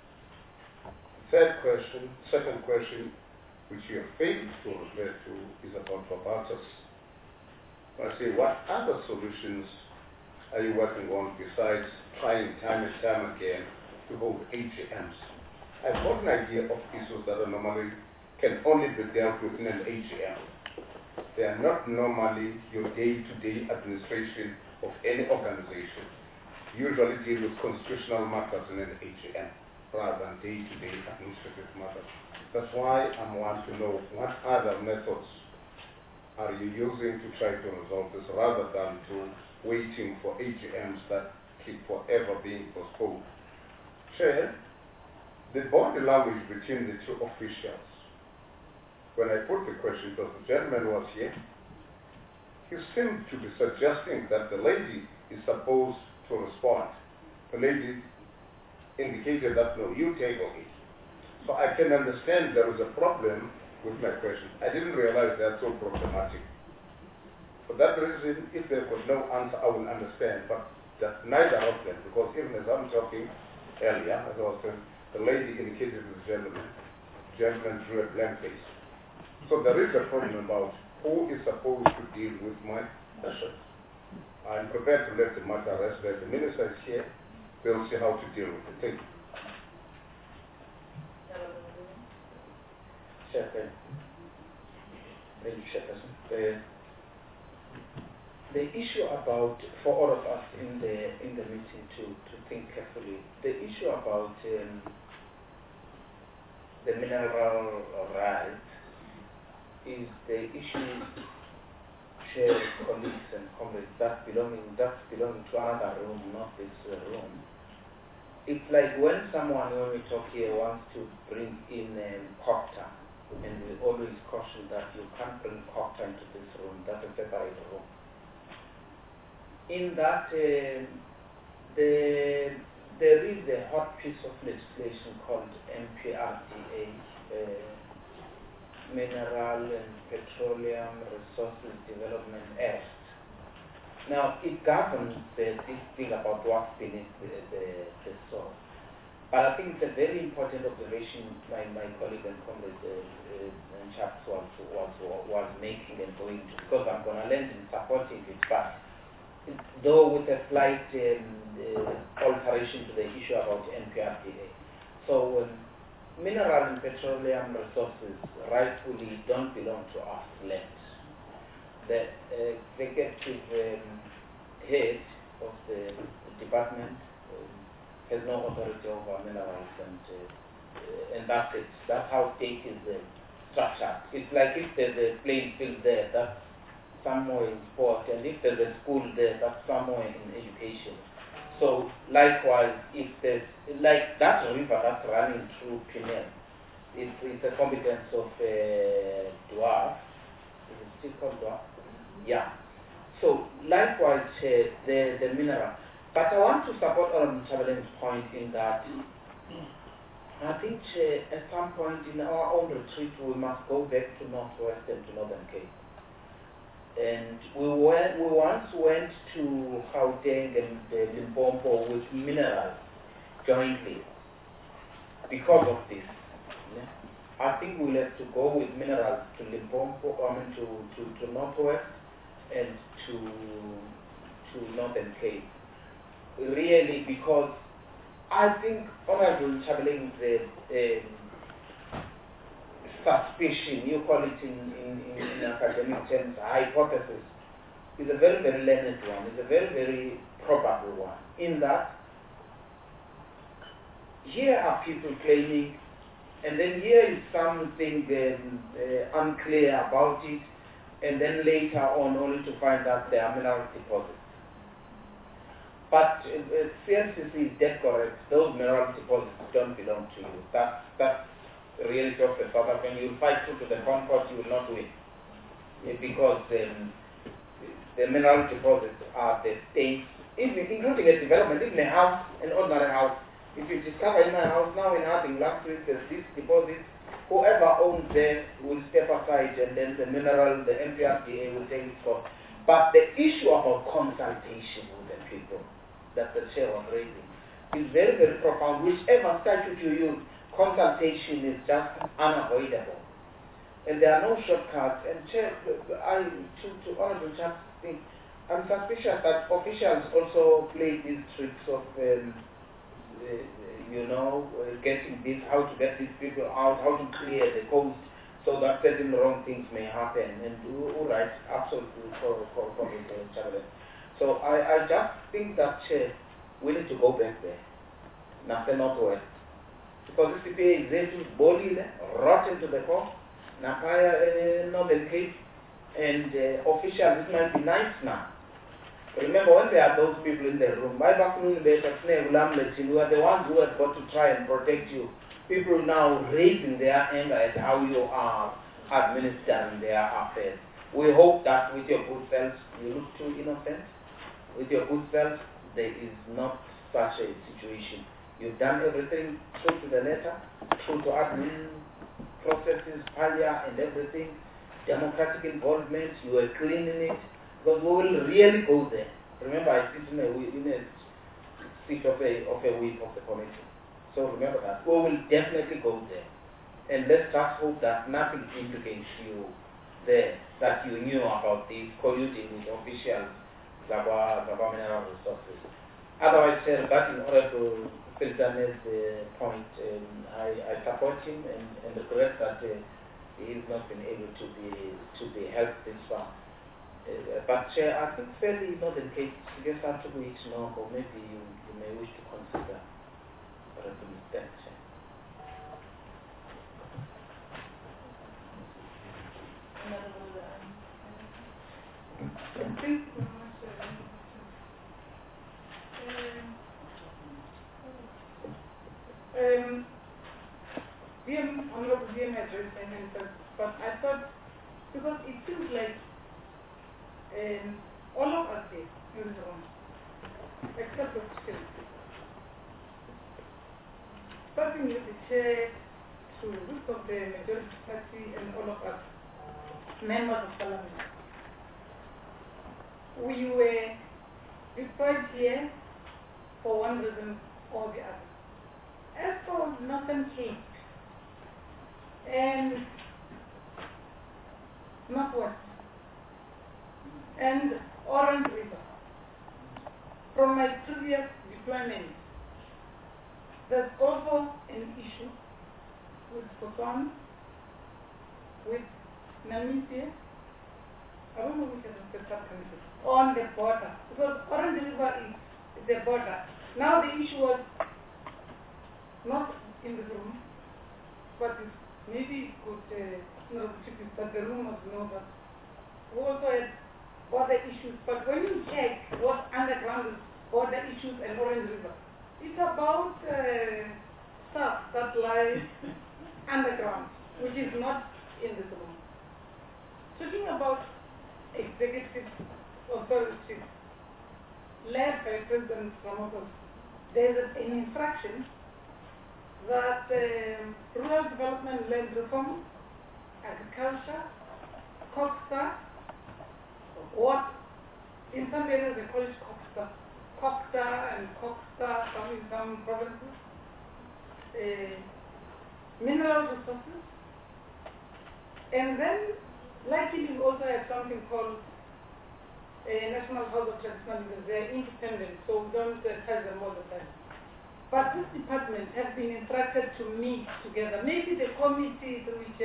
Second question, which you have failed to refer to, is about Barbados. I say, what other solutions are you working on besides trying time and time again to hold AGMs? I've got an idea of issues that are normally can only be dealt with in an AGM. They are not normally your day-to-day administration of any organization. Usually deal with constitutional matters in an AGM rather than day-to-day administrative matters. That's why I want to know what other methods are you using to try to resolve this rather than to waiting for AGMs that keep forever being postponed. Chair, the body language between the two officials, when I put the question, because the gentleman was here, he seemed to be suggesting that the lady is supposed to respond. The lady indicated that, no, you take it. So I can understand there is a problem with my question. I didn't realize they're so problematic. For that reason, if there was no answer, I will understand, but that neither of them, because even as I'm talking earlier, as I was saying, the lady indicated to the gentleman drew a blank face. So there is a problem about who is supposed to deal with my questions. I'm prepared to let the matter rest there. The minister is here. We'll see how to deal with it. Thank you. Thank you, Chairperson. the issue about, for all of us in the meeting to think carefully, the issue about the mineral rights is the issue, Chair, colleagues and comrades, that's belonging to another room, not this room. It's like when someone, when we talk here, wants to bring in COGTA, and we always caution that you can't bring COGTA into this room, that's a separate room. In that, there is a hot piece of legislation called MPRDA, Mineral and Petroleum Resources Development Act. Now, it governs this thing about what's beneath the soil. But I think it's a very important observation my colleague and comrade and Chaps was making and going to, because I'm going to lend in supporting it, but though with a slight alteration to the issue about NPRDA. So mineral and petroleum resources rightfully don't belong to us land. The executive head of the department has no authority over minerals, and that's it. That's how state is structured. It's like if there's a playing field there, that's somewhere in sport, and if there's a school there, that's somewhere in education. So likewise, if there's like that river that's running through Pinel, it's a competence of Dwarf. Is it still called Dwarf? Yeah. So likewise, the mineral. But I want to support Chabelen's point in that I think at some point in our own retreat we must go back to Northwest and to Northern Cape. And we once went to Gauteng and Limpopo with minerals jointly because of this. Yeah. I think we'll have to go with minerals to Limpopo, to Northwest and to Northern Cape. Really, because I think Honorable Chabelen's suspicion, you call it in academic terms, hypothesis, is a very, very learned one. It's a very, very probable one. In that, here are people claiming, and then here is something unclear about it, and then later on only to find out there are mineral deposits. But CNCC is dead correct. Those mineral deposits don't belong to you. That's the reality of the South African. You'll fight through to the Concord, you will not win. Because the mineral deposits are the states, including a development, even a house, an ordinary house. If you discover in my house now in Harding last week there's this deposit, whoever owns there will step aside, and then the mineral, the MPRDA will take it for. But the issue about consultation with the people that the chair was raising is very, very profound. Whichever statute you use, consultation is just unavoidable. And there are no shortcuts. And chair, to Honorable Chaps, I'm suspicious that officials also play these tricks of getting this, how to get these people out, how to clear the coast so that certain wrong things may happen. And all right, absolutely for Chabelen. So I just think that we need to go back there, Northwest. Because this CPA is there to bully, rotten to the core, Napaya, Northern Cape, and officials, it might be nice now. Remember when there are those people in the room, we are the ones who have got to try and protect you. People now raising their anger at how you are administering their affairs. We hope that with your good self, you look too innocent. With your good self, there is not such a situation. You've done everything true to the letter, true to admin processes, failure and everything, democratic involvement, you are cleaning it, because we will really go there. Remember, I sit in a seat of a whip of the committee. So remember that. We will definitely go there. And let's just hope that nothing implicates you there, that you knew about this colluding with officials, Zaba Mineral Resources. Otherwise, regarding Honorable Filtane's point, I support him and regret that he has not been able to be helped this far. But Chair, I think fairly Northern Cape, suggest after we each know, or maybe you may wish to consider reference that, Chair. Thank you very much. Honorable DM has raised an answer, but I thought, because it seems like all of us here in the room, except for still, starting with the chair to look of the majority party and all of us, members of parliament, we were deployed here for one reason or the other. As for Northern Cape and Northwest and Orange River, from my previous deployment, there's also an issue with Botswana, with Namibia, I don't know which is the sub-country, on the border, because Orange River is the border. Now the issue was not in the room, but maybe could but the room was no, but we also had border issues. But when you check what underground is border issues and Orange River, it's about stuff that lies underground, which is not in this room. Talking about executive authority led by President Ramaphosa, there's an instruction that rural development, land reform, agriculture, COGTA, what in some areas they call it COGTA and COGTA, some in some provinces, mineral resources, and then likely we also have something called National House of Traditional Leaders. They are independent, so we don't tell them all the time. But this department has been instructed to meet together. Maybe the committee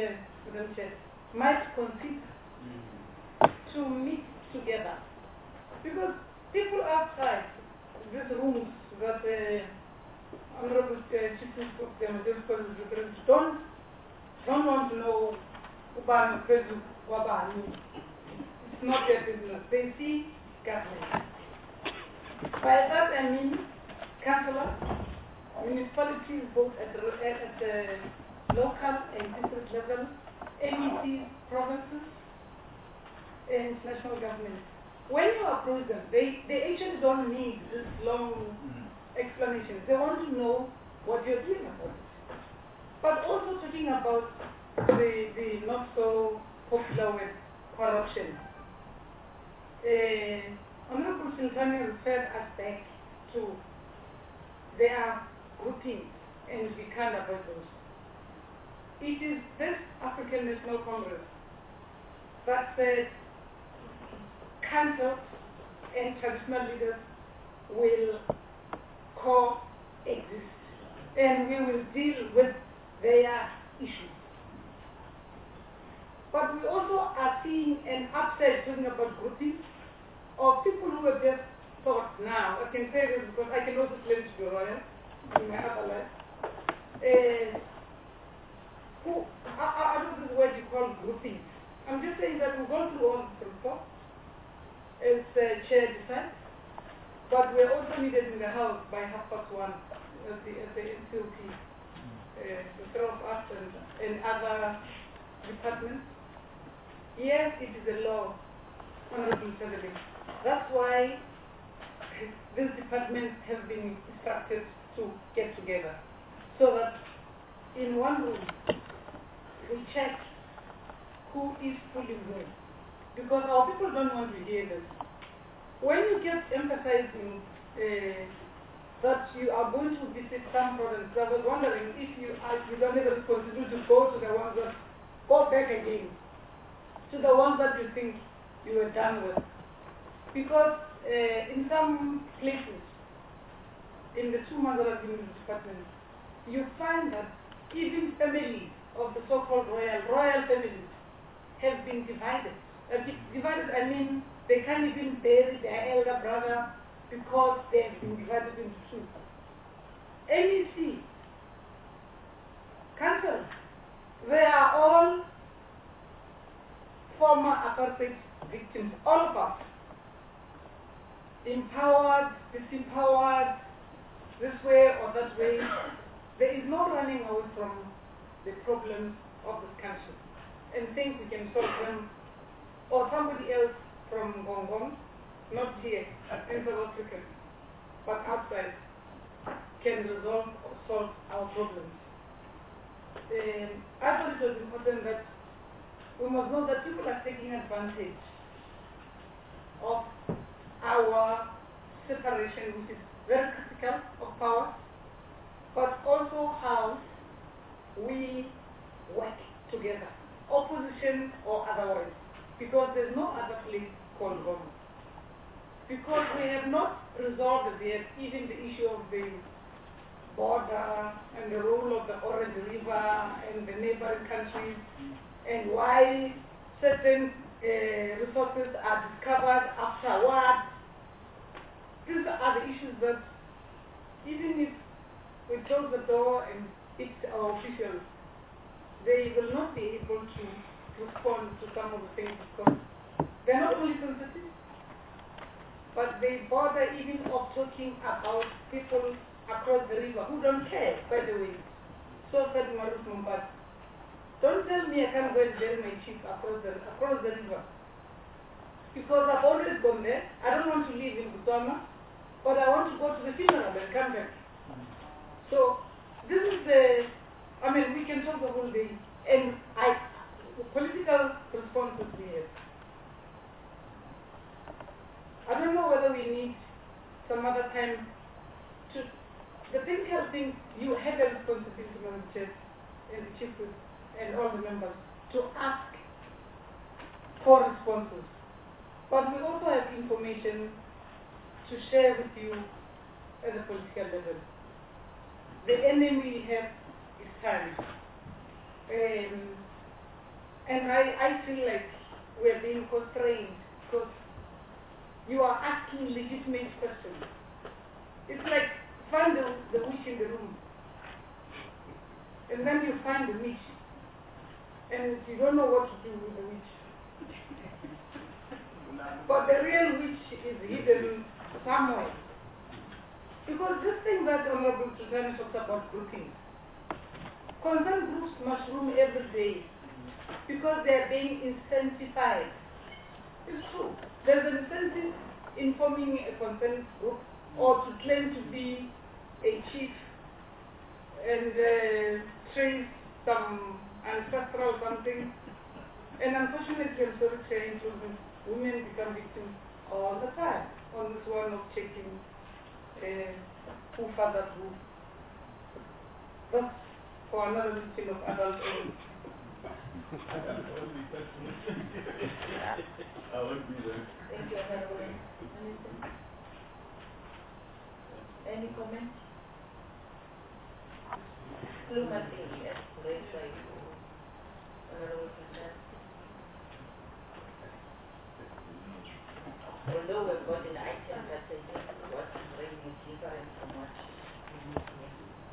might consider to meet together. Because people outside these rooms that Honorable Chief Minister of the Majority is referring to don't want to know about Facebook. It's not their business. They see government. By that I mean councillors, municipalities both at the local and district level, MECs, provinces, and national government. When you approach them, they actually don't need this long explanation. They want to know what you're doing about it. But also talking about the not so popular word, corruption. Honorable Sultani referred us back to their groupings, and we can't avoid those. It is this African National Congress that said councils and traditional leaders will coexist, and we will deal with their issues. But we also are seeing an upside talking about groupings of people who have just thought now. I can say this because I can also claim to be royal in my other life. I don't know the word you call groupings. I'm just saying that we've gone through all the report as chair decides, but we're also needed in the house by 1:30 at the NCOP, the three of us and other departments. Yes, it is a law, Honorable President. That's why this department has been instructed to get together, so that in one room we check who is pulling who, because our people don't want to hear this. When you get emphasizing that you are going to visit some province, I was wondering if you don't have a responsibility to go to the ones that go back again, to the ones that you think you were done with. Because in some places, in the 2 months that I've been in the department, you find that even families of the so-called royal families have been divided. Divided, I mean, They can't even bury their elder brother because they have been divided into two. NEC, council, they are all former apartheid victims, all of us. Empowered, disempowered, this way or that way. There is no running away from the problems of this country and think we can solve them, or somebody else from Gongong, not here in South Africa, but outside, can resolve or solve our problems. I thought it was important that we must know that people are taking advantage of our separation, which is very critical of power, but also how we work together, opposition or otherwise, because there's no other place called home. Because we have not resolved yet even the issue of the border and the role of the Orange River and the neighboring countries, and why certain resources are discovered afterwards. These are the issues that even if we close the door and fix our officials, they will not be able to respond to some of the things because they're not only sensitive, but they bother even of talking about people across the river who don't care, by the way. So said Maruf Mumbat, don't tell me I can't go and bury my chief across the river. Because I've always gone there. I don't want to live in Botswana, but I want to go to the funeral and come back. So this is we can talk the whole day, and the political responses we have. I don't know whether we need some other time to. The technical thing, you have a responsibility, Madam Chair, and the chief and all the members, to ask for responses. But we also have information to share with you at the political level. The enemy we have is time. And I feel like we are being constrained because you are asking legitimate questions. It's like find the witch in the room. And then you find the witch. And you don't know what to do with the witch. But the real witch is hidden somewhere. Because this thing that Honorable Suzanne talks about grouping, concerned groups mushroom every day because they are being incentivized. It's true. There's an incentive in forming a concerned group or to claim to be a chief and trace some ancestral something. And unfortunately, I'm sorry to say, women become victims all the time on this one of checking who fathered who. That's for another meeting of adult age. I won't be there. Thank you, Honorable. Any comment? Look at the right side. Honorable President. Although we've got an item that I think what is really different from what we need here.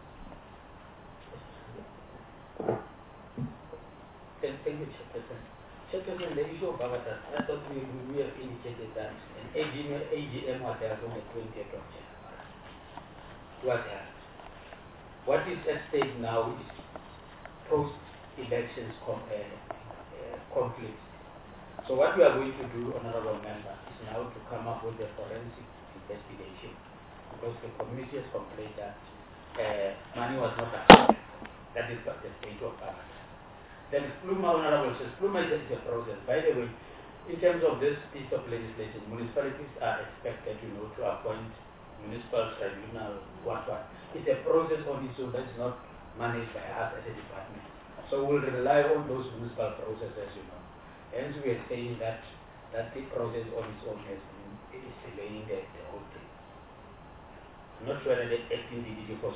Thank you, Chairperson. Chairperson, the issue of Avatar, I thought we have indicated that an AGM was held on the 20th of January. Was held. What is at stake now is post-elections conflicts. So what we are going to do, Honorable Member, is now to come up with a forensic investigation because the committee has complained that money was not accounted for. That is the state of Avatar. Then Pluma, Honorable says, Pluma is a process. By the way, in terms of this piece of legislation, municipalities are expected, to appoint municipal tribunal, what. It's a process on its own that's not managed by us as a department. So we'll rely on those municipal processes, Hence we are saying that the process on its own is delaying the whole thing. I'm not sure that the acting DDG was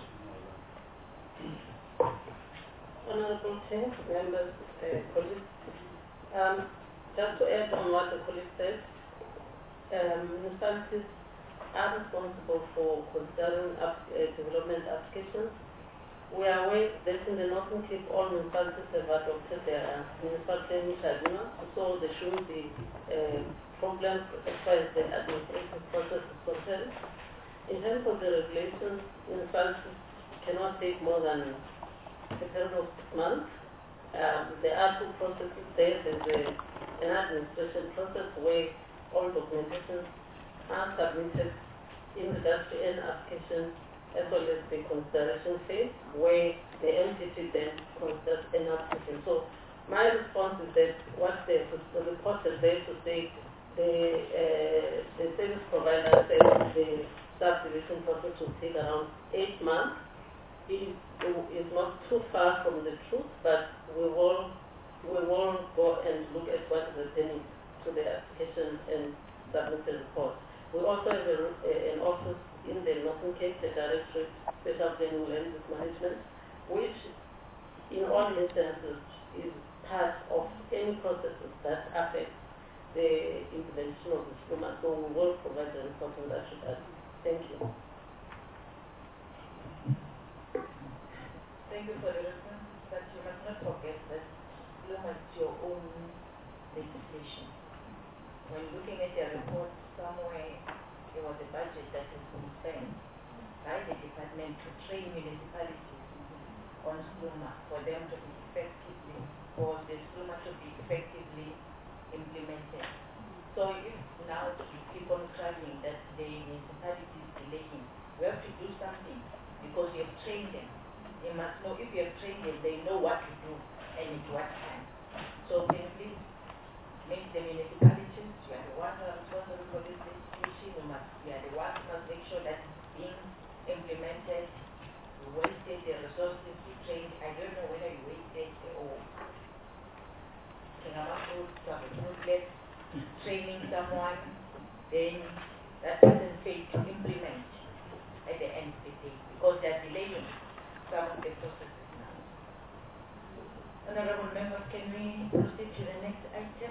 Honorable Chair, members, colleagues, just to add on what the colleague said, municipalities are responsible for considering development applications. We are aware that in the Northern Cape, all municipalities have adopted their municipal planning tribunal, so there shouldn't be problems as far as the administrative process is concerned. In terms of the regulations, municipalities cannot take more than a period of 6 months. There are two processes there. There's an administration process where all documentations are submitted in regards to an application, as well as the consideration phase, where the entity then considers an application. So my response is that what the report is there to say the service provider said the subdivision process will take around 8 months. It is not too far from the truth, but we will go and look at what is happening to the application and submit the report. We also have an office in the Northern Cape, the Directorate Special Planning Land Use Management, which in all instances is part of any processes that affect the implementation of the schema. So we will provide the report in that regard. Thank you. Thank you for the reference, but you must not forget that schema is your own legislation. When looking at your report, somewhere there was a budget that has been spent by the department to train municipalities on SLUMA for them to be effectively, for the SLUMA to be effectively implemented. So if now you keep on struggling that the municipality is delaying, we have to do something because you have trained them. They must know, if you have trained them, they know what to do and at what time. So can you please make the municipalities, you are the ones who are responsible for this legislation, you are the ones who must make sure that it's being implemented. You wasted the resources to train. I don't know whether you wasted or training someone, then that person failed to implement at the end of the day because they are delaying some of the processes now. Honorable members, can we proceed to the next item?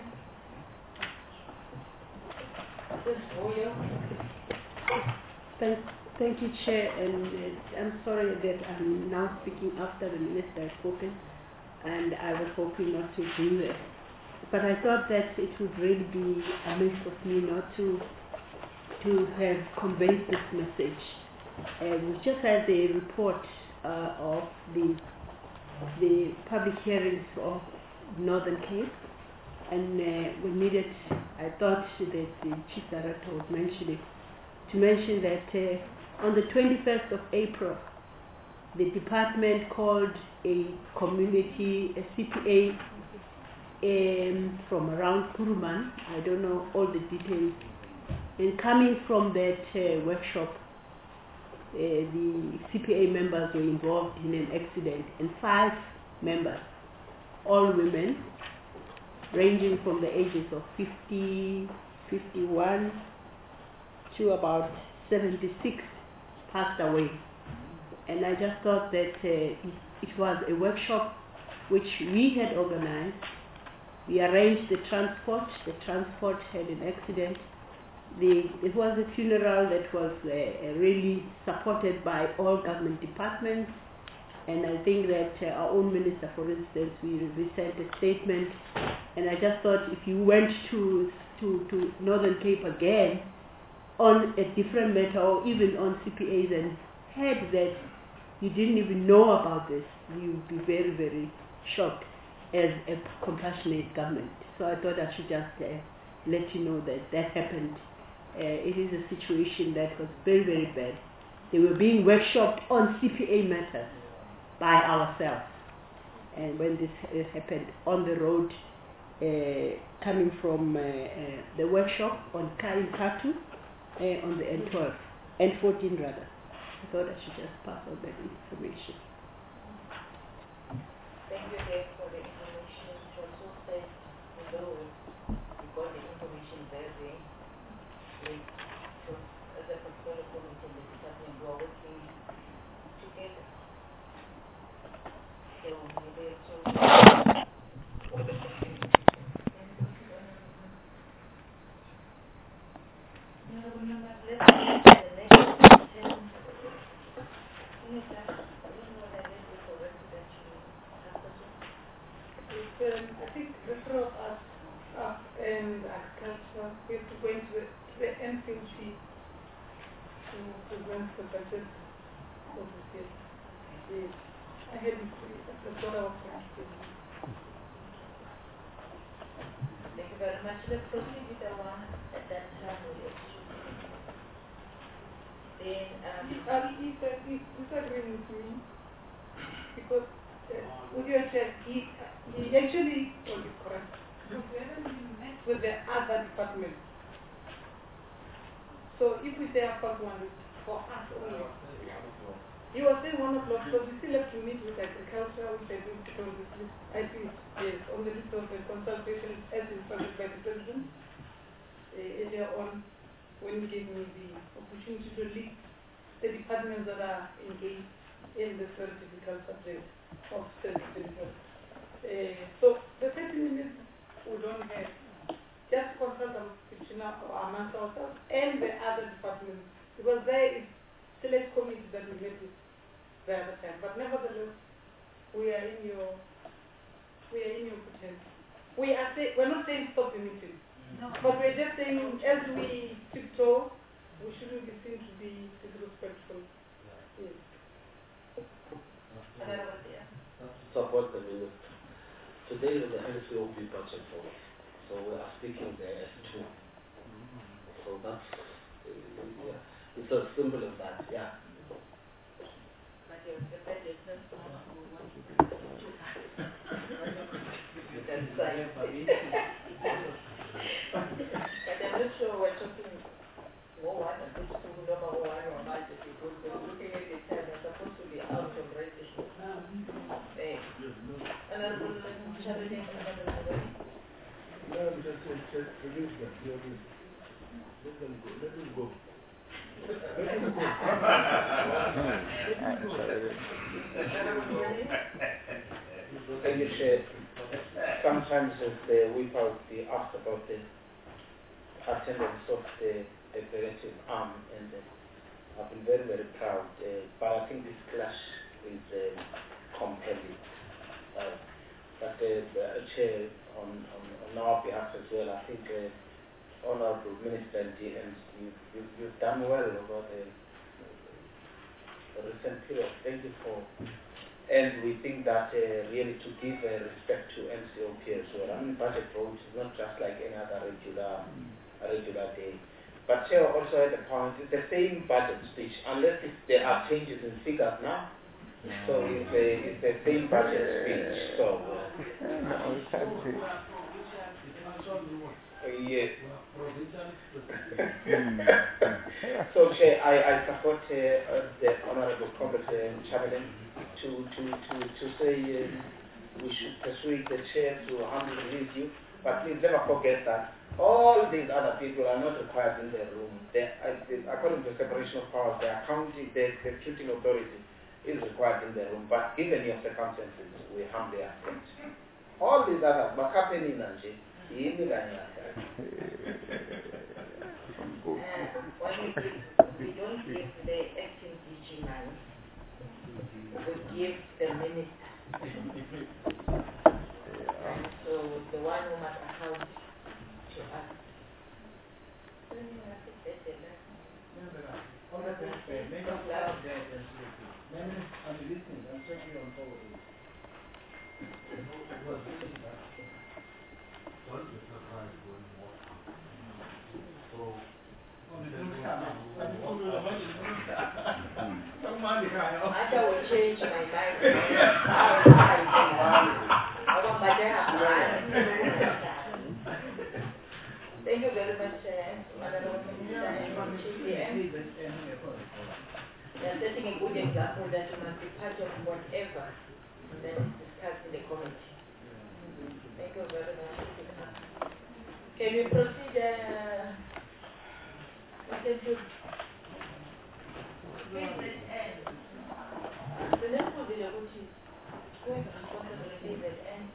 Thank you, Chair, and I'm sorry that I'm now speaking after the Minister has spoken, and I was hoping not to do that. But I thought that it would really be amiss of me not to have conveyed this message. We just had the report of the public hearings of Northern Cape, and we needed, I thought that the Chief Director would mention it, to mention that on the 21st of April, the department called a community, a CPA from around Kuruman. I don't know all the details. And coming from that workshop, the CPA members were involved in an accident, and 5 members, all women, ranging from the ages of 50, 51 to about 76, passed away. And I just thought that it was a workshop which we had organized. We arranged the transport. The transport had an accident. It was a funeral that was really supported by all government departments. And I think that our own minister, for instance, we sent a statement. And I just thought if you went to Northern Cape again on a different matter, or even on CPAs, and had that you didn't even know about this, you would be very, very shocked as a compassionate government. So I thought I should just let you know that happened. It is a situation that was very, very bad. They were being workshopped on CPA matters by ourselves. And when this happened on the road, coming from the workshop on Katu, on the N12, N14 rather. I thought I should just pass on that information. Thank you, Dave, for the information. It was so said below. We got the information very late. So, as a particular committee in the department, we are working together. So, we will I think the three of us and agriculture, we have to go into the NCOT to present the budget for this year. Yes. I had it, that's what I was going to do. Thank you very much. Let's proceed with our at that time with then He's disagreeing with me because with your check, he actually told you correct. Because we haven't been met with the other departments. So if we say our first one is for us only. You were saying 1 o'clock, so we still have to meet with agriculture, which I think on this list. I think yes, on the list of the consultation as instructed by the President earlier on when he gave me the opportunity to lead the departments that are engaged in this very difficult subject of self-delivery. So the 30 minutes we don't have. Just consult amongst ourselves and the other departments, because there is select committee that we met with the other time. But nevertheless, we are in your potential. We're not saying stop the meeting, but we're just saying as we tiptoe, we shouldn't be seen to be disrespectful. Yes. Support the minister. Today is the NCOP budget vote, so we are speaking there as two. So that's it's as simple as that. Yeah. but your budget is not but I'm not sure we're talking more one and number one or budget because we're looking at the time we're supposed to be out already. Honorable Chairman, Thank you, Chair. Sometimes as we probably ask about the attendance of the executive arm, and I've been very, very proud, but I think this clash is compelling. But Chair, on our behalf as well, I think Honorable Minister and you've done well over the recent period. Thank you for, and we think that really to give respect to NCOP as well. I mean, budget vote is not just like any other regular day. But Chair also had a point, it's the same budget speech, unless there are changes in figures now. So it's the same budget speech. So yes. So Chair, I support the Honourable Comrade Chamberlain to say we should persuade the Chair to humbly release you, but please never forget that all these other people are not required in the room. According to separation of powers, the executing authority is required in the room, but given your circumstances, we humbly accept. All these others, what happened in Nanje, we don't give the acting DG money, we give the minister. So the one who must account to us. I will change my mind. Thank you very much, Madam Minister, and from TCM. You are setting a good example that you must be part of whatever that is discussed in the committee. Thank you very much. Can we proceed? The next one is which is going to responsibility at end.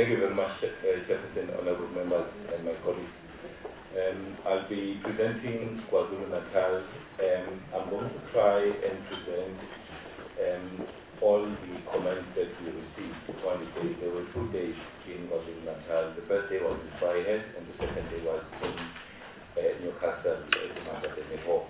Thank you very much, Chairperson, honorable members, and my colleagues. I'll be presenting KwaZulu-Natal. I'm going to try and present all the comments that we received on the day. There were 2 days in KwaZulu-Natal. The first day was in Vryheid, and the second day was in Newcastle at the Magatene Hall.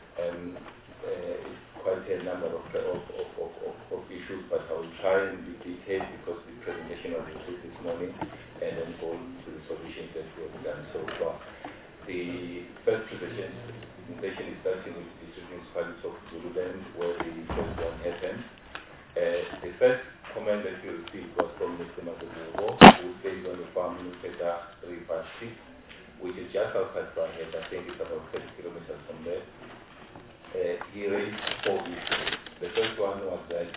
It's quite a number of issues, but I will try and be detailed because the presentation was included this morning, and then go to the solutions that we have done so far. The first presentation is starting with the district municipality of Zululand, where the first one happened. The first comment that we received was from Mr. Madubugo, who stays on the farm Nupeta 356, which is just outside Vryheid. I think it's about 30 kilometers from there. He raised 4 issues. The first one was that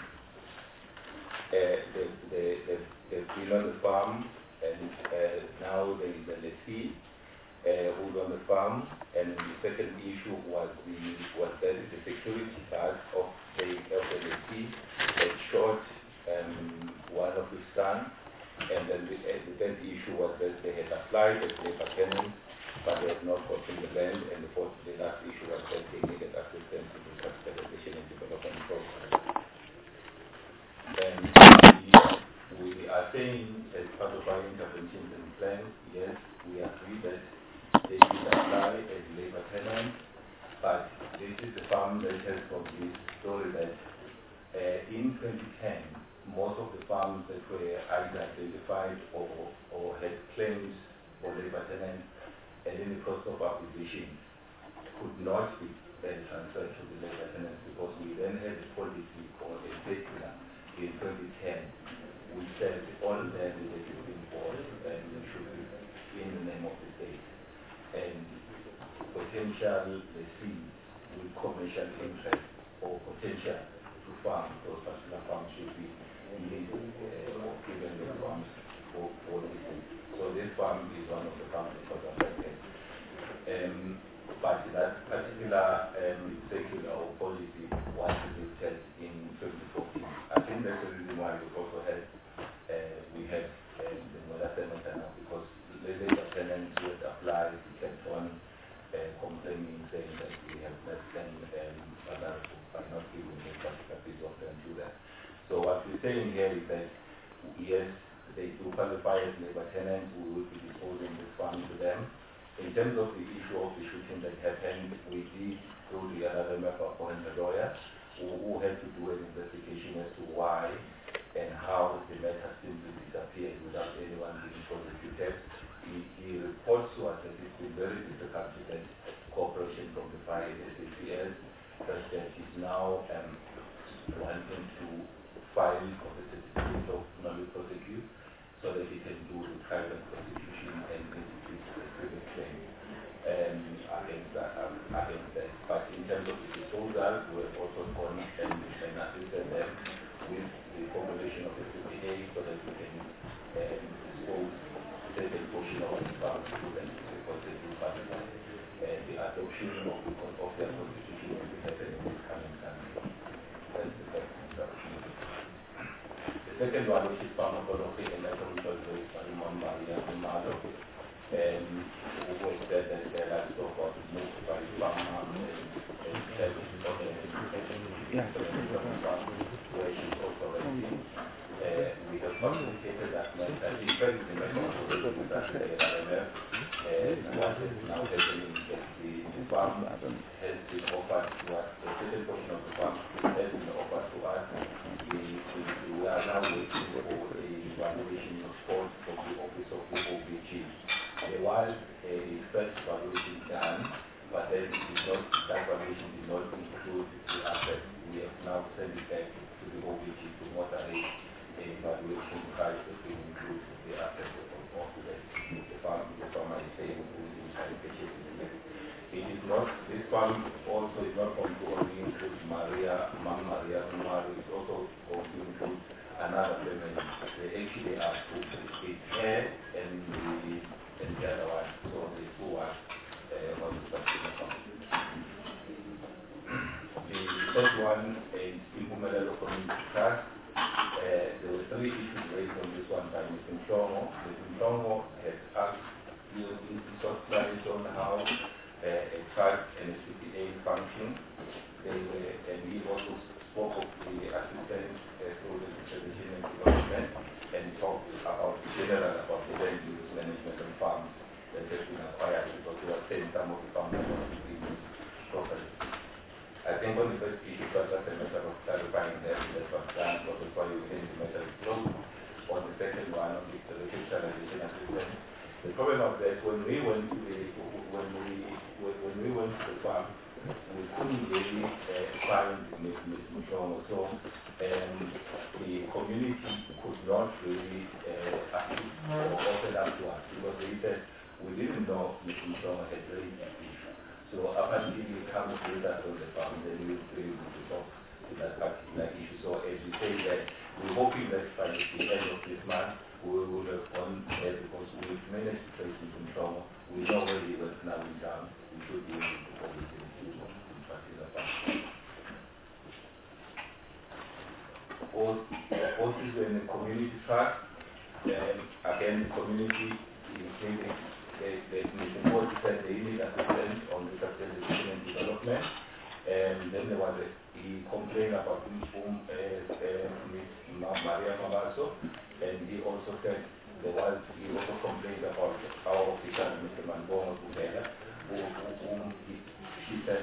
they've been on the farm, and now there is a lessee who's on the farm. And the second issue was that the security guard of the lessee had shot one of his sons. And then the third issue was that they had applied as labor tenants, but they had not gotten the land. And the last issue was that they needed assistance to the capitalization and development program. And we are saying, as part of our interventions and plan, yes, we agree that they should apply as labor tenants, but this is the farm that has got this story that in 2010, most of the farms that were either identified or had claims for labor tenants, and in the process of acquisition, could not be transferred to the labor tenants, because we then had a policy called a circular in 2010, which said all land that is being bought and should be in the name of the state, and potential lessees with commercial interest or potential to farm those particular farms should be legal or given the farms for leasing. So this farm is one of the farms that was affected. But that particular circular or policy was rejected in 2014. I think that's the reason why we also had the Mola Tenant, because the labor tenants who had applied kept on complaining, saying that we have less than by not giving this particular piece of land to them. So what we're saying here is that yes, they do qualify as labor tenants. We will be disposing this farm to them. In terms of the issue of the shooting that happened, we did go to the other member appoint a lawyer who had to do an investigation as to why and how the matter simply disappeared without anyone being prosecuted. He reports to us that it's been very difficult to get cooperation from the fire SAPS, such that he's now wanting to file for the certificate of non-prosecute so that he can do the private prosecution and institute the civil claim against that. But in terms of the disposal, we have also gone and assisted them with the formulation of the CPA so that we can dispose certain portion of the farm to them because they do partner. The adoption of their constitution will be happening in this coming Sunday. That's the first instruction. The second one, which is pharmacology and agricultural based on Maria and Malo, who was said that their livestock was moved by farmer and said where she's also raising. We have communicated that matter. It's very similar to that RMF, and what is now happening is that the farm has been offered to us, a certain portion of the farm has been offered to us. We are now waiting for a evaluation report from the office of the OBG. There was a first evaluation done, but then that evaluation did not include the assets. We have now sent it back to the OBG to moderate the evaluation price that will include the assets of the farmer is saying it is not, this farm also is not going to only include Maria, it's also going to include another family. They actually are two, it's her and the other one. So the two are on the particular farm. The third one is Impumelelo Community Trust. there were three issues raised on this one by Mr. Mshongo. Mr. Mshongo had asked you to clarity on how a trust and a CPA function. And he also spoke of the assistant for the preservation and development and talked about general about the land use management of farms that has been acquired because we are saying some of the farms are not being used properly. I think on the first issue it was just a matter of clarifying that was done, so that's why we think the matter is closed. On the second one, on the regionalization assistance, the problem of that when we went to the farm, we couldn't really find Ms. Mshongo, so the community could not really assist or open up to us because they said we didn't know Ms. Mshongo had raised that issue. So apparently he comes with us on the farm, then we will be able to talk to that particular issue. So as we say that we're hoping that by the end of this month we will have gone there because we've managed to trace Ms. Mshongo. We know where he was now in town. We should be able to go with him to particular farm. Also in the community trust, again the community is needing the board said they need assistance on the sustainability and development. And then there was he complained about Ms. Maria Mabaso, and he also said he also complained about our official Mr. Manbongo Bugela, whom he said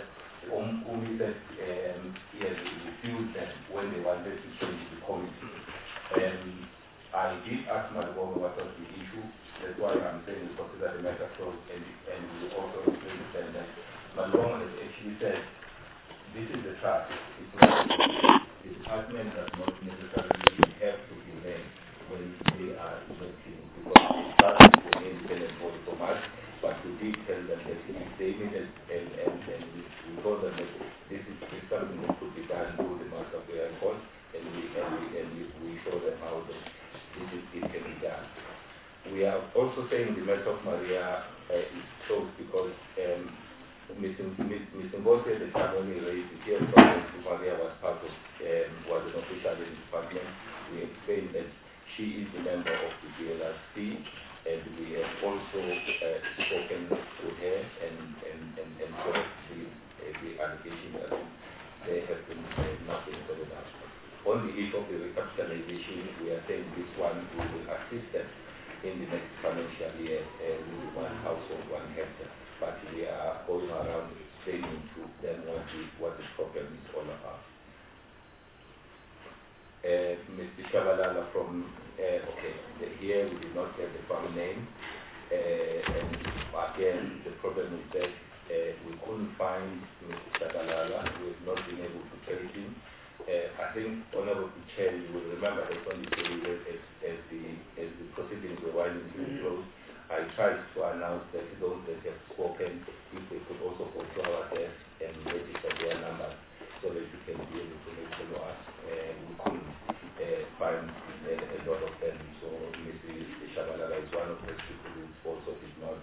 he has refused them when they wanted to change the committee. And I did ask Manbongo what was the issue. That's why I'm saying we consider the matter closed, and we also understand that Manbongo has actually said this is the trust. It's not the department does not necessarily have to be there when they are electing because the trust is an independent body from us, but we did tell them that if they needed and we told them that this is something that could be done through the master prayer court, and we show them how it can be done. We are also saying the matter of Maria is closed because Ms. Ngozi at the time when we raised the case problem, Maria was part of, was an official in the department. We explained that she is a member of the GLRC, and we have also spoken to her and correct the allegation that there has been nothing followed up. On the issue of the recapitalization, we are saying this one we will assist them in the next financial year with one household, 1 hectare. But we are going around explaining to them what the problem is all about. Mr. Shabalala from, here we did not get the farm name. And again, the problem is that we couldn't find Mr. Shabalala. We have not been able to trace him. I think, Honorable Chair, you will remember that on the period as the proceedings were winding to close, I tried to announce that those that have spoken, if they could also go to our desk and register their numbers so that we can be able to make follow us. We couldn't find a lot of them, so Mr. Shabalala is one of those people who also did not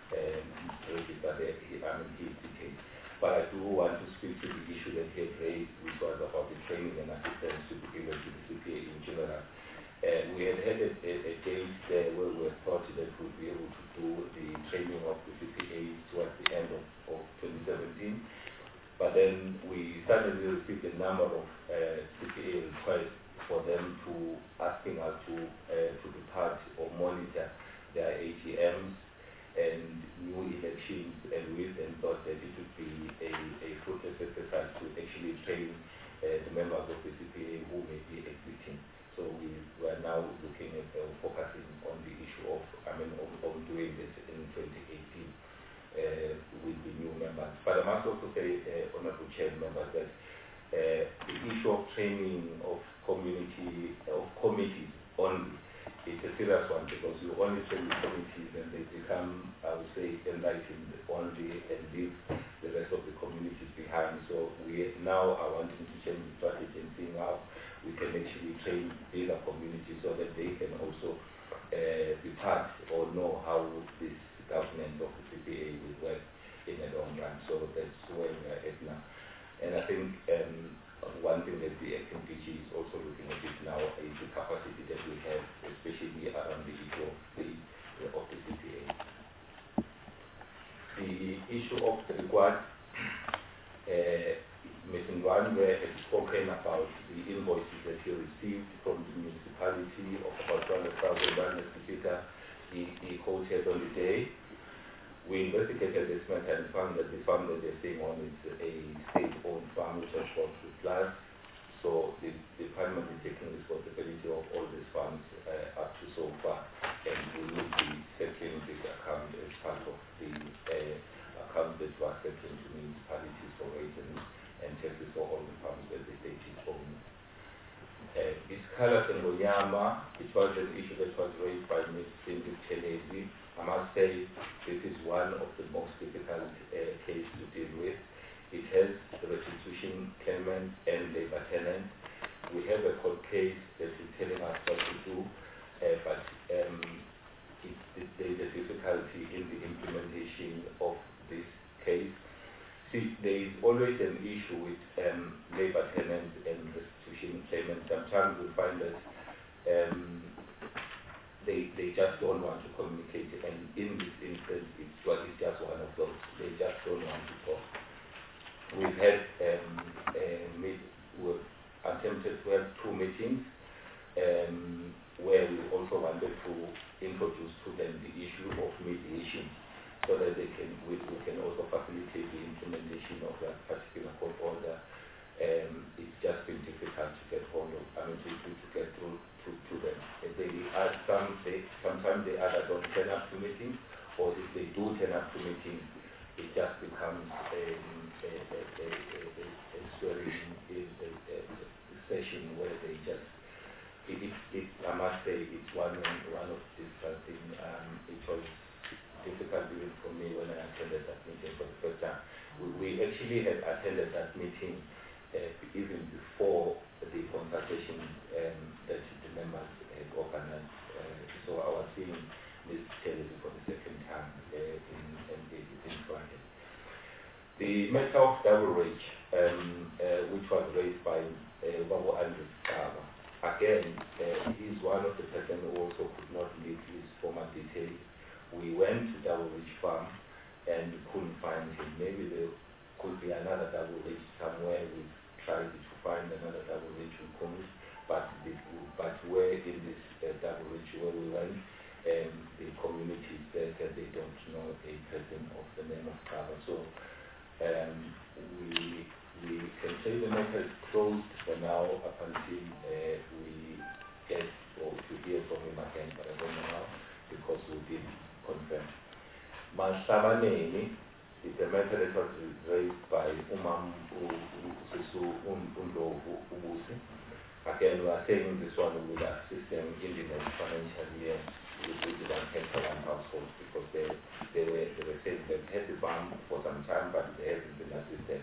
register his details. But I do want to speak to the issue that he had raised, which was about the training and assistance to be given to the CPA in general. We had a date there where we thought that we'd be able to do the training of the CPA towards the end of 2017. But then we suddenly received a number of CPA requests for them to asking us to be part or monitor their AGMs and new elections, and we then thought that it would be a fruitless exercise to actually train the members of the CPA who may be exiting. So we are now looking at focusing on the issue of doing this in 2018 with the new members. But I must also say, Honorable Chair members, that the issue of training of communities only, it's a serious one because you only train the communities and they become, I would say, enlightened only and leave the rest of the communities behind. So we now are wanting to change the strategy and seeing how we can actually train bigger communities so that they can also be part or know how this government of the CPA will work in the long run. So that's where we are at now. And I think one thing that the acting DG is also looking at it now is the capacity that we have, especially around the issue of the CPA. The issue of the reward, Mr. Ndwandwe has spoken about the invoices that he received from the municipality of about 200,000 Mr. He quoted on the day. We investigated this matter and found that the farm that they're staying on is a state-owned farm which has got to plus. So the department is taking responsibility of all these funds up to so far, and we will be settling this account as part of the account that was settling to municipalities for rates and taxes for all the farms that the state is owning. Iskala Ngonyama, it was an issue that was raised by Ms. Cindy Chelezi. I must say this is one of the most difficult cases to deal with. It has the restitution claimant and labor tenant. We have a court case that is telling us what to do, but there is a difficulty in the implementation of this case. See, there is always an issue with labor tenants and restitution claimants. Sometimes we find that they just don't want to communicate, and in this instance, it's just one of those. They just don't want to talk. We've had we've attempted to have 2 meetings where we also wanted to introduce to them the issue of mediation, so that we can also facilitate the implementation of that particular court order. It's just been difficult to get hold of, to get through to them. They are sometimes they either don't turn up to meetings, or if they do turn up to meetings, it just becomes a session where they just. I must say it's one of these things. It was difficult even for me when I attended that meeting for the first time. We actually had attended that meeting even before the consultation that the members had organized. So I was seeing this television for the second time in Friday. The matter of double wage, which was raised by Babu Andrew Kaba, again, he is one of the persons who also could not leave his former detail. We went to Double Ridge Farm and we couldn't find him. Maybe there could be another Double Ridge somewhere. We tried to find another Double Ridge we couldn't, but where in this Double Ridge where we went, the community said that they don't know a person of the name of Kaba. So we can say the matter is closed for now up until we get or to hear from him again, but I don't know now because we did confirm. Masabaneni is a matter that was raised by Umam Undlovu Ubusi. Again, we are saying this one will assist them in the next financial year with the 1 household, because they were saying they've had the farm for some time, but they haven't been assisted.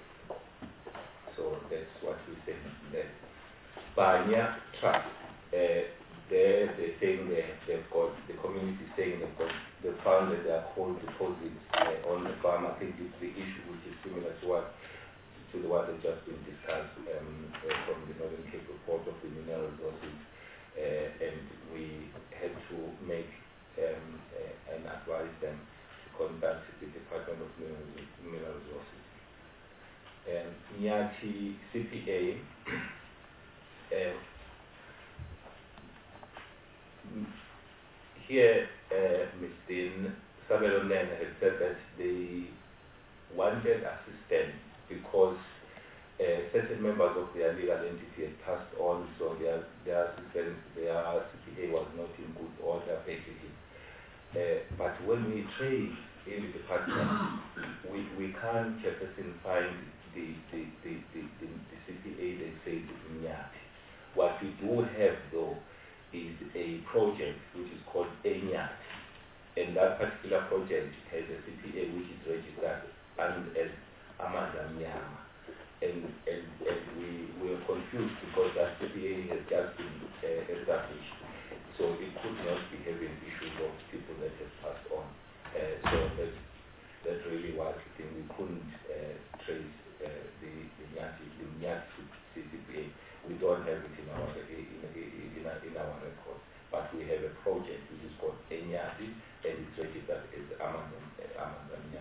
So that's what we're saying there. Banya Trust, they're saying they've got, the community saying they've got, they found that they are called deposits on the farm. I think it's the issue which is similar to the one that just been discussed from the Northern Cape report of the mineral resources, and we had to make and advise them to contact the Department of Mineral Resources. Nyati CPA, here Ms. Dean Sabelonen had said that they wanted assistance because certain members of their legal entity had passed on, so their assistance, their CPA was not in good order basically. But when we trace in the department, we can't just find the CPA that says Nyati. What we do have though is a project which is called Nyati, and that particular project has a CPA which is registered as Amanda Mnyama, and we were confused because that CPA has just been established, so it could not be having issues of people that have passed on. So that really was the thing. We couldn't trace the Nyati we don't have it in our record. But we have a project which is called Enyati, and it's registered as Amazania.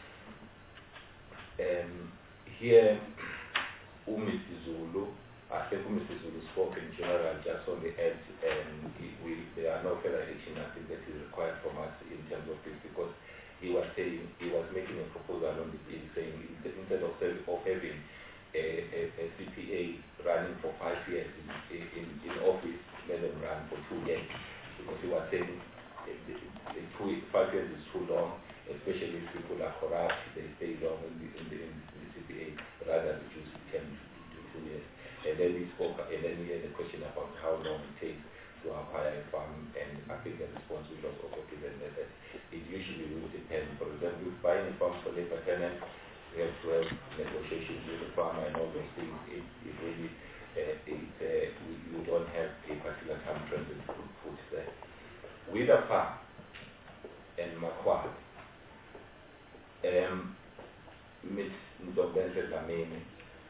Here, Mr. Zulu, I think Mr. Zulu spoke in general just on the end, and there are no further action I think that is required from us in terms of this, because he was making a proposal on the bill saying instead of having a CPA running for 5 years in office, let them run for 2 years, because he was saying 5 years is too long, especially if people are corrupt, they stay long in the CPA, rather reduce it 10 to 2 years. And then he spoke, and then he had a question about how long it takes to acquire a farm, and I think the response was also given that it usually will depend. For example, if buying a farm for labor tenant, we have to have negotiations with the farmer and all those things. It really, you don't have a particular time frame to put there. With a farm and Makwa, Ms. Ndobenze Dlamini,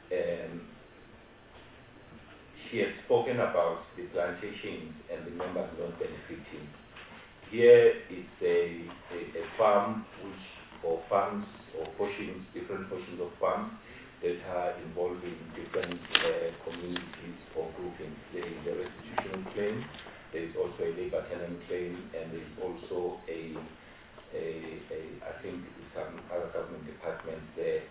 she has spoken about the plantations and the members not benefiting. Here it's a farm or farms or portions, different portions of farms that are involving different communities or groupings. There is a restitution claim, there is also a labor tenant claim, and there is also I think some other government departments there.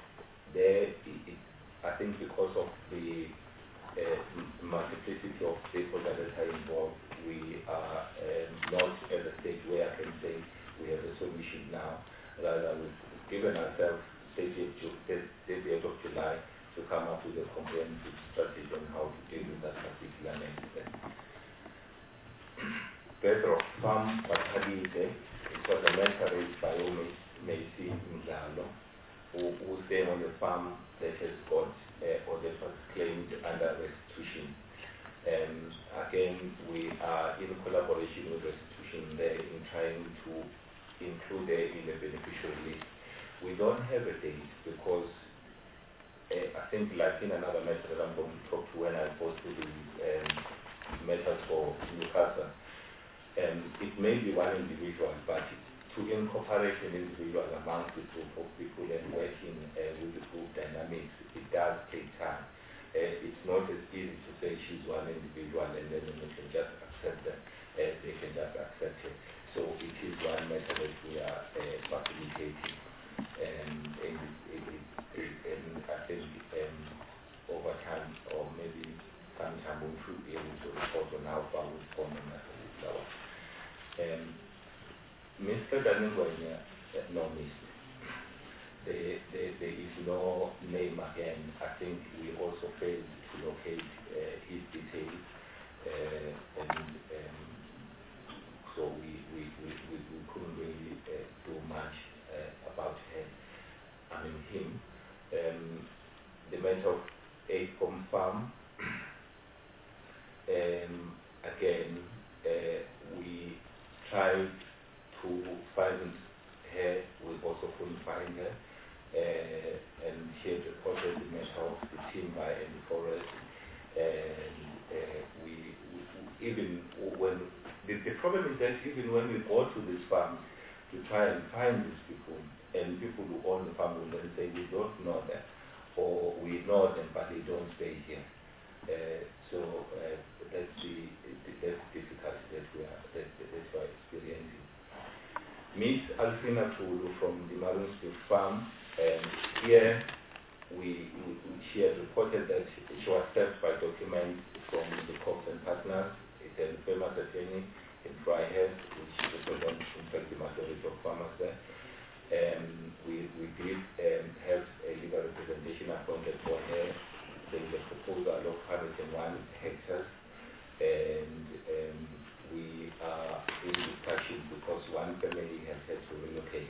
I think because of the multiplicity of stakeholders that are involved, we are not at a stage where I can say we have a solution now. Rather, we've given ourselves 30th of July to come up with a comprehensive strategy on how to deal with that particular next. Pedro Farm Batalize, it was a matter raised by Macy Mzalo, who's staying on the farm that has got or that was claimed under restitution. And again, we are in collaboration with restitution there in trying to include it in the beneficiary list. We don't have a date because I think, like in another matter that I'm going to talk to when I go to the matters for Newcastle, it may be one individual, but to incorporate an individual amongst the group of people and working with the group dynamics, it does take time. It's not as easy to say she's one individual and then we can just accept them. They can just accept it. So it is one matter that we are facilitating. And I think over time, or maybe sometime, we should be able to report on how far we've gone on that particular one. Mr. Daningwenya, no miss. There is no name again. I think we also failed to locate his details, and so we couldn't really do much about him. The matter of ACOM Farm, again, we tried to find her, we also couldn't find her, and she had reported the matter of the timber and the forest, and we even when, the problem is that even when we go to these farms to try and find these people, and people who own the farm will then say, we don't know them, or we know them but they don't stay here. So that's the difficulty that we are experiencing. Miss Alfina Tulu from the Maroonsfield Farm, here she has reported that she was served by documents from the Cox and Partners. It's a famous attorney in Fryhead, which represents in fact the majority of farmers there. We did have a legal representation appointed for her. There is a proposal of 101 hectares, and we are in discussion because one family has had to relocate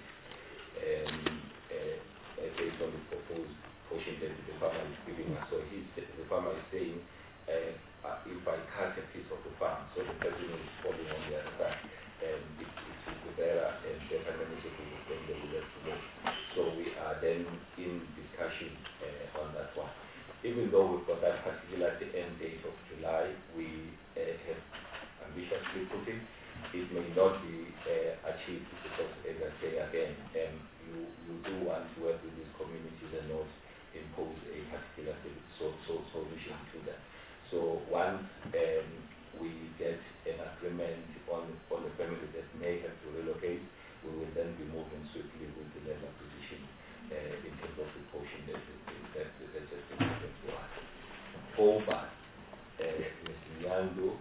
based on the proposed portion that the farmer is giving us. So the farmer is saying, if I cut a piece of the farm, so the person is falling on the other side, it will be better and better manageable than they will have to move. So we are then in discussion on that one. even though we've got that particular end date of July, we have ambitiously put it. It may not be achieved because, as I say again, you do want to work with these communities and not impose a particular solution to them. So once we get an agreement on the family that may have to relocate, we will then be moving swiftly with the land acquisition in terms of the portion that has been given to us. Over Mr. Nyando,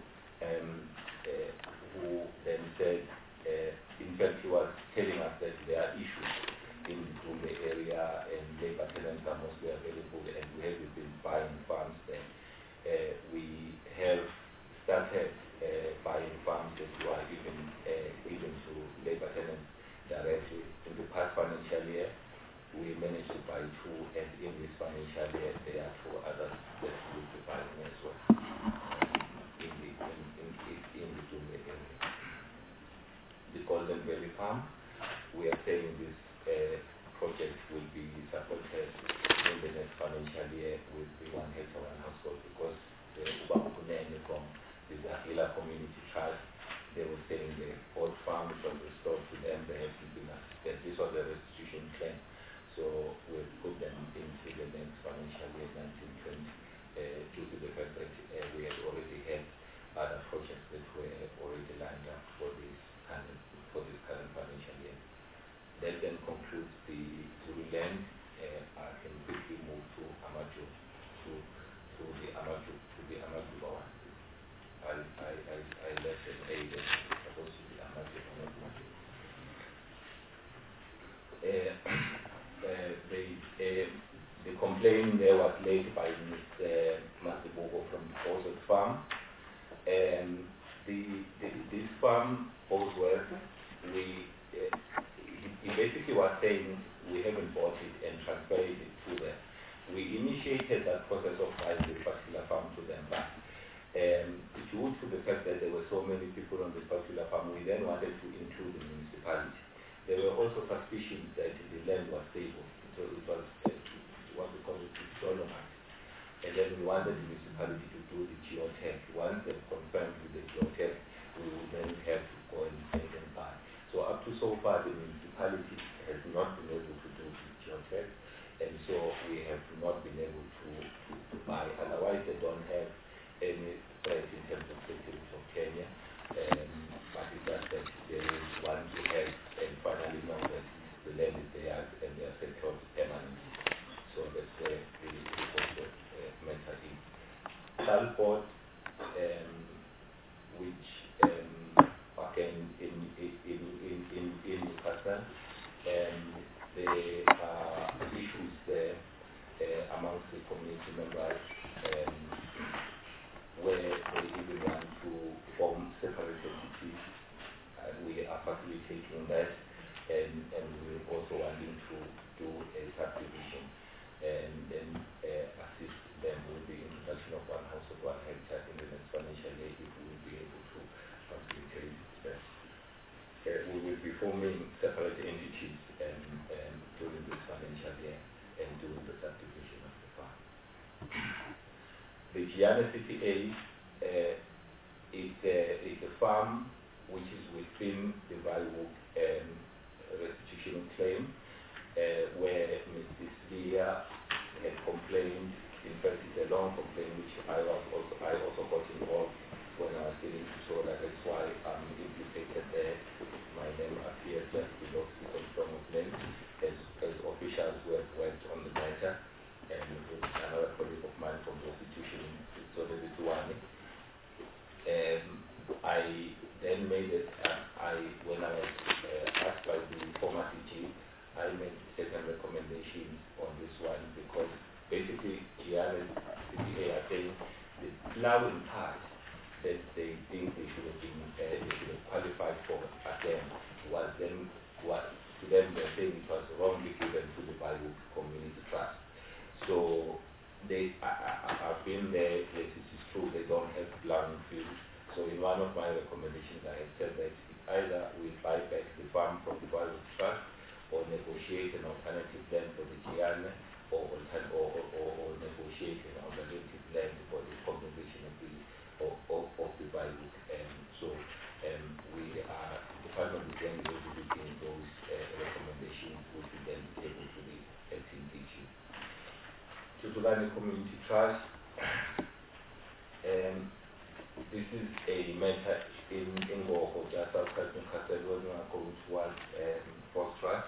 who then said, in fact, he was telling us that there are issues in the area and labor tenants are mostly available, and we have been buying farms there. We have started buying farms that were given to labor tenants directly. In the past financial year, we managed to buy 2, and in this financial year, there are 2 others that we will be buying as well in the Dumbe area. The Golden Valley Farm, we are saying this project will be supported in the next financial year with the 1 hectare 1 household, because the Ubakunene from the Zahila Community Trust, they were saying the old farm was restored to them, they have given us that this was a restitution claim. So we'll put them into the next financial year 1920 due to the fact that we had already had other projects that were already lined up for this current financial year. That then concludes the Zulu land. I can quickly move to Amaju, to the Amaju one. I left an A that is supposed to be Amaju, not Amaju. The complaint there was laid by Mr. Masibuko from Bosworth Farm. This farm, Bosworth, he basically was saying we haven't bought it and transferred it to them. We initiated that process of buying this particular farm to them, but due to the fact that there were so many people on this particular farm, we then wanted to include the municipality. There were also suspicions that the land was stable. So it was what we call it dolomite. And then we wanted the municipality to do the geotech. Once they've confirmed with the geotech, we will then have to go and take and buy. So up to so far, the municipality has not been able to do the geotech, and so we have not been able to buy. Otherwise, they don't have any threat in terms of security of Kenya. But it's just that there is one to have and finally know that the land is theirs and they are secured permanently. So that's where the matter is. Salford, which again in Newcastle, there are issues there amongst the community members where they even want to form separate entities. We are facilitating that, and we're also wanting to do a subdivision and then assist them with the introduction of 1 house of 1 hectare in the next financial year if we will be able to facilitate that. We will be forming separate entities during this financial year and doing the subdivision of the farm. The Giana CPA is a farm which is within the Valwood restitution claim, where Mrs. Leah had complained. In fact, it's a long complaint which I also got involved when I was getting to show that. That's why I'm implicated there. My name appears just below the form of name as officials who have worked on the matter, and with another colleague of mine from the institution in Zone Lituani. I then made it, when I was asked by the former CG, I made certain recommendations on this one, because basically GRS CPA are saying the plowing part that they think they should have qualified for again was then to them they're saying it was wrongly given to the Bible Community Trust. So they have been there. Yes, it is true they don't have plowing fields. So in one of my recommendations, I had said that either we buy back the farm from the Bible Trust, or negotiate an alternative land for the Giana, or negotiate an Bongani Community Trust. This is a matter in Ngoko, just outside Newcastle, where we are going to one post trust.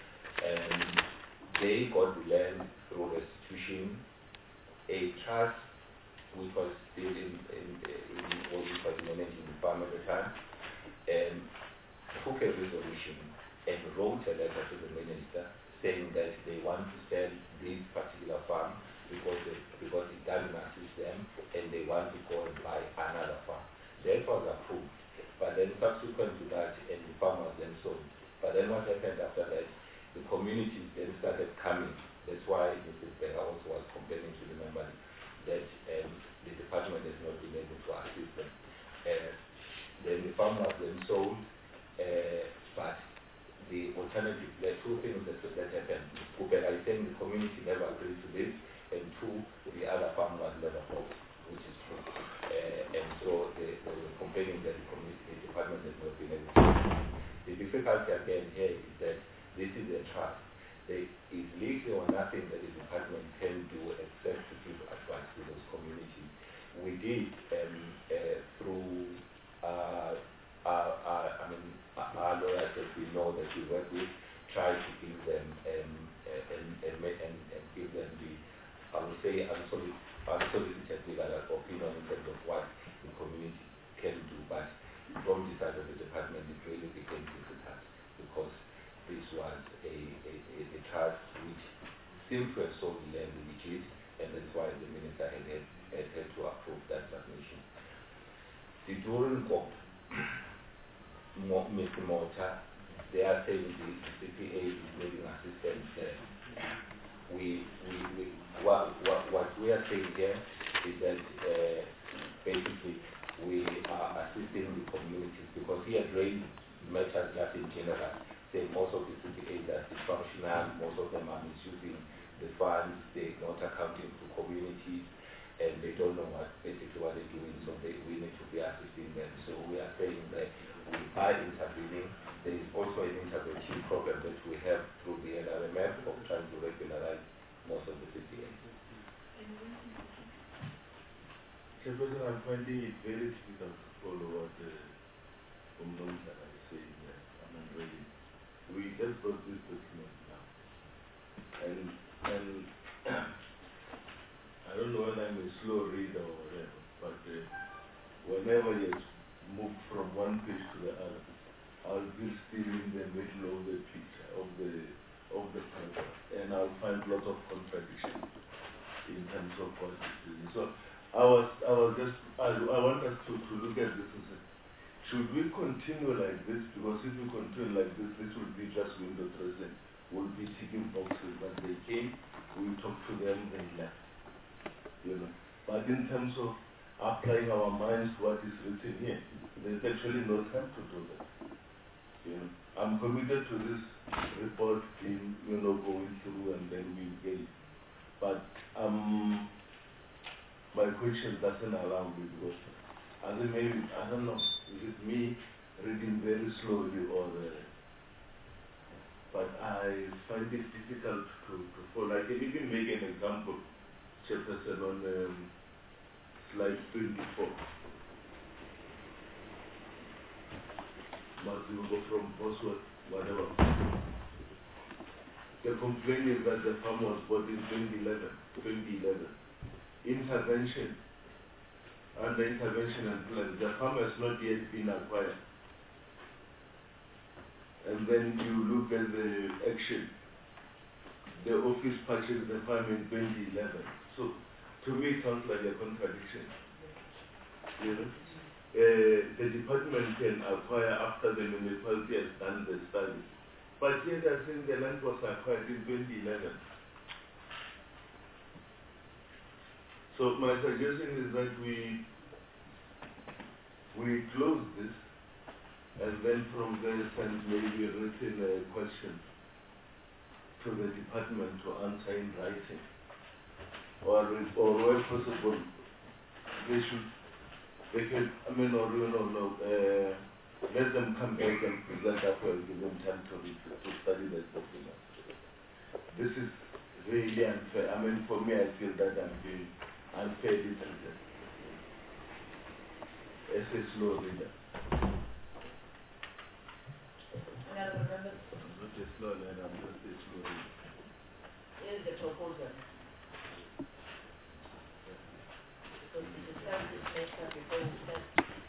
They got the land through restitution. A trust which was still what was managing the farm at the time, took a resolution and wrote a letter to the minister saying that they want to sell this particular farm because it doesn't assist them, and they want to go and buy another farm. That was approved. But then subsequent to that, and the farm was then sold. But then what happened after that, the community then started coming. That's why Mrs. Becker also was complaining to the member that the department has not been able to assist them. Then the farm was then sold, but the alternative, there are two things that happened. Ubeka is saying the community never agreed to this, and two, the other farm was never bought, which is true. And so they were complaining that the department has not been able to. The difficulty again here is that this is a trust. There is little or nothing that the department can do except to give advice to those communities. We did through our lawyers that we know that we work with, try to give them and give them the, I would say, unsolicited legal opinion in terms of what the community can do. But from the side of the department, it really became difficult because this was a trust which seemed to have sold the land legit, and that's why the minister had to approve that submission. The Duran Corp, Mr. Mota, they are saying the CPA is needing assistance there. What we are saying here is that basically we are assisting the communities because he had raised matters just in general. Say most of the CPAs are dysfunctional, most of them are misusing the funds, they're not accounting to communities, and they don't know what they're doing, so we need to be assisting them. So we are saying that we are intervening. There is also an intervention program that we have through the NRMF of trying to regularize most of the CPAs. Chairperson, I'm finding it very difficult to follow what the Umnomsa is saying there. We just got this document now. And I don't know whether I'm a slow reader or whatever, but whenever you move from one page to the other, I'll be still in the middle of the picture, of the paragraph, and I'll find lots of contradictions in terms of what it's doing. So I want us to look at this and say, should we continue like this? Because if we continue like this will be just window dressing. We'll be ticking boxes. But they came, we talked to them, they left. But in terms of applying our minds to what is written here, there's actually no time to do that. I'm committed to this report in going through and then we engage. But my question doesn't allow me because I don't know, is it me reading very slowly or but I find it difficult to follow. I can even make an example, Chairperson, on slide 24. But we will go from Bosworth, whatever. The complaint is that the farm was bought in 2011. Intervention. Under intervention and plan, the farm has not yet been acquired. And then you look at the action. The office purchased the farm in 2011. So, to me, it sounds like a contradiction. The department can acquire after the municipality has done the study. But here they are saying the land was acquired in 2011. So my suggestion is that we close this and then from there send maybe a written question to the department to answer in writing. Or where possible, let them come back and present after and give them time to study that document. This is really unfair. I mean, for me, I feel that I'm being unfairly treated as a slow reader. Honorable members, I'm not a slow learner, I'm just a slow reader. here's the proposal. Because we discussed this matter before we start.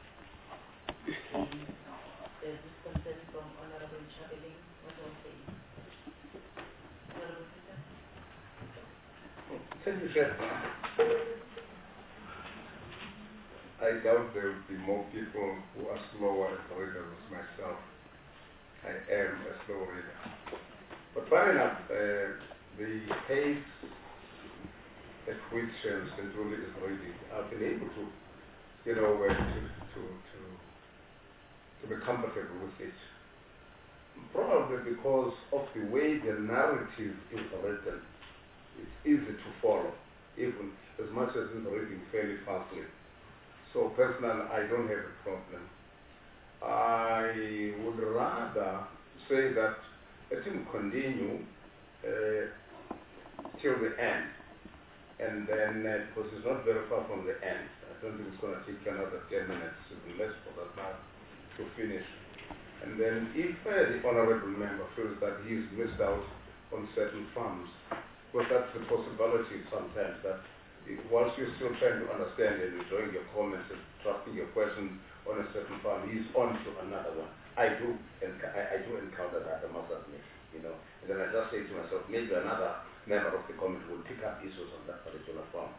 There's this consent from Honorable Chabeling. What was saying? Honorable Peter? Thank you, Chef. I doubt there will be more people who are slower as readers as myself. I am a slow reader. But funny enough, the pace at which Sentuli is reading, I've been able to, to be comfortable with it. Probably because of the way the narrative is written. It's easy to follow, even as much as it's reading fairly fastly. So personally, I don't have a problem. I would rather say that let him continue till the end. And then, because it's not very far from the end, I don't think it's going to take another 10 minutes, even less for that matter, to finish. And then if the honorable member feels that he's missed out on certain farms, because that's the possibility sometimes that whilst you're still trying to understand and enjoying your comments and drafting your questions on a certain farm, he's on to another one. I do encounter that, I must admit, And then I just say to myself, maybe another member of the committee will pick up issues on that particular farm.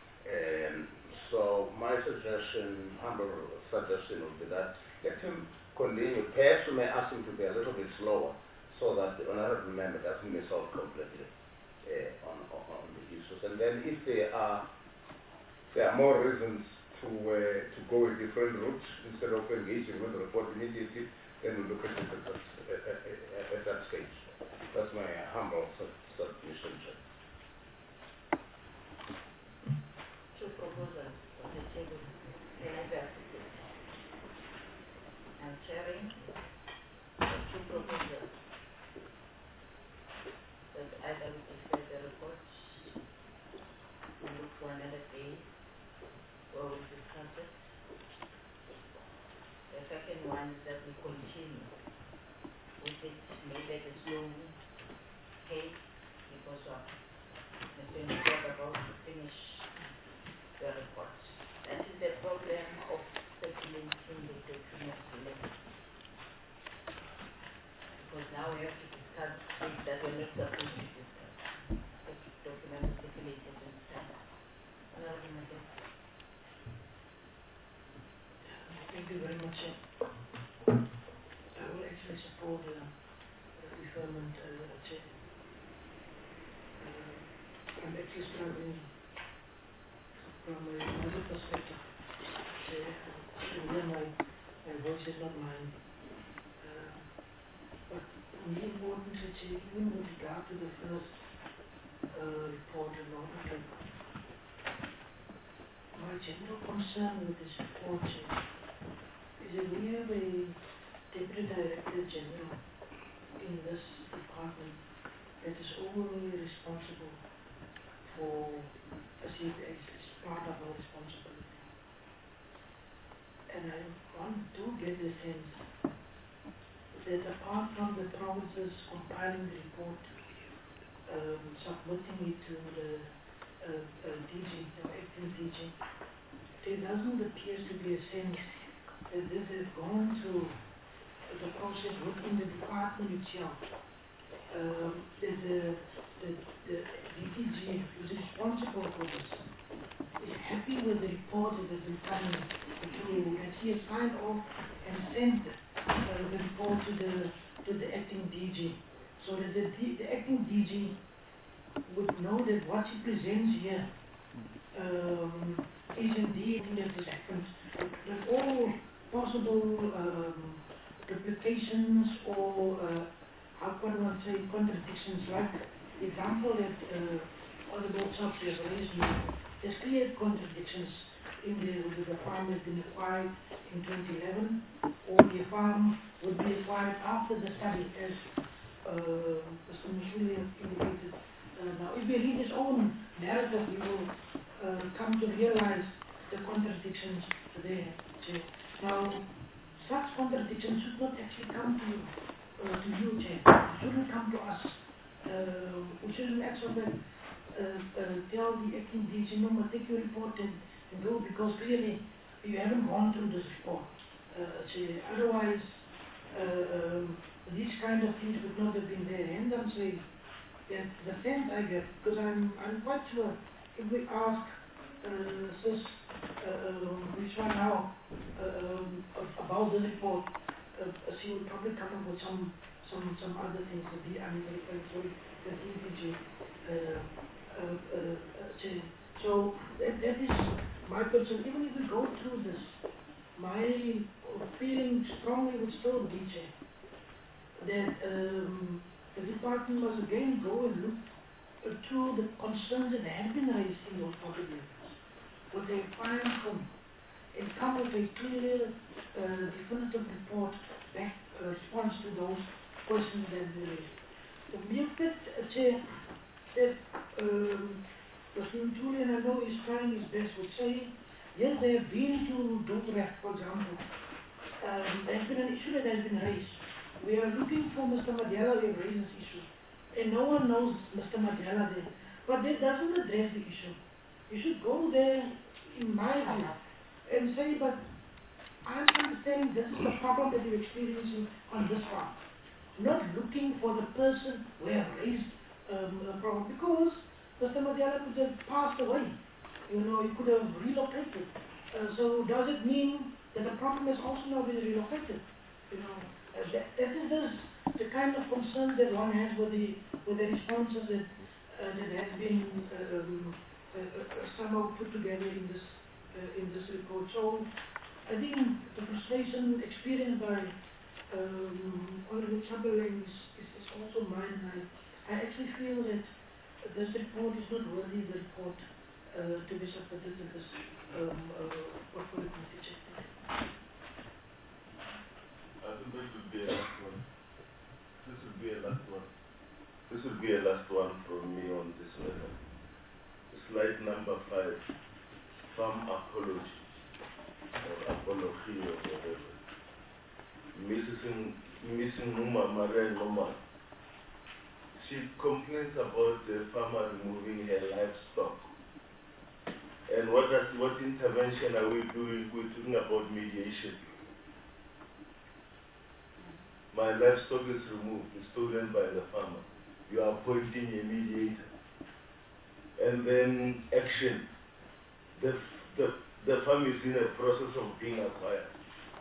So my suggestion, humble suggestion would be that let him continue. Perhaps we may ask him to be a little bit slower so that the honorable member doesn't miss out completely on the issues. And then if there are more reasons to go a different route instead of engaging with the report immediately, then we'll look at it at that stage. That's my humble submission. Two proposals on the table. Can I be assisted? I'm chairing two proposals that either we discuss the report, we look for another day where we discuss it. The second one is that we continue with it, maybe at a slow pace, because Mr. Nkwapa is about to finish the report. That is the problem of circulating the documents later. Because now we have to discuss things that we're not supposed to discuss. The document is circulated in time. Honorable Member. Thank you very much. I will actually support the deferment, Chair. I'm actually struggling from a another perspective. My voice is not mine. But more importantly, Chair, even with regard to the first report and all that, my general concern with this report, Chair, is that we have a Deputy Director General in this department that is overly responsible for a CPA. It's part of our responsibility. And I do get the sense that apart from the provinces compiling the report, submitting it to the DG, the acting DG, there doesn't appear to be a sense that this has gone through the process within the department itself. The DTG who is responsible for this is happy with the report that has been coming through, and he has signed off and sent the report to the acting DG, so that the acting DG would know that what he presents here is indeed that has happened. That all possible duplications or how can one say contradictions, like the example that Honorable Chaps has raised, there's clear contradictions in the farm has been acquired in 2011, or the farm would be acquired after the study, as Mr. Mishuli indicated Now, if you read his own narrative, you will come to realize the contradictions there. Chair. Now, such contradictions should not actually come to you, Chair. It shouldn't come to us. We shouldn't actually tell the acting DG, take your report and go, because clearly you haven't gone through this report. Chair. Otherwise, these kind of things would not have been there. And I'm saying that the sense I get, because I'm quite sure if we ask Sis Vishwa now about the report, she will probably come up with some other things that the so that is my concern. Even if we go through this, my feeling strongly would still be that the department must again go and look to the concerns that have been raised in those public areas, what they find from, and come with a clear, definitive report back, response to those questions that have been raised. So we have that President Julian, I know he's trying his best, would say, yes, they have been to Dordrecht, for example. There's been an issue that has been raised. We are looking for Mr. Madela to raise this issue. And no one knows Mr. Madela there. But that doesn't address the issue. You should go there, in my view, and say, but I'm understanding this is the problem that you're experiencing on this farm. Not looking for the person who has raised a problem. Because Mr. Madela could have passed away. You know, he could have relocated. So does it mean that the problem has also now been relocated? You know, that is the kind of concern that one has with the responses that have been somehow put together in this report. So I think the frustration experienced by Honorable Chamberlain is also mine. I actually feel that this report is not worthy the report to be submitted to this portfolio committee. I think this would be a last one. This would be a last one. This would be a last one from me on this matter. Slide number 5. Farm apology or apology or whatever. Missing Numa Mare Noma. She complains about the farmer removing her livestock. And what intervention are we doing? We're talking about mediation. My livestock is removed, is stolen by the farmer. You are appointing a mediator. And then action. The farm is in a process of being acquired.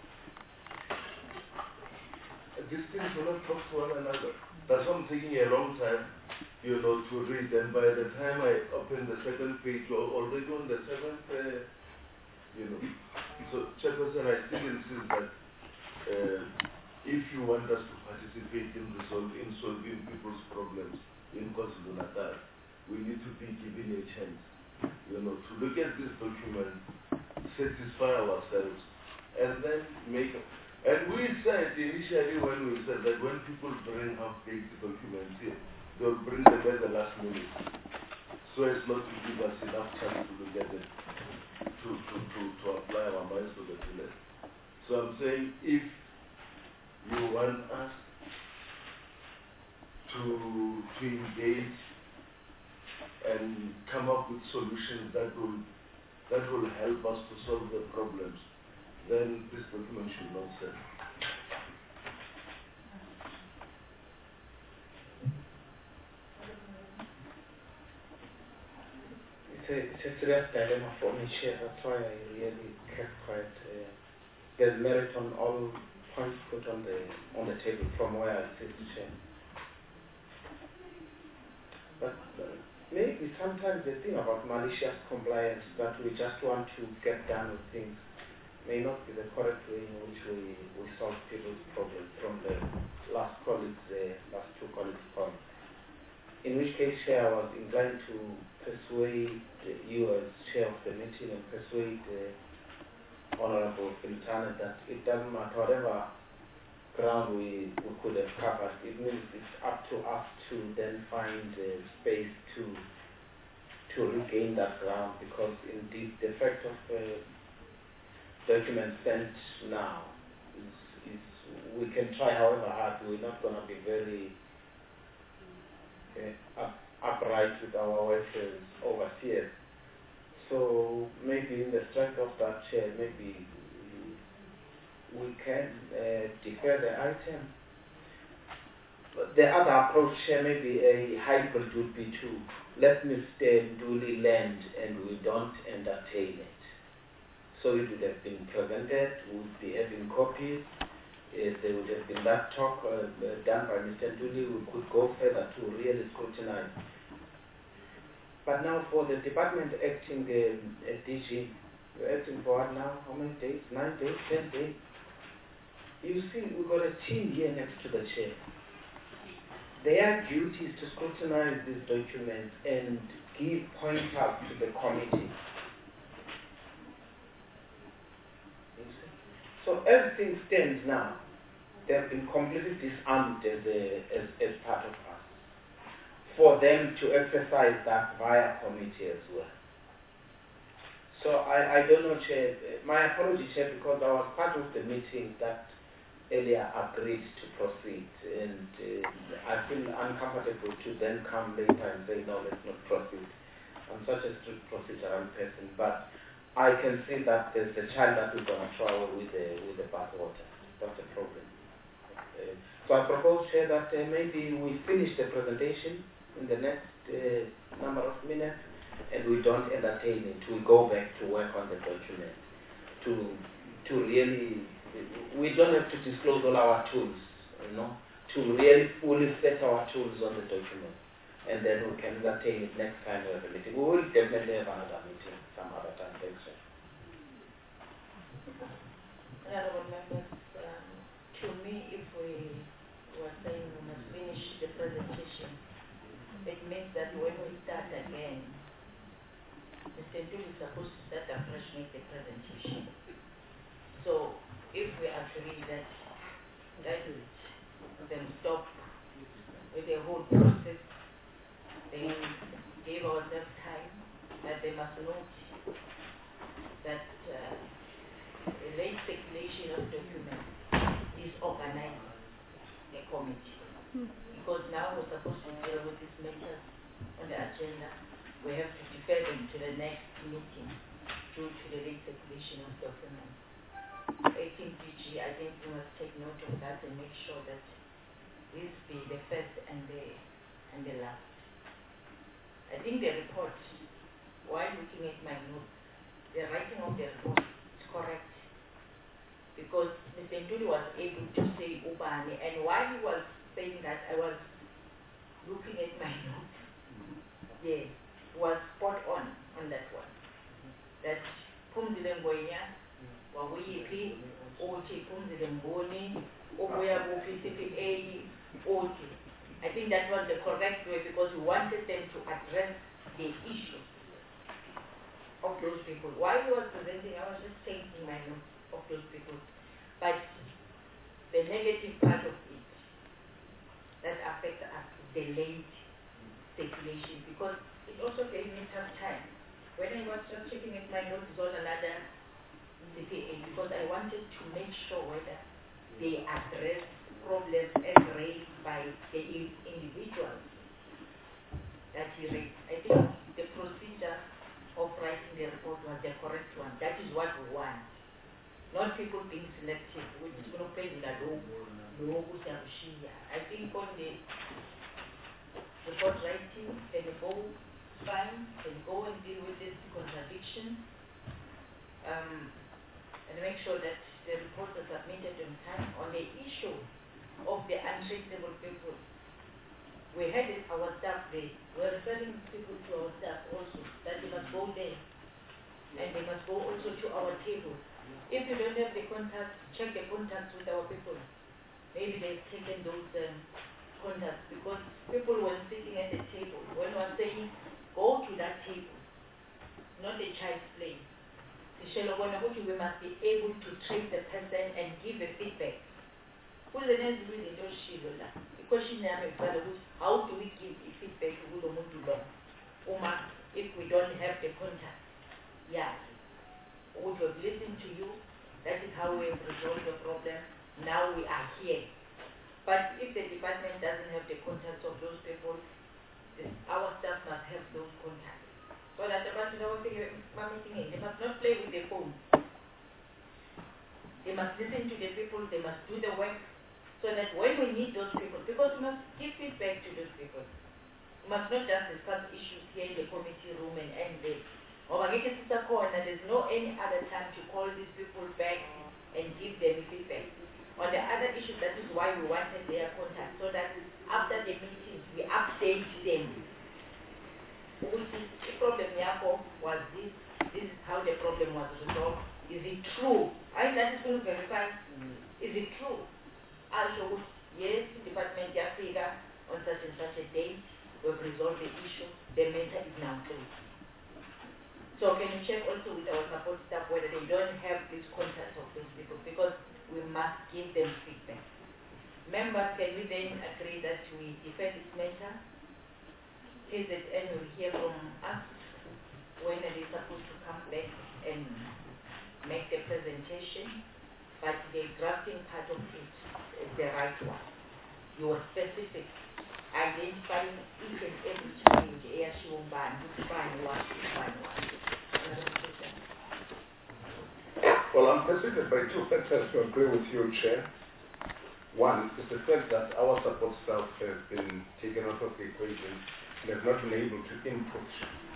These things will not talk to one another. That's why I'm taking a long time, you know, to read. And by the time I open the second page, you're already on the seventh, you know. So, Chairperson, I still insist that if you want us to participate in solving people's problems in KwaZulu-Natal, we need to be given a chance, you know, to look at this document, satisfy ourselves, and then make. And we said initially when we said that when people bring half-baked documents here, they'll bring them at the last minute, so as not to give us enough time to look at it, to apply our minds to the fullest. So I'm saying if you want us to engage and come up with solutions that will help us to solve the problems, then this document should not sell. It's a serious dilemma for me, Chair. That's why I really kept quiet. There's merit on all points put on the table from where I sit, Chair. But maybe sometimes the thing about malicious compliance, that we just want to get done with things, may not be the correct way in which we solve people's problems from the last two colleagues' points. In which case, Chair, I was inclined to persuade you as Chair of the meeting and persuade Honorable Quintana that it doesn't matter whatever ground we could have covered. It means it's up to us to then find space to regain that ground, because indeed the fact of documents sent now is we can try however hard, we're not going to be very upright with our workers overseas. So maybe in the strength of that chair, maybe we can defer the item. But the other approach here, maybe a hybrid would be to let Mr. Nduli land and we don't entertain it. So it would have been presented, we would be having copies. If there would have been that talk done by Mr. Nduli, we could go further to really scrutinize. But now for the department acting DG, we're acting for what now? How many days? 9 days? 10 days? You see, we've got a team here next to the chair. Their duty is to scrutinize these documents and give pointers to the committee. You see? So everything stands now. They have been completely disarmed as part of us, for them to exercise that via committee as well. So I don't know, Chair. My apology, Chair, because I was part of the meeting that earlier agreed to proceed, and I feel uncomfortable to then come later and say, no, let's not proceed. I'm such a strict procedural person, but I can see that there's a child that we're going to throw away with the bathwater. That's a problem. So I propose, Chair, that maybe we finish the presentation in the next number of minutes, and we don't entertain it. We go back to work on the document to really. We don't have to disclose all our tools, to really fully set our tools on the document, and then we can entertain it next time we have a meeting. We will definitely have another meeting some other time. Thanks, sir. Honorable members, to me, if we were saying we must finish the presentation, it means that when we start again, Mr. Nduli is supposed to start afresh with the presentation. So if we agree that then stop with the whole process, then give ourselves time, that they must note that the late circulation of documents is organized a committee. Because now we're supposed to deal with these matters on the agenda. We have to defer them to the next meeting due to the late circulation of documents. I think DG, I think we must take note of that and make sure that this be the first and the last. I think the report, while looking at my notes, the writing of the report is correct, because Mr. Nduli was able to say Ubani, and while he was saying that, I was looking at my notes. Yes, he was spot on that one. That Pumzile Ngoyinya, Wawuyiphi, Oti Pumzile Mboni, Obuya Bupi CPA, Oti. I think that was the correct way, because we wanted them to address the issue of those people. While he was presenting, I was just changing my notes of those people. But the negative part of it that affects us is the late circulation, because it also gave me tough time. When I was just checking at my notes on another CPA, because I wanted to make sure whether they address problems as raised by the individuals that he raised. I think the procedure of writing the report was the correct one. That is what we want. Not people being selective, which is going to pay the law. I think on the report writing, can go fine, can go and deal with this contradiction, and make sure that the reports are submitted on time. On the issue of the untraceable people, we had it, our staff there. We're referring people to our staff also, that they must go there, and they must go also to our table. If you don't have the contacts, check the contacts with our people. Maybe they've taken those contacts, because people were sitting at the table. When we were saying, go to that table, not a child's play. We must be able to trace the person and give a feedback question how do we give feedback to the muntu lo? If we don't have the contact? Yeah. Would have listened to you. That is how we have resolved the problem. Now we are here. But if the department doesn't have the contacts of those people, our staff must have those contacts. So that the person they must not play with the phone. They must listen to the people, they must do the work, so that when we need those people, because we must give feedback to those people. We must not just discuss issues here in the committee room and end there. There's no any other time to call these people back and give them feedback. On the other issues, that is why we wanted their contact, so that after the meetings, we update them. The problem was this is how the problem was resolved. Is it true? I that is going to verify. Is it true? Also, yes, department Africa on such and such a date, we've resolved the issue, the matter is now closed. So can you check also with our support staff whether they don't have this contact of those people, because we must give them feedback. Members, can we then agree that we defend this matter? KZN will hear from us when it is supposed to come back and make the presentation, but the drafting part of it is the right one. You are specific, identifying each and every change, Well, I'm persuaded by two factors to agree with you, Chair. One is the fact that our support staff has been taken out of the equation and have not been able to input.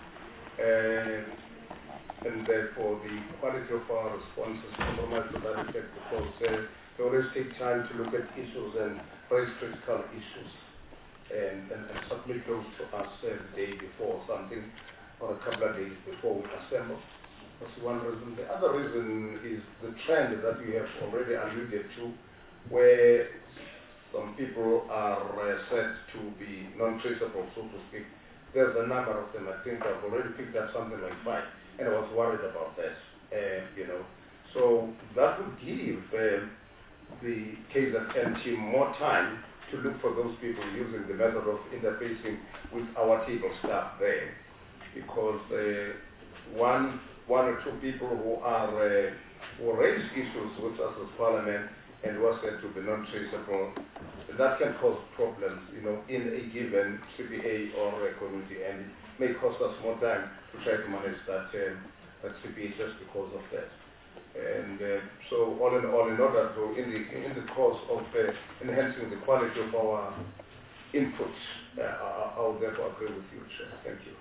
And therefore the quality of our responses compromised to that effect, because they always take time to look at issues and raise critical issues and submit those to us the day before something or a couple of days before we assemble. That's one reason. The other reason is the trend that we have already alluded to, where some people are said to be non-traceable, so to speak. There's a number of them. I think I've already picked up something like 5, and I was worried about that. So that would give the KZN team more time to look for those people using the method of interfacing with our table staff there, because one or two people who raise issues with us as Parliament and who are said to be non-traceable, that can cause problems, in a given CPA or a community, and may cost us more time to try to manage that CPA just because of that. And so, all in all, in order to, in the course of enhancing the quality of our input, I will therefore agree with you, Chair. Thank you.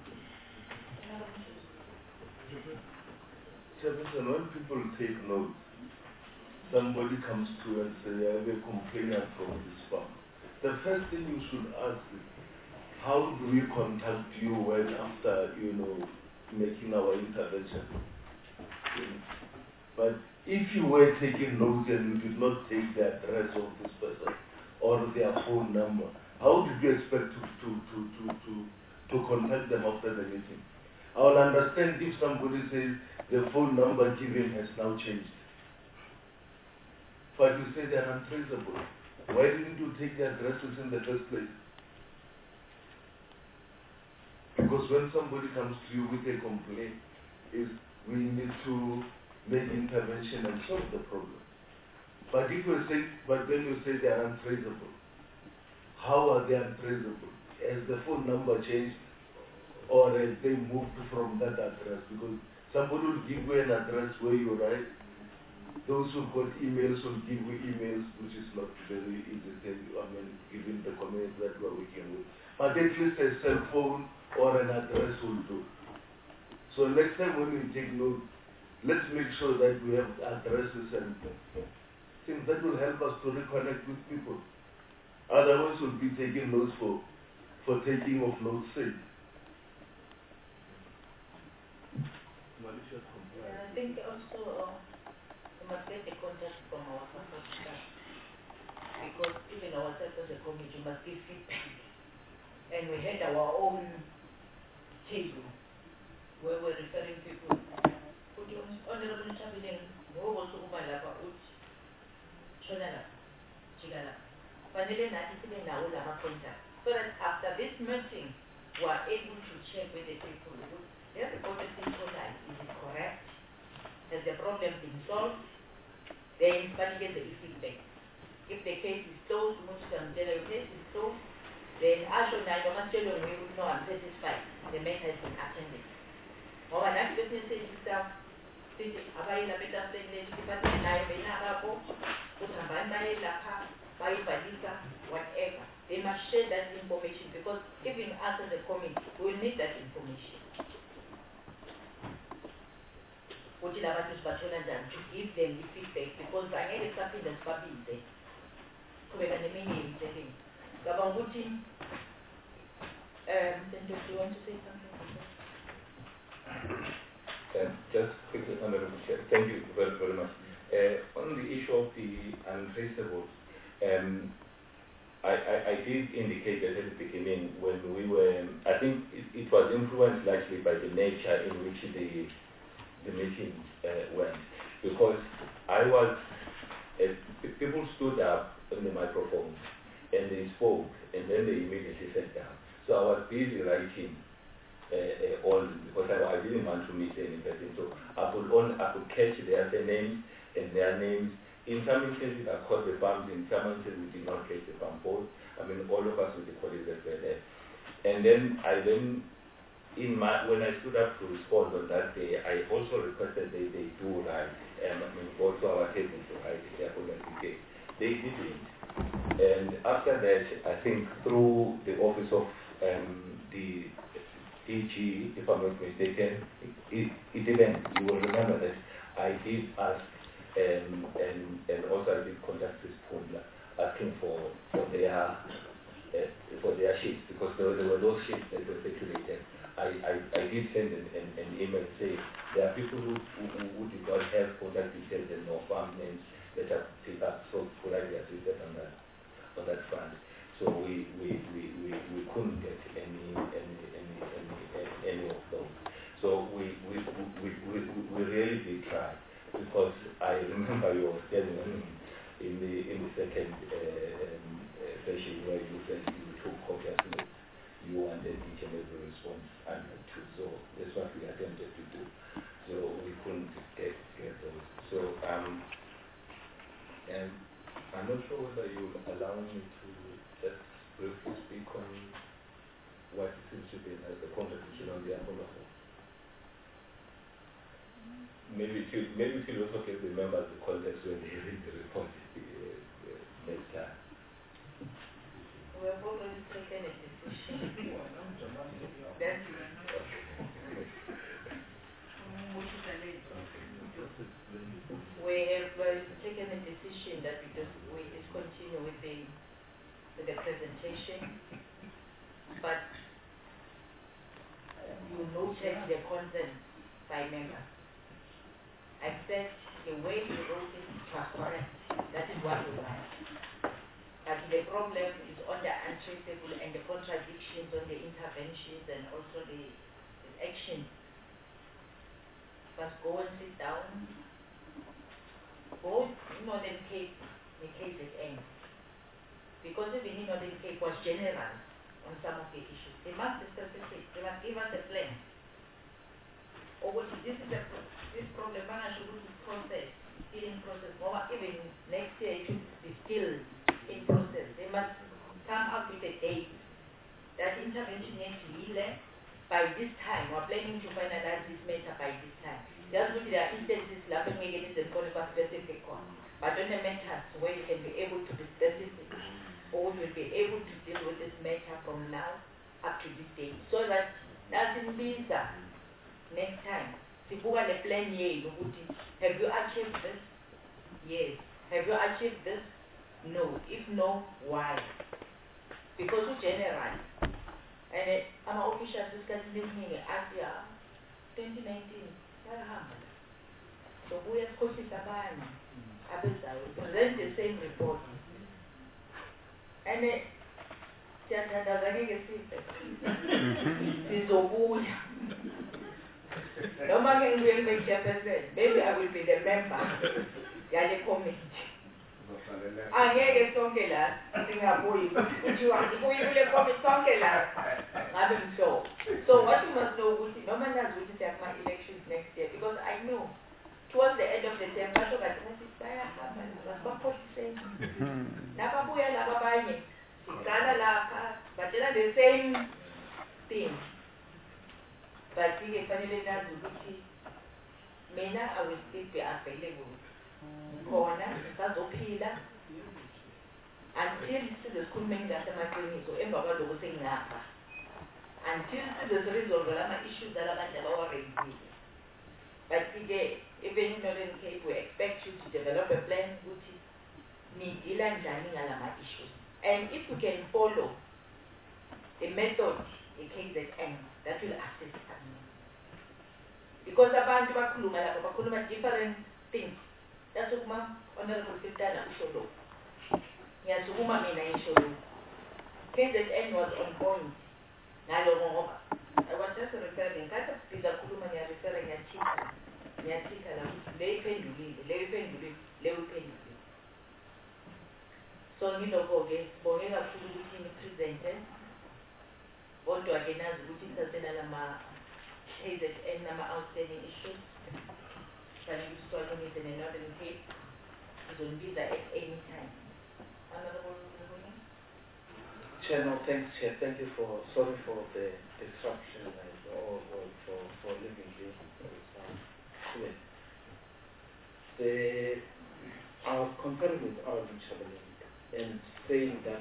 Chairperson, when people take notes, somebody comes to and say, I have a complainant from this farm. The first thing you should ask is, how do we contact you when after, making our intervention? But if you were taking notes and you did not take the address of this person or their phone number, how did you expect to contact them after the meeting? I will understand if somebody says the phone number given has now changed. But you say they are untraceable. Why didn't you take the addresses in the first place? Because when somebody comes to you with a complaint, we need to make intervention and solve the problem. But when you say they are untraceable, how are they untraceable? Has the phone number changed, or have they moved from that address? Because somebody will give you an address where you write. Those who've got emails will give you emails, which is not very easy, given the community that we're working with. But at least a cell phone or an address will do. So next time when we take notes, let's make sure that we have addresses and things that will help us to reconnect with people. Otherwise, we'll be taking notes for taking of notes' sake. Malicious compliance. I think also we must get the contact from our support staff, because even ourselves as a committee must give feedback. And we had our own table where we're referring people. Honorable Chabiling, who was Umalapa Ut, Chonala. jika lapha fanele nathi sibe nawo lama contact so that after this meeting we are able to check with the people the report is it correct, has the problem been solved, then get the feedback. If the case is closed, which can tell the case is closed, then I should not tell you we would know I'm satisfied the matter has been attended. Or an active message itself, abayela better saying but nayo benabo uthambani bayelapha bayibhalisa whatever. They must share that information because even us as a committee we will need that information. To give them the feedback because I need something that's babide. Kubeka neminye imsebenzi. Ngabanga ukuthi Sento, do you want to say something? Just quickly, Honorable Chair. Thank you very, very much. On the issue of the untraceables, I did indicate that at the beginning when we were, I think it was influenced largely by the nature in which the meeting went, because I was, people stood up on the microphone and they spoke and then they immediately sat down. So I was busy writing all because I didn't want to miss any person. So I could catch their names and their names. In some instances I caught the bumps, in some instances we did not catch the bump both. I mean all of us with the colleagues that were there. And then when I stood up to respond on that day, I also requested they do write, go to our table to write the apology. They didn't. And after that, I think through the office of the DG, if I'm not mistaken, it even, you will remember that I did ask and also I did contact this Pundla asking for their sheets because there were those sheets that were circulated. I did send an email saying there are people who did not have contact details and no farm names that are picked up, so could I be assisted on that front? So we couldn't get any of those. So we really did try because I remember you were telling in the second session where you said you took copious notes. You wanted each and every response and two. So that's what we attempted to do. So we couldn't get those. So and I'm not sure whether you will allow me to just briefly speak on what seems to be the contribution on the Apollo. Maybe it will also give the members the context when they read the report next time. We have already taken a decision. We have taken a decision that we discontinue with the presentation, but you noted the consent by members. I said the way you wrote it was correct. That is what we want. But the problem is on the untraceable and the contradictions on the interventions and also the actions. Must go and sit down. Both in Northern Cape, the case is end. Because even in Northern Cape was general on some of the issues. They must be specific. They must give us a plan. Or what this problem, I should process, still in process. Or even next year it should be still in process. They must come up with a date that intervention needs to be led by this time. We're planning to finalize this matter by this time. Just with there are instances like mechanism for a specific one. But on the matters where you can be able to be specific or you will be able to deal with this matter from now up to this date. So that nothing means that next time. If you want a plan here, have you achieved this? Yes. Have you achieved this? No. If no, why? Because we generalize. And I'm an official discussing this meeting as 2019. So we have coaches abana. Present the same report. And maybe I will be the member. The committee. angeke sonke la singabuyi kuthiwa kule COVID sonke la ngabe mhlobo. So what you must know ukuthi noma nazi ukuthi siyakuma elections next year, because I know towards the end of the term basho kathi nathi bayahamba basibakhohliseni nababuya laba abanye siqala lapha batshela the same thing, but ke fanele nazi ukuthi mina I will still be available khona ngisazophila until sizokhuluma ngasemaqiniso emva kwaloko sengingapha, until sizoresolve lama-issues alabantu abawareyizile. But ke even in Northern Cape we expect you to develop a plan ukuthi nidila njani ngalama-issues, and if you can follow the method i-KZN that will assist us, because abantu bakhuluma lapha bakhuluma different things. That's what my Honorable Filtana usho lo. Ngiyasukuma mina ngisho lo. KZN was on point. Nalo ngoba I was just referring, kathi siza khuluma ngiyarefer ngiyathika la le iphendulile. So ngiloko ke sibonge kakhulu ukuthi nipresente. Kodwa ke nazi ukuthi sisasena lama KZN nama outstanding issues. Fanele ukuthi in Northern Cape izongibiza at any time. Honorable Chair, no, thanks, Chair. Thank you sorry for the disruption or for leaving you. I was conferring with Arvind Chabalin and saying that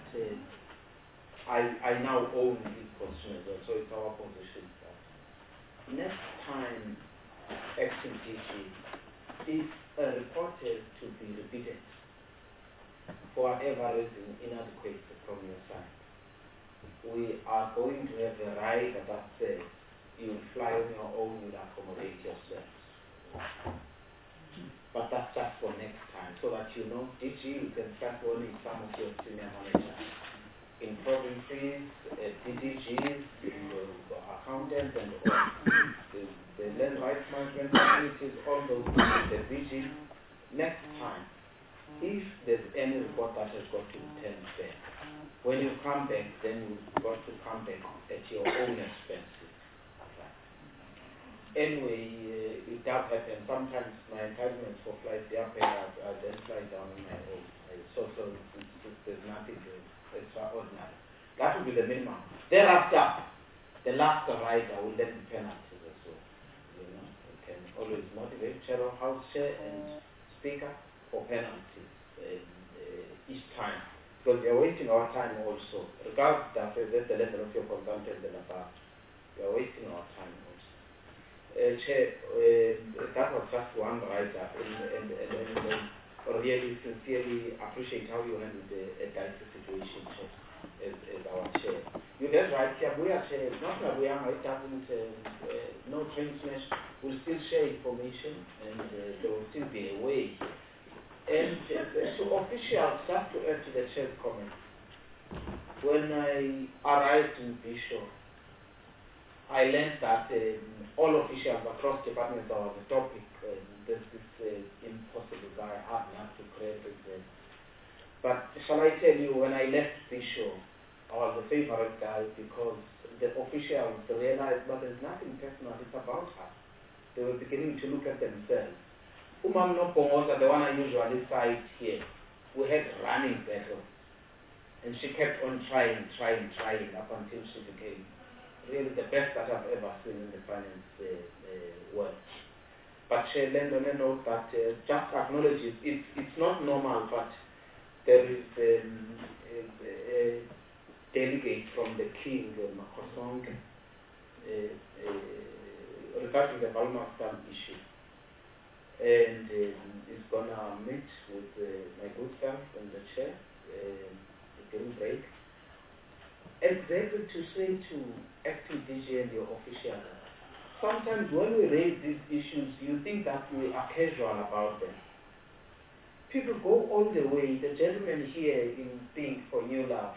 I now own this position as well, so it's our position that next time acting DG, if a report is to be repeated for whatever reason inadequate from your side, we are going to have a rider that says you will fly on your own, you will accommodate yourself. But that's just for next time, so that you know, DG, you can start warning some of your senior managers in provinces, DDGs, the accountants, and all the land rights management communities, all those things, the DG. Next time, if there's any report that has got to be turned there, when you come back, then you've got to come back at your own expenses. Anyway, it does happen. Sometimes my entitlements for flights, they are paid out. I then fly down on my own. So there's nothing extraordinary. That will be the minimum. Thereafter, the last rider will then be penalties as well. You know, you can always motivate Chair of House Chair and Speaker for penalties each time. Because we are wasting our time also. Regardless of the level of your consultant and above, we are wasting our time also. Chair, that was just one rider, and really sincerely appreciate how you handled a dicey situation, Chair, as our Chair. You're dead right, Chair. We are Chair. It's not that we are, it doesn't, no train smash. We'll still share information, and there will still be a way. And to officials, just to add to the Chair's comment, when I arrived in Bishop, I learned that all officials across departments are on the topic. There's this impossible guy, hard enough to create it. But shall I tell you, when I left Bishop, I was the favorite guy because the officials realized that there's nothing personal, it's about us. They were beginning to look at themselves. Umam no Pongoza, the one I usually cite here, we had running battles. And she kept on trying up until she became really the best that I've ever seen in the finance world. But she learned on a note that just acknowledges it's not normal, but there is a delegate from the king, Makosong, regarding the Balmastan issue. And is going to meet with my good self and the chair during break. Exactly to say to acting DG and your official, sometimes when we raise these issues, you think that we are casual about them. People go all the way. The gentleman here in Think for New Love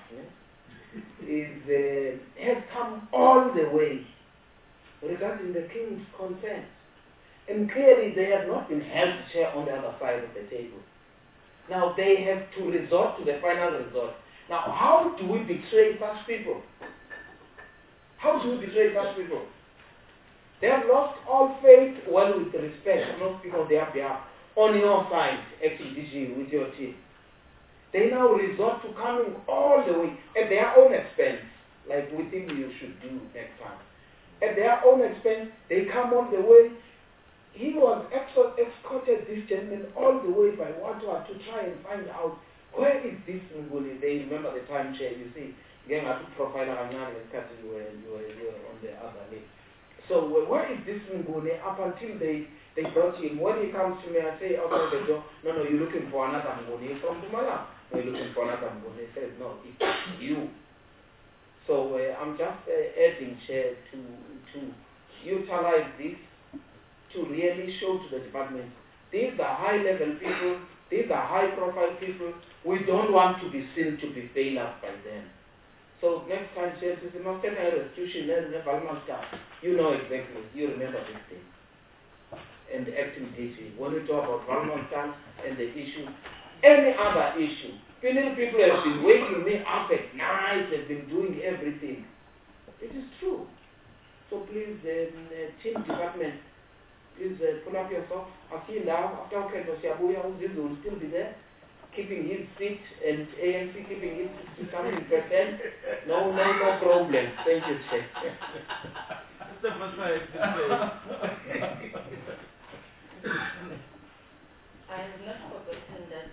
has come all the way regarding the king's concerns. And clearly they have not been held chair on the other side of the table. Now they have to resort to the final resort. Now, how do we betray such people? How do we betray such people? They have lost all faith, well, with respect, not speak on their behalf, on your side, actually, with your team. They now resort to coming all the way at their own expense, like we think you should do next time. At their own expense, they come all the way. He was escorted, this gentleman, all the way by Watwa to try and find out where is this Nguni. They remember the time chair, you see. Again, I took profile of Anani because you were on the other list. So where is this Nguni? Up until they brought him. When he comes to me, I say outside the door, no, you're looking for another Nguni from Tumala. No, you're looking for another Nguni. He says, no, it's you. So I'm just adding, Chair, to utilize this to really show to the department, these are high-level people, these are high-profile people. We don't want to be seen to be failures by them. So next time, Chair, if you must get a restitution, you know exactly, you remember this thing. And the acting DG, when we talk about Valmantan and the issue, any other issue, people have been waking me up at night, have been doing everything. It is true. So please, team department, please pull up your socks. I see now, after Siabuya, will still be there, keeping his seat, and ANC keeping his 60%. No problem. Thank you, Chair. I have not forgotten that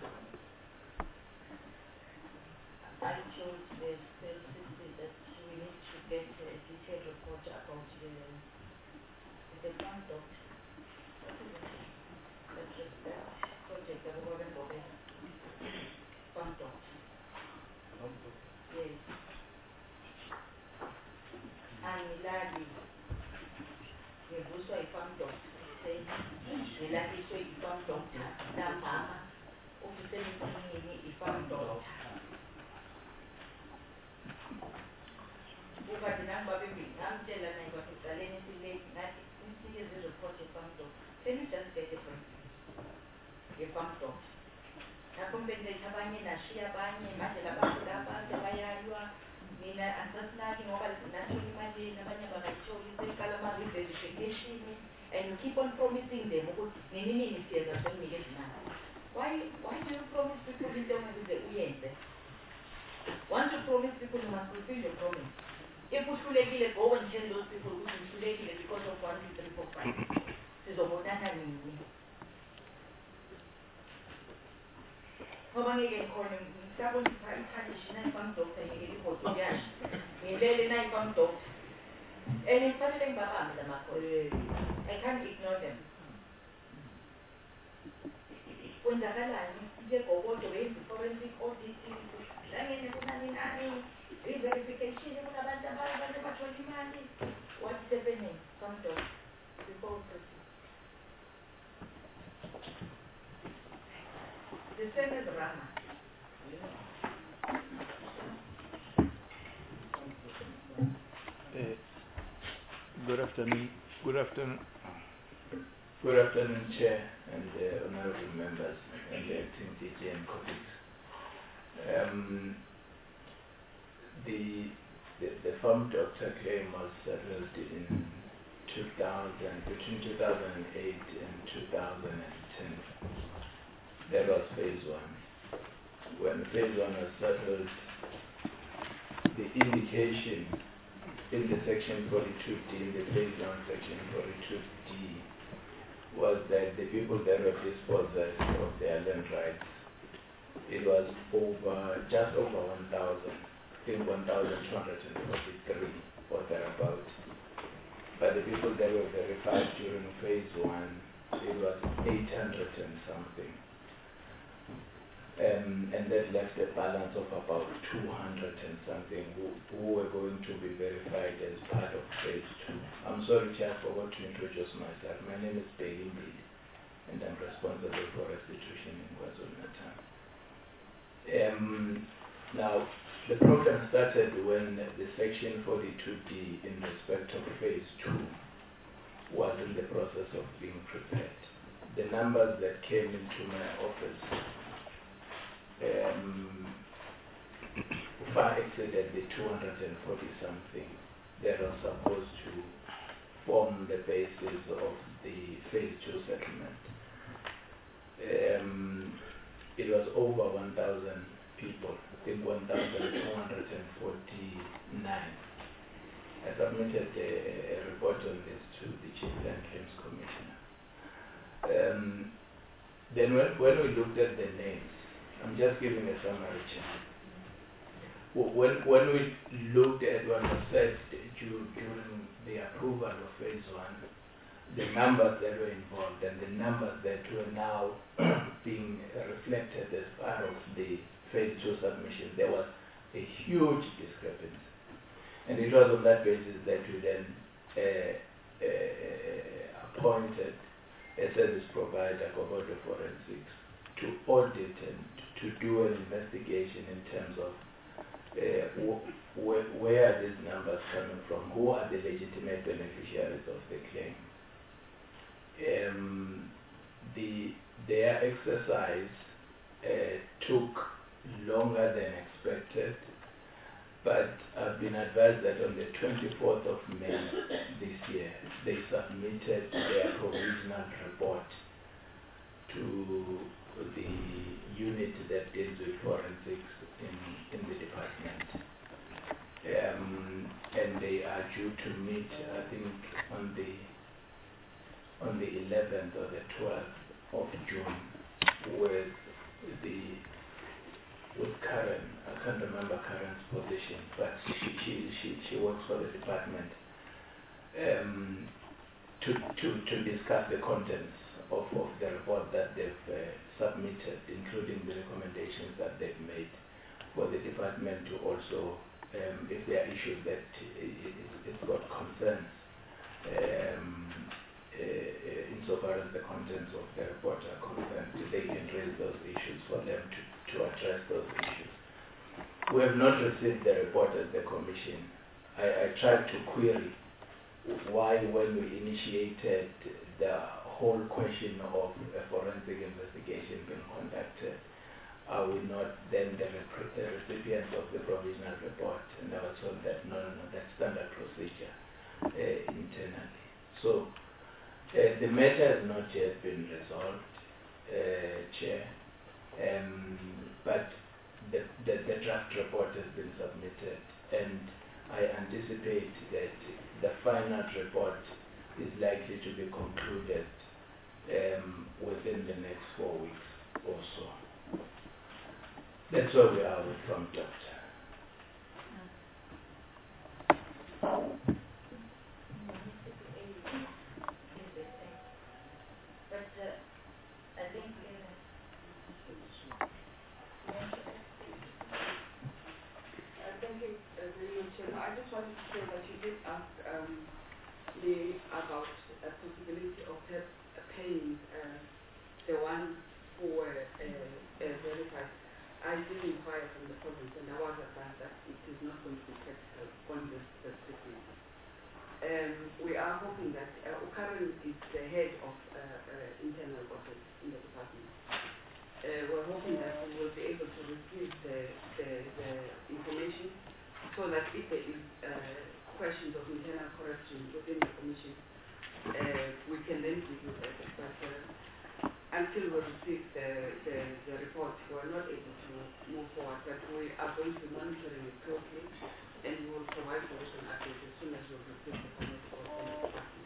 I told the CLCC that we need to get a detailed report about the fund doctor. What is it? That respect project that we're going to go there. Fund doctor. Yes. And Miladi, we also a fund doctor. Miladi so a fund doctor. Mama, officially a fund doctor. Let me just get a point. A farm dog. Nakumbende chabanye na shia banye majela bakula bande bayalwa mina unfortunately ngoba national imali nabanye bakayicholi sekala verification and you keep on promising them ukuthi nini siyeza seninikeza imali. Why do you promise people into ukuze uyenze? Once you promise people, you must fulfill your promise. If uhlulekile, go and tell those people who uhlulekile because of 1, 2, 3, 4, 5. Sizobonana nini? Ngoba ngeke ngikhona ngiyabona ithandi na-farm doctor ngeke lihodo yashi. Ngilele na-farm doctor. And ngifanele ngibabambe lamakhosi. I can't ignore them. Kwenzakalani? Njengokodo benza forensic audit, hlangene kunani, verification kunabantu abantu abathola imali. What is happening? Farm doctor. Before we proceed. The same as Rama. Good afternoon. Good afternoon. Good afternoon, Chair, and honorable members, and the acting DG and colleagues. The farm doctor claim was settled in between 2008 and 2010. That was phase 1. When phase 1 was settled, the indication in the section 42D, in the phase 1 section 42D, was that the people that were dispossessed of their land rights, it was just over 1,000, I think 1,243 or thereabouts. But the people that were verified during phase 1, it was 800 and something. And that left a balance of about 200 and something who were going to be verified as part of phase 2. I'm sorry, Chair, I forgot to introduce myself. My name is Bailey Mbidi, and I'm responsible for restitution in KwaZulu-Natal. Now, the problem started when the section 42D in respect of phase 2 was in the process of being prepared. The numbers that came into my office far exceeded the 240 something that was supposed to form the basis of the phase 2 settlement. It was over 1,000 people, I think 1,249. I submitted a report on this to the Chief Land Claims Commissioner. Then when we looked at the names, I'm just giving a summary. When we looked at what was said during the approval of phase 1, the numbers that were involved and the numbers that were now being reflected as part of the phase 2 submission, there was a huge discrepancy. And it was on that basis that we then appointed a service provider, Kobodo Forensics, to audit and to do an investigation in terms of where are these numbers coming from, who are the legitimate beneficiaries of the claim. Their exercise took longer than expected, but I've been advised that on the 24th of May this year, they submitted their provisional report to the unit that deals with forensics in the department. And they are due to meet, I think, on the 11th or the 12th of June with Karen. I can't remember Karen's position, but she works for the department, to discuss the contents of the report that they've submitted, including the recommendations that they've made for the department to also, if there are issues that it's got concerns, insofar as the contents of the report are concerned, they can raise those issues for them to address those issues. We have not received the report as the Commission. I tried to query why, when we initiated the whole question of a forensic investigation being conducted, are we not then the recipients of the provisional report? And I was told that no, that's standard procedure internally. So the matter has not yet been resolved, Chair, but the draft report has been submitted, and I anticipate that the final report is likely to be concluded within the next 4 weeks or so. That's where we are with From Doctor. I just wanted to say that you did ask me about a possibility of paying the ones who were verified. I did inquire from the province, and I was advised that it is not going to be practical on this specific. We are hoping that Karen is the head of internal audit in the department. We're hoping that we will be able to receive the information, so that if there is questions of internal correction within the Commission, we can then give you that. But until we receive the report, we're not able to move forward. But we are going to be monitoring it closely, and we will provide solution updates as soon as we receive the final report from the department.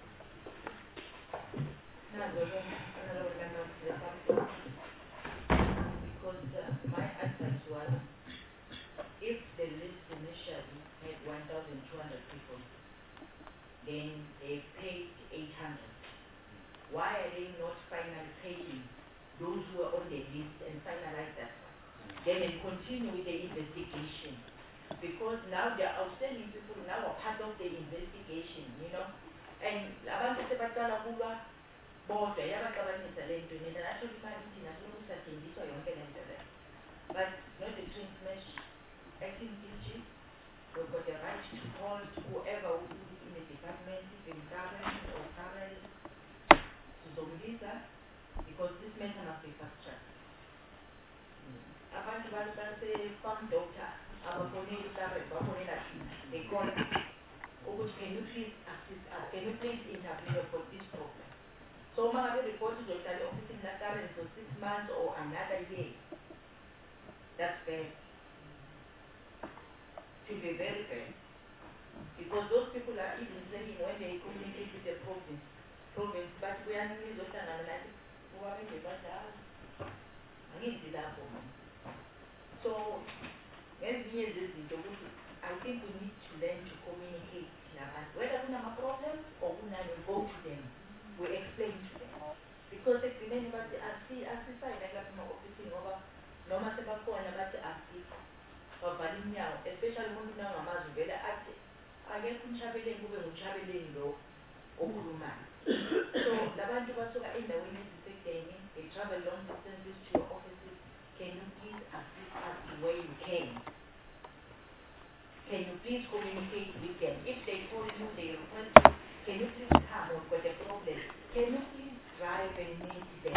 Because my advice was, if the list initially had 1,200 people, then they paid 800. Why are they not finally paying those who are on the list and finalize that one? Then they continue with the investigation. Because now the outstanding people now are part of the investigation, you know. And abantu sebaqala kuba bodwa yabaqabanisa le nto nina nasho imali thina sokusathengiswa yonke le nto le. But not the transmesh acting DG, we've got the right to call whoever who is in the department, even Karen or Karen, to Zombiza, because this matter must be fast-tracked. abantu base-farm doctor abafonela iSARS bafonela they call ukuthi can you please assist us, can you please intervene for this problem. So uma ngabe report izohlala e-ofisini laSARS for 6 months or another year, that's bad. To be very bad. Because those people are even saying when they communicate with the province, but we are in the so, I think we need to learn to communicate whether we have a problem or we go to them, we explain to them. Because if you remember, I see inside my office over no matter what point about the assist or Balinia, especially when you know a better active. I get some traveling low or Kuruma. So, the one of us in the women to take they travel long distances to your offices. Can you please assist us the way you can? Can you please communicate with them? If they call you, they request you, can you please come up with a problem? Can you please drive and meet them?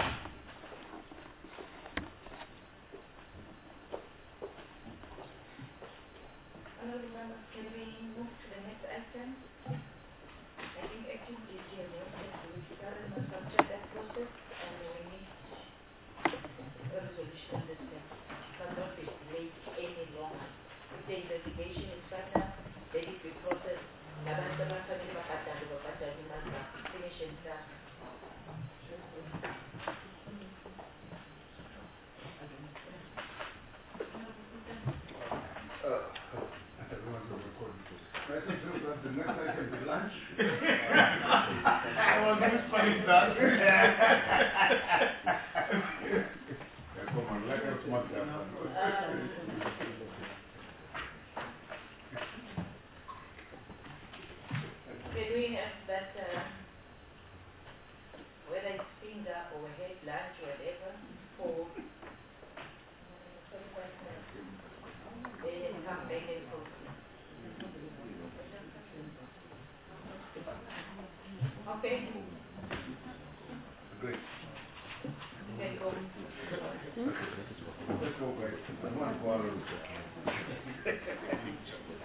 Can we move to the next item? I think acting is here. We started to structure that process and we need a resolution on this thing. It cannot be delayed any longer. If the investigation is final, let it be processed. Finish and start. The next item is lunch. I was expecting that. Come on, let us mark that. Can we have that, whether it's finger or head lunch or whatever, for then come back and forth. Okay. Great. You can go. Let's go back. I want to